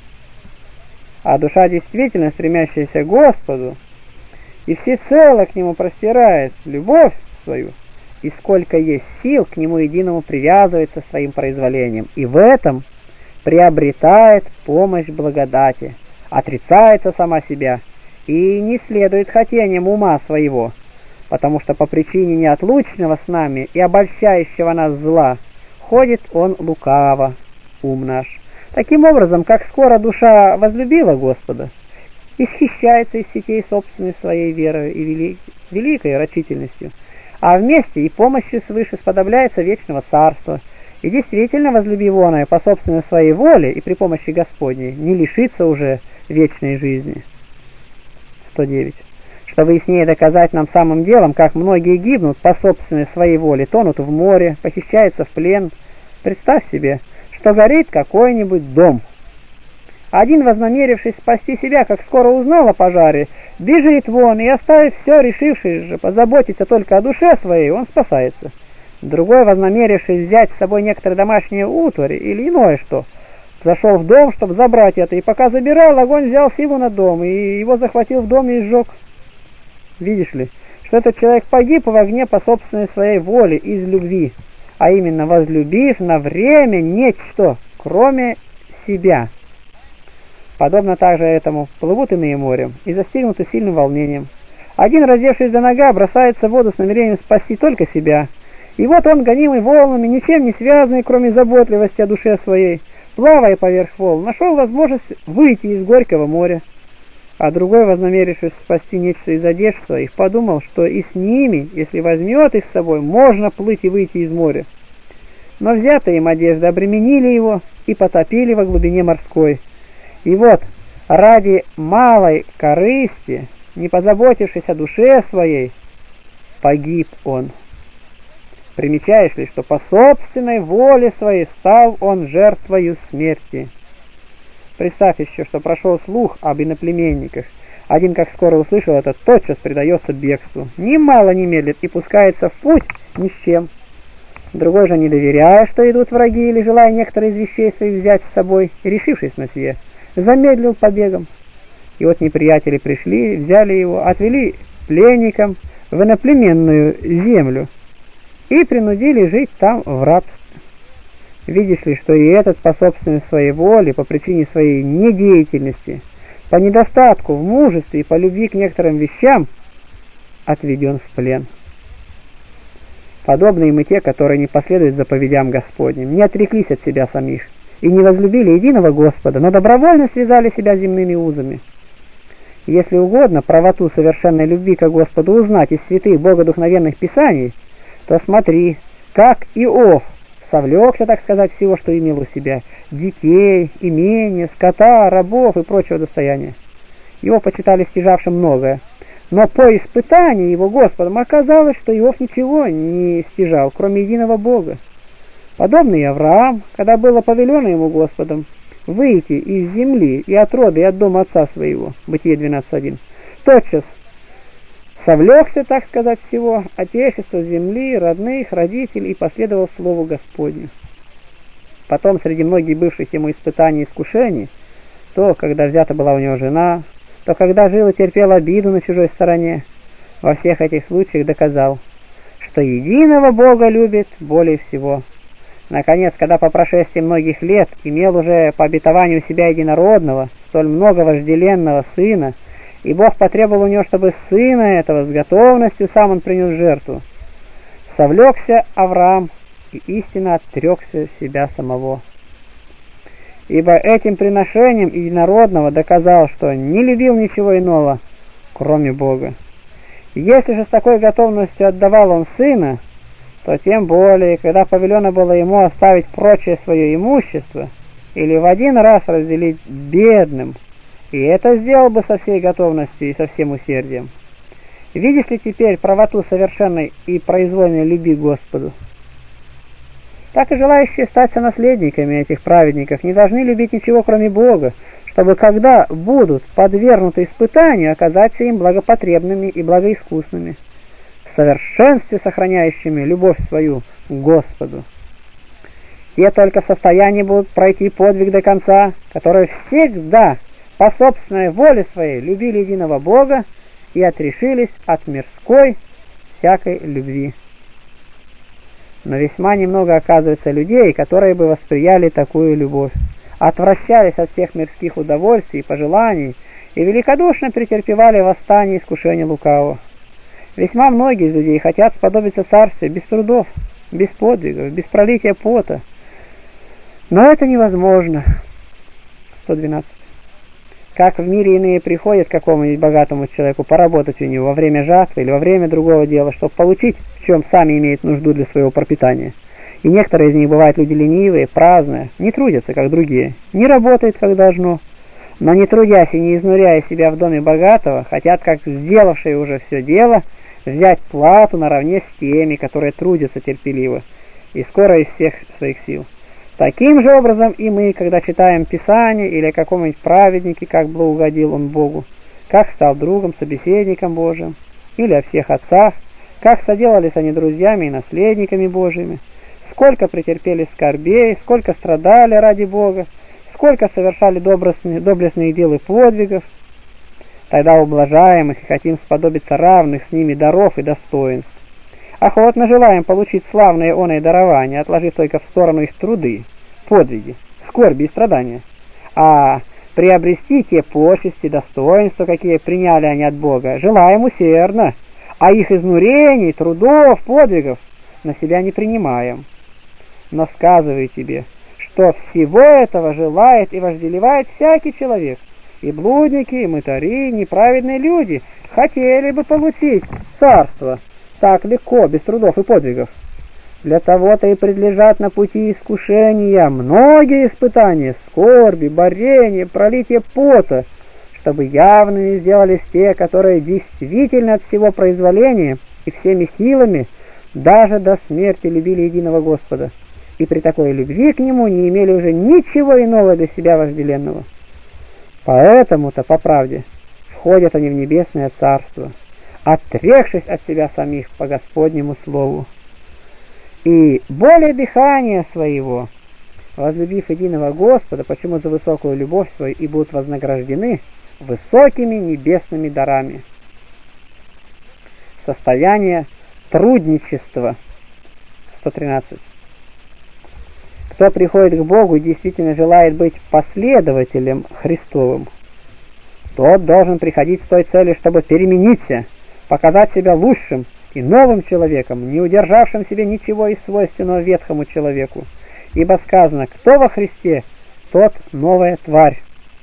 А душа, действительно стремящаяся к Господу и всецело к Нему простирает любовь свою, и сколько есть сил к Нему единому привязывается своим произволением, и в этом приобретает помощь благодати, отрицается сама себя и не следует хотениям ума своего, потому что по причине неотлучного с нами и обольщающего нас зла ходит он лукаво, ум наш. Таким образом, как скоро душа возлюбила Господа, исхищается из сетей собственной своей веры и великой рачительностью, а вместе и помощью свыше сподобляется вечного царства, и действительно возлюбив оное по собственной своей воле и при помощи Господней, не лишится уже вечной жизни. 109. Чтобы яснее доказать нам самым делом, как многие гибнут по собственной своей воле, тонут в море, похищаются в плен, представь себе, что горит какой-нибудь дом. Один, вознамерившись спасти себя, как скоро узнал о пожаре, бежит вон и, оставив все, решившись же позаботиться только о душе своей, он спасается. Другой, вознамерившись взять с собой некоторые домашние утвари или иное что, зашел в дом, чтобы забрать это, и пока забирал, огонь взял силу на дом, и его захватил в доме и сжег. Видишь ли, что этот человек погиб в огне по собственной своей воле из любви, а именно возлюбив на время нечто, кроме себя. Подобно также этому плывут иные морем и застигнуты сильным волнением. Один, раздевшись до нога, бросается в воду с намерением спасти только себя. И вот он, гонимый волнами, ничем не связанный, кроме заботливости о душе своей, плавая поверх волн, нашел возможность выйти из горького моря. А другой, вознамерившись спасти нечто из одежд своих, подумал, что и с ними, если возьмет их с собой, можно плыть и выйти из моря. Но взятые им одежды обременили его и потопили во глубине морской. И вот, ради малой корысти, не позаботившись о душе своей, погиб он. Примечаешь ли, что по собственной воле своей стал он жертвою смерти? Представь еще, что прошел слух об иноплеменниках. Один, как скоро услышал это, тотчас предается бегству. Ни мало не медлит и пускается в путь ни с чем. Другой же, не доверяя, что идут враги, или желая некоторые из вещей своих взять с собой, и решившись на сие, замедлил побегом. И вот неприятели пришли, взяли его, отвели пленникам в иноплеменную землю и принудили жить там в рабстве. Видишь ли, что и этот по собственной своей воле, по причине своей недеятельности, по недостатку в мужестве и по любви к некоторым вещам, отведен в плен. Подобны им и те, которые не последуют заповедям Господним, не отреклись от себя самих и не возлюбили единого Господа, но добровольно связали себя земными узами. Если угодно правоту совершенной любви к Господу узнать из святых богодухновенных писаний, то смотри, как Иов совлекся, так сказать, всего, что имел у себя: детей, имения, скота, рабов и прочего достояния. Его почитали стяжавшим многое, но по испытании его Господом оказалось, что Иов ничего не стяжал, кроме единого Бога. Подобный Авраам, когда было повелено ему Господом выйти из земли и от рода и от дома отца своего, Бытие 12.1, тотчас совлекся, так сказать, всего, отечества, земли, родных, родителей, и последовал слову Господню. Потом, среди многих бывших ему испытаний и искушений, то, когда взята была у него жена, то, когда жил и терпел обиду на чужой стороне, во всех этих случаях доказал, что единого Бога любит более всего. Наконец, когда по прошествии многих лет имел уже по обетованию себя единородного, столь много вожделенного сына, и Бог потребовал у него, чтобы сына этого с готовностью сам он принес жертву, совлекся Авраам и истинно отрекся себя самого. Ибо этим приношением единородного доказал, что не любил ничего иного, кроме Бога. Если же с такой готовностью отдавал он сына, то тем более, когда повелено было ему оставить прочее свое имущество или в один раз разделить бедным, и это сделал бы со всей готовностью и со всем усердием. Видишь ли теперь правоту совершенной и произвольной любви к Господу? Так и желающие стать сонаследниками этих праведников не должны любить ничего, кроме Бога, чтобы, когда будут подвергнуты испытанию, оказаться им благопотребными и благоискусными, в совершенстве сохраняющими любовь свою к Господу. Те только в состоянии будут пройти подвиг до конца, которые всегда по собственной воле своей любили единого Бога и отрешились от мирской всякой любви. Но весьма немного оказывается людей, которые бы восприяли такую любовь, отвращались от всех мирских удовольствий и пожеланий и великодушно претерпевали восстание и искушение лукавого. Весьма многие из людей хотят сподобиться царствия без трудов, без подвигов, без пролития пота. Но это невозможно. 112. Как в мире иные приходят к какому-нибудь богатому человеку поработать у него во время жатвы или во время другого дела, чтобы получить, в чем сами имеют нужду для своего пропитания. И некоторые из них бывают люди ленивые, праздные, не трудятся, как другие, не работают, как должно, но не трудясь и не изнуряя себя в доме богатого, хотят, как сделавшие уже все дело, взять плату наравне с теми, которые трудятся терпеливо и скоро из всех своих сил. Таким же образом и мы, когда читаем Писание или о каком-нибудь праведнике, как благоугодил он Богу, как стал другом, собеседником Божиим, или о всех отцах, как соделались они друзьями и наследниками Божьими, сколько претерпели скорбей, сколько страдали ради Бога, сколько совершали доблестных дел и подвигов, тогда ублажаем их и хотим сподобиться равных с ними даров и достоинств. Охотно желаем получить славные оные дарования, отложив только в сторону их труды, подвиги, скорби и страдания, а приобрести те почести, достоинства, какие приняли они от Бога, желаем усердно, а их изнурений, трудов, подвигов на себя не принимаем. Но сказываю тебе, что всего этого желает и вожделевает всякий человек, и блудники, и мытари, и неправедные люди хотели бы получить царство так легко, без трудов и подвигов. Для того-то и предлежат на пути искушения многие испытания, скорби, борения, пролитие пота, чтобы явными сделались те, которые действительно от всего произволения и всеми силами даже до смерти любили единого Господа, и при такой любви к Нему не имели уже ничего иного для себя вожделенного. Поэтому-то, по правде, входят они в небесное царство, отрекшись от себя самих по Господнему слову. И более дыхания своего, возлюбив единого Господа, почему за высокую любовь свою и будут вознаграждены высокими небесными дарами. Состояние трудничества. 113. Кто приходит к Богу и действительно желает быть последователем Христовым, тот должен приходить с той целью, чтобы перемениться, показать себя лучшим и новым человеком, не удержавшим себе ничего из свойственного ветхому человеку. Ибо сказано: кто во Христе, тот новая тварь.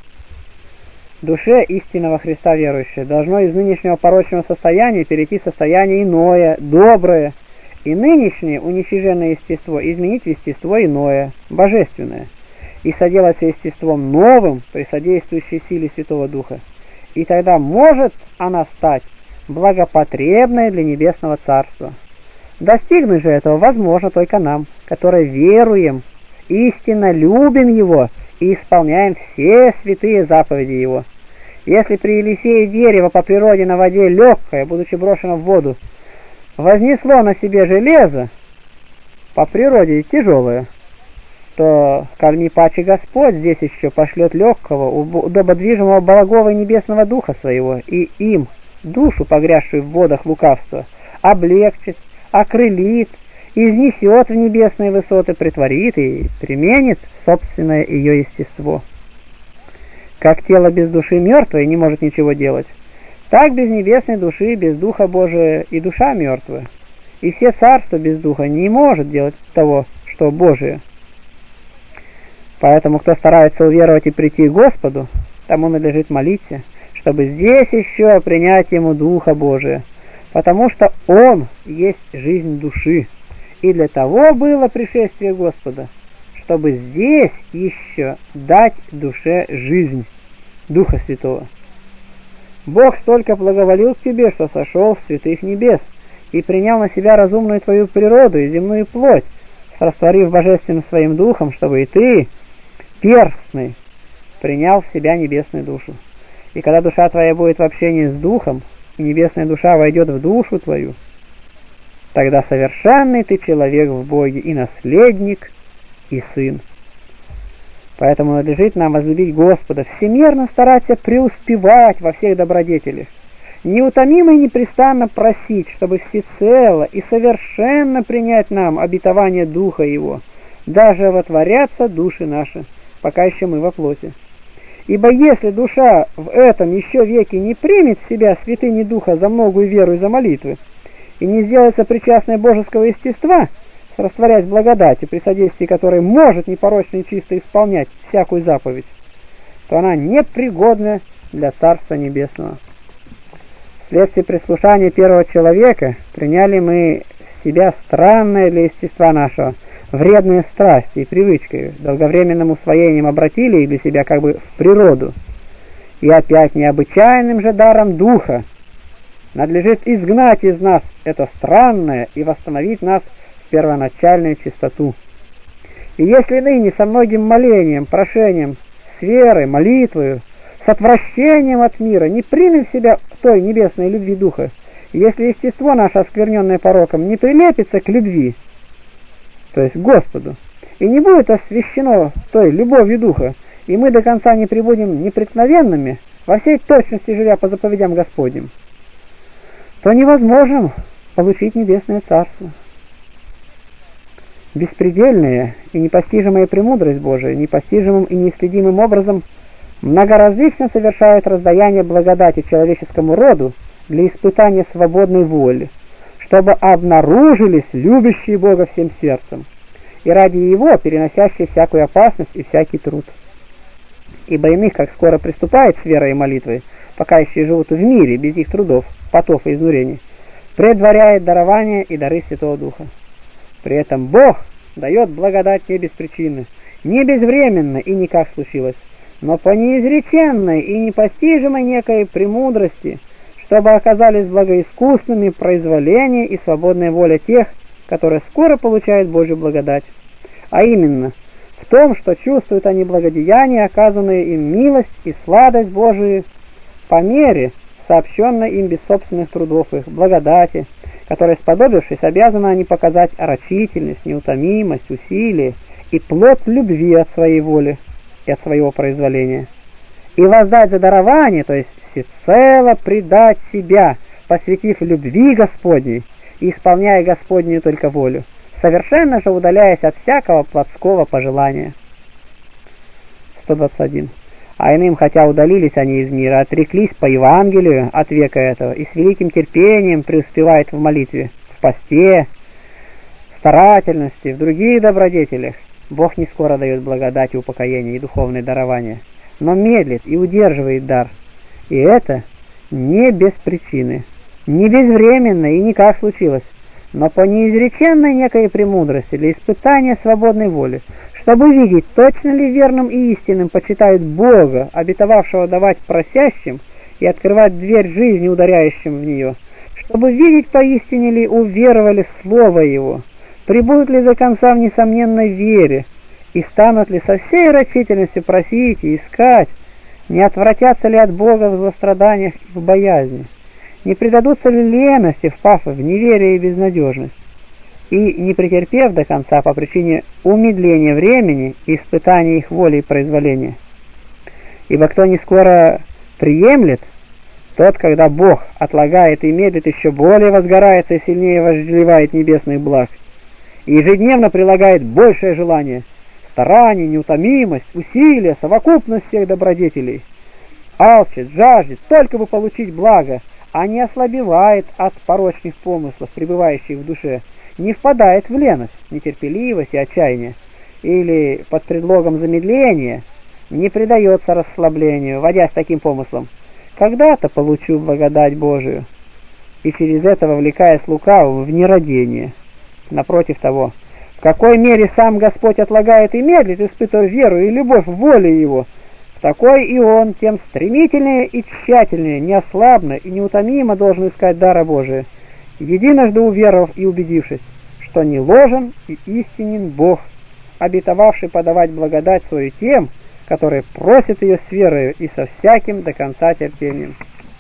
Душе истинного Христа верующего должно из нынешнего порочного состояния перейти в состояние иное, доброе, и нынешнее уничиженное естество изменить в естество иное, божественное, и соделаться естеством новым при содействующей силе Святого Духа. И тогда может она стать благопотребной для Небесного Царства. Достигнуть же этого возможно только нам, которые веруем, истинно любим Его и исполняем все святые заповеди Его. Если при Елисее дерево по природе на воде легкое, будучи брошено в воду, вознесло на себе железо, по природе тяжелое, то, коль не паче Господь здесь еще пошлет легкого, удободвижимого благого небесного Духа Своего, и им, душу, погрязшую в водах лукавства, облегчит, окрылит, изнесет в небесные высоты, притворит и применит собственное ее естество. Как тело без души мертвое не может ничего делать, так без небесной души, без Духа Божия и душа мертвая. И все царство без Духа не может делать того, что Божие. Поэтому, кто старается уверовать и прийти к Господу, тому надлежит молиться, чтобы здесь еще принять ему Духа Божия, потому что Он есть жизнь души, и для того было пришествие Господа, чтобы здесь еще дать душе жизнь Духа Святого. Бог столько благоволил к тебе, что сошел с святых небес и принял на себя разумную твою природу и земную плоть, растворив божественным своим духом, чтобы и ты, перстный, принял в себя небесную душу. И когда душа твоя будет в общении с духом, и небесная душа войдет в душу твою, тогда совершенный ты человек в Боге, и наследник, и сын. Поэтому надлежит нам возлюбить Господа, всемерно стараться преуспевать во всех добродетелях, неутомимо и непрестанно просить, чтобы всецело и совершенно принять нам обетование Духа Его, даже вотворятся души наши, пока еще мы во плоти. Ибо если душа в этом еще веке не примет в себя святыни Духа за многую веру и за молитвы, и не сделается причастной божеского естества, растворясь в благодати, при содействии которой может непорочно и чисто исполнять всякую заповедь, то она непригодна для Царства Небесного. Вследствие прислушания первого человека приняли мы в себя странное для естества нашего, вредные страсти и привычки, долговременным усвоением обратили их для себя как бы в природу. И опять необычайным же даром Духа надлежит изгнать из нас это странное и восстановить нас в первоначальную чистоту. И если ныне со многим молением, прошением, с верой, молитвою, с отвращением от мира не примем в себя той небесной любви Духа, и если естество наше, оскверненное пороком, не прилепится к любви, то есть к Господу, и не будет освящено той любовью Духа, и мы до конца не пребудем непреткновенными, во всей точности живя по заповедям Господним, то невозможно получить небесное царство. Беспредельная и непостижимая премудрость Божия непостижимым и неисследимым образом многоразлично совершает раздаяние благодати человеческому роду для испытания свободной воли, чтобы обнаружились любящие Бога всем сердцем, и ради Его переносящие всякую опасность и всякий труд. Ибо иных, как скоро приступает с верой и молитвой, пока еще живут в мире без их трудов, потов и изнурений, предваряет дарование и дары Святого Духа. При этом Бог дает благодать не без причины, не безвременно и не как случилось, но по неизреченной и непостижимой некой премудрости, чтобы оказались благоискусными произволение и свободная воля тех, которые скоро получают Божью благодать, а именно в том, что чувствуют они благодеяние, оказанные им милость и сладость Божию по мере, сообщенной им без собственных трудов их благодати, которой, сподобившись, обязаны они показать рачительность, неутомимость, усилие и плод любви от своей воли и от своего произволения, и воздать за дарование, то есть всецело предать себя, посвятив любви Господней и исполняя Господнюю только волю, совершенно же удаляясь от всякого плотского пожелания. 121. А иным, хотя удалились они из мира, отреклись по Евангелию от века этого, и с великим терпением преуспевает в молитве, в посте, старательности, в других добродетелях, Бог не скоро дает благодать и упокоение и духовное дарование, но медлит и удерживает дар. И это не без причины, не безвременно и не как случилось, но по неизреченной некой премудрости для испытания свободной воли, чтобы видеть, точно ли верным и истинным почитают Бога, обетовавшего давать просящим и открывать дверь жизни ударяющим в нее, чтобы видеть, поистине ли уверовали в Слово Его, прибудут ли до конца в несомненной вере, и станут ли со всей рачительностью просить и искать, не отвратятся ли от Бога в злостраданиях и в боязни, не предадутся ли лености, впав в неверие и безнадежность, и, не претерпев до конца по причине умедления времени и испытания их воли и произволения. Ибо кто не скоро приемлет, тот, когда Бог отлагает и медлит, еще более возгорается и сильнее вожделевает небесных благ, и ежедневно прилагает большее желание, старание, неутомимость, усилия, совокупность всех добродетелей, алчит, жаждет, только бы получить благо, а не ослабевает от порочных помыслов, пребывающих в душе, не впадает в леность, нетерпеливость и отчаяние, или под предлогом замедления не предается расслаблению, водясь таким помыслом: когда-то получу благодать Божию, и через это вовлекаясь лукавым в нерадение. Напротив того, в какой мере сам Господь отлагает и медлит, испытывая веру и любовь в воле Его, в такой и Он тем стремительнее и тщательнее, неослабно и неутомимо должен искать дара Божия, единожды уверовав и убедившись, что не ложен и истинен Бог, обетовавший подавать благодать свою тем, которые просят ее с верою и со всяким до конца терпением.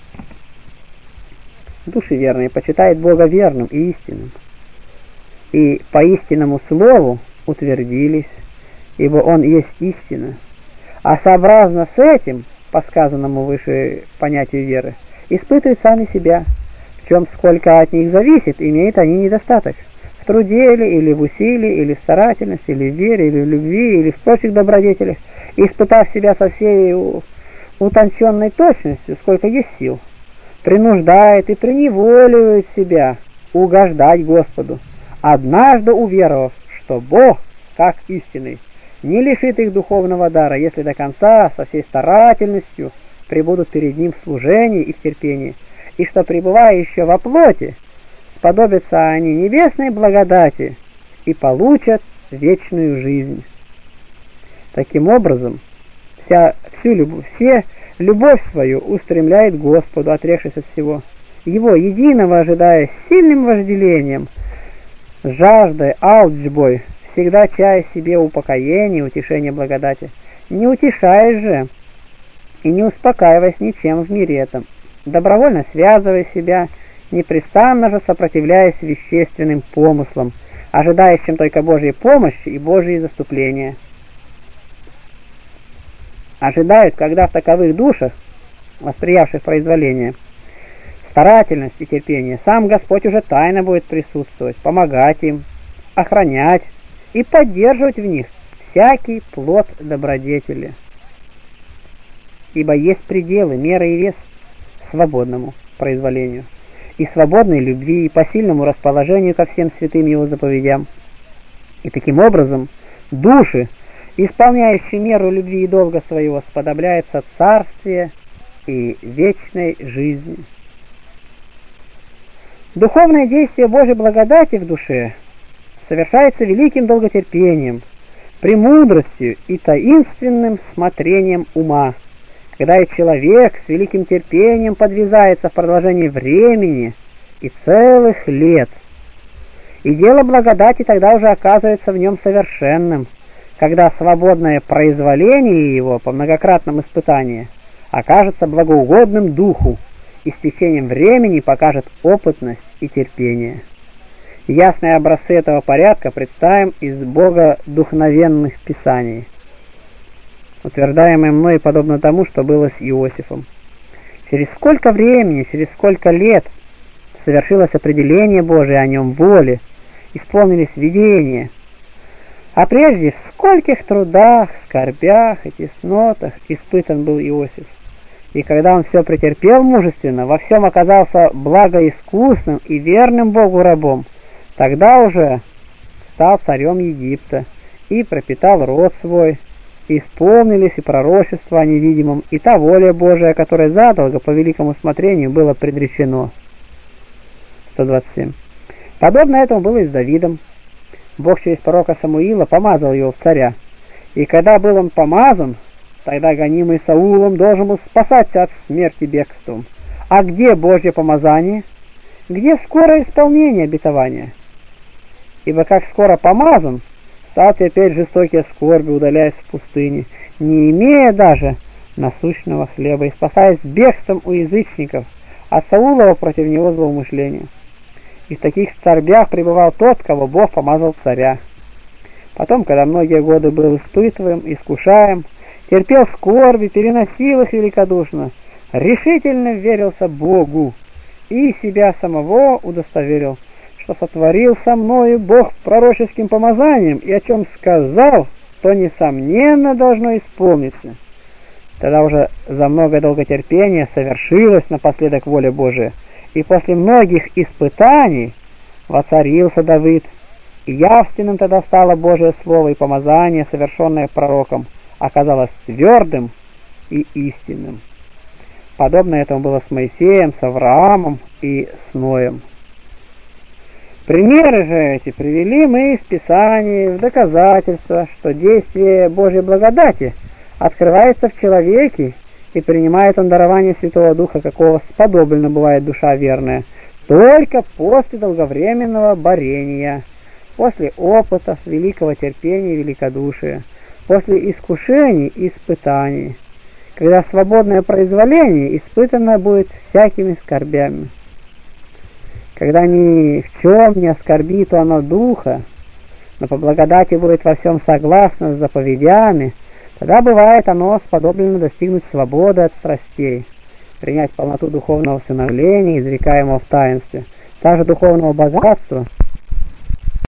Души верные почитают Бога верным и истинным, и по истинному слову утвердились, ибо Он есть истина. А сообразно с этим, по сказанному выше понятию веры, испытывают сами себя, в чем сколько от них зависит, имеют они недостаток. В труде или в усилии, или в старательности, или в вере, или в любви, или в прочих добродетелях, испытав себя со всей утонченной точностью, сколько есть сил, принуждает и преневоливает себя угождать Господу, однажды уверовав, что Бог, как истинный, не лишит их духовного дара, если до конца со всей старательностью пребудут перед Ним в служении и в терпении, и что, пребывая еще во плоти, сподобятся они небесной благодати и получат вечную жизнь. Таким образом, все любовь свою устремляет к Господу, отрекшись от всего, Его единого ожидая с сильным вожделением, с жаждой, алчбой, всегда чая себе упокоения и утешения благодати, не утешаясь же и не успокаиваясь ничем в мире этом, добровольно связывая себя, непрестанно же сопротивляясь вещественным помыслам, ожидающим только Божьей помощи и Божьей заступления. Ожидают, когда в таковых душах, восприявших произволение, старательность и терпение, сам Господь уже тайно будет присутствовать, помогать им, охранять и поддерживать в них всякий плод добродетели. Ибо есть пределы, мера и вес свободному произволению, и свободной любви, и посильному расположению ко всем святым Его заповедям. И таким образом души, исполняющие меру любви и долга своего, сподобляются царствия и вечной жизни. Духовное действие Божьей благодати в душе совершается великим долготерпением, премудростью и таинственным смотрением ума, когда и человек с великим терпением подвязается в продолжении времени и целых лет. И дело благодати тогда уже оказывается в нем совершенным, когда свободное произволение его по многократном испытании окажется благоугодным духу и с течением времени покажет опытность и терпение. Ясные образцы этого порядка представим из богодухновенных писаний, утверждаемые мной подобно тому, что было с Иосифом. Через сколько времени, через сколько лет совершилось определение Божие о нем воле, исполнились видения, а прежде в скольких трудах, скорбях и теснотах испытан был Иосиф. И когда он все претерпел мужественно, во всем оказался благоискусным и верным Богу рабом, тогда уже стал царем Египта и пропитал род свой, и исполнились и пророчества о невидимом, и та воля Божия, которая задолго по великому смотрению было предречено. 127. Подобно этому было и с Давидом. Бог через пророка Самуила помазал его в царя, и когда был он помазан, тогда гонимый Саулом должен был спасаться от смерти бегством. А где Божье помазание? Где скорое исполнение обетования? Ибо как скоро помазан, стал теперь жестокие скорби, удаляясь в пустыне, не имея даже насущного хлеба, и спасаясь бегством у язычников, от Саулова против него злоумышления. И в таких скорбях пребывал тот, кого Бог помазал царя. Потом, когда многие годы был испытываем, искушаем, терпел скорби, переносил их великодушно, решительно верился Богу и себя самого удостоверил, что сотворил со мною Бог пророческим помазанием, и о чем сказал, то несомненно должно исполниться. Тогда уже за многое долготерпение совершилась напоследок воля Божия, и после многих испытаний воцарился Давид, и явственным тогда стало Божие Слово, и помазание, совершенное пророком, оказалось твердым и истинным. Подобно этому было с Моисеем, с Авраамом и с Ноем. Примеры же эти привели мы из Писаний в доказательство, что действие Божьей благодати открывается в человеке, и принимает он дарование Святого Духа, какого сподоблена бывает душа верная, только после долговременного борения, после опытов, великого терпения и великодушия, после искушений и испытаний, когда свободное произволение испытано будет всякими скорбями. Когда ни в чем не оскорбит оно духа, но по благодати будет во всем согласно с заповедями, тогда бывает оно сподоблено достигнуть свободы от страстей, принять полноту духовного усыновления, изрекаемого в таинстве, также духовного богатства,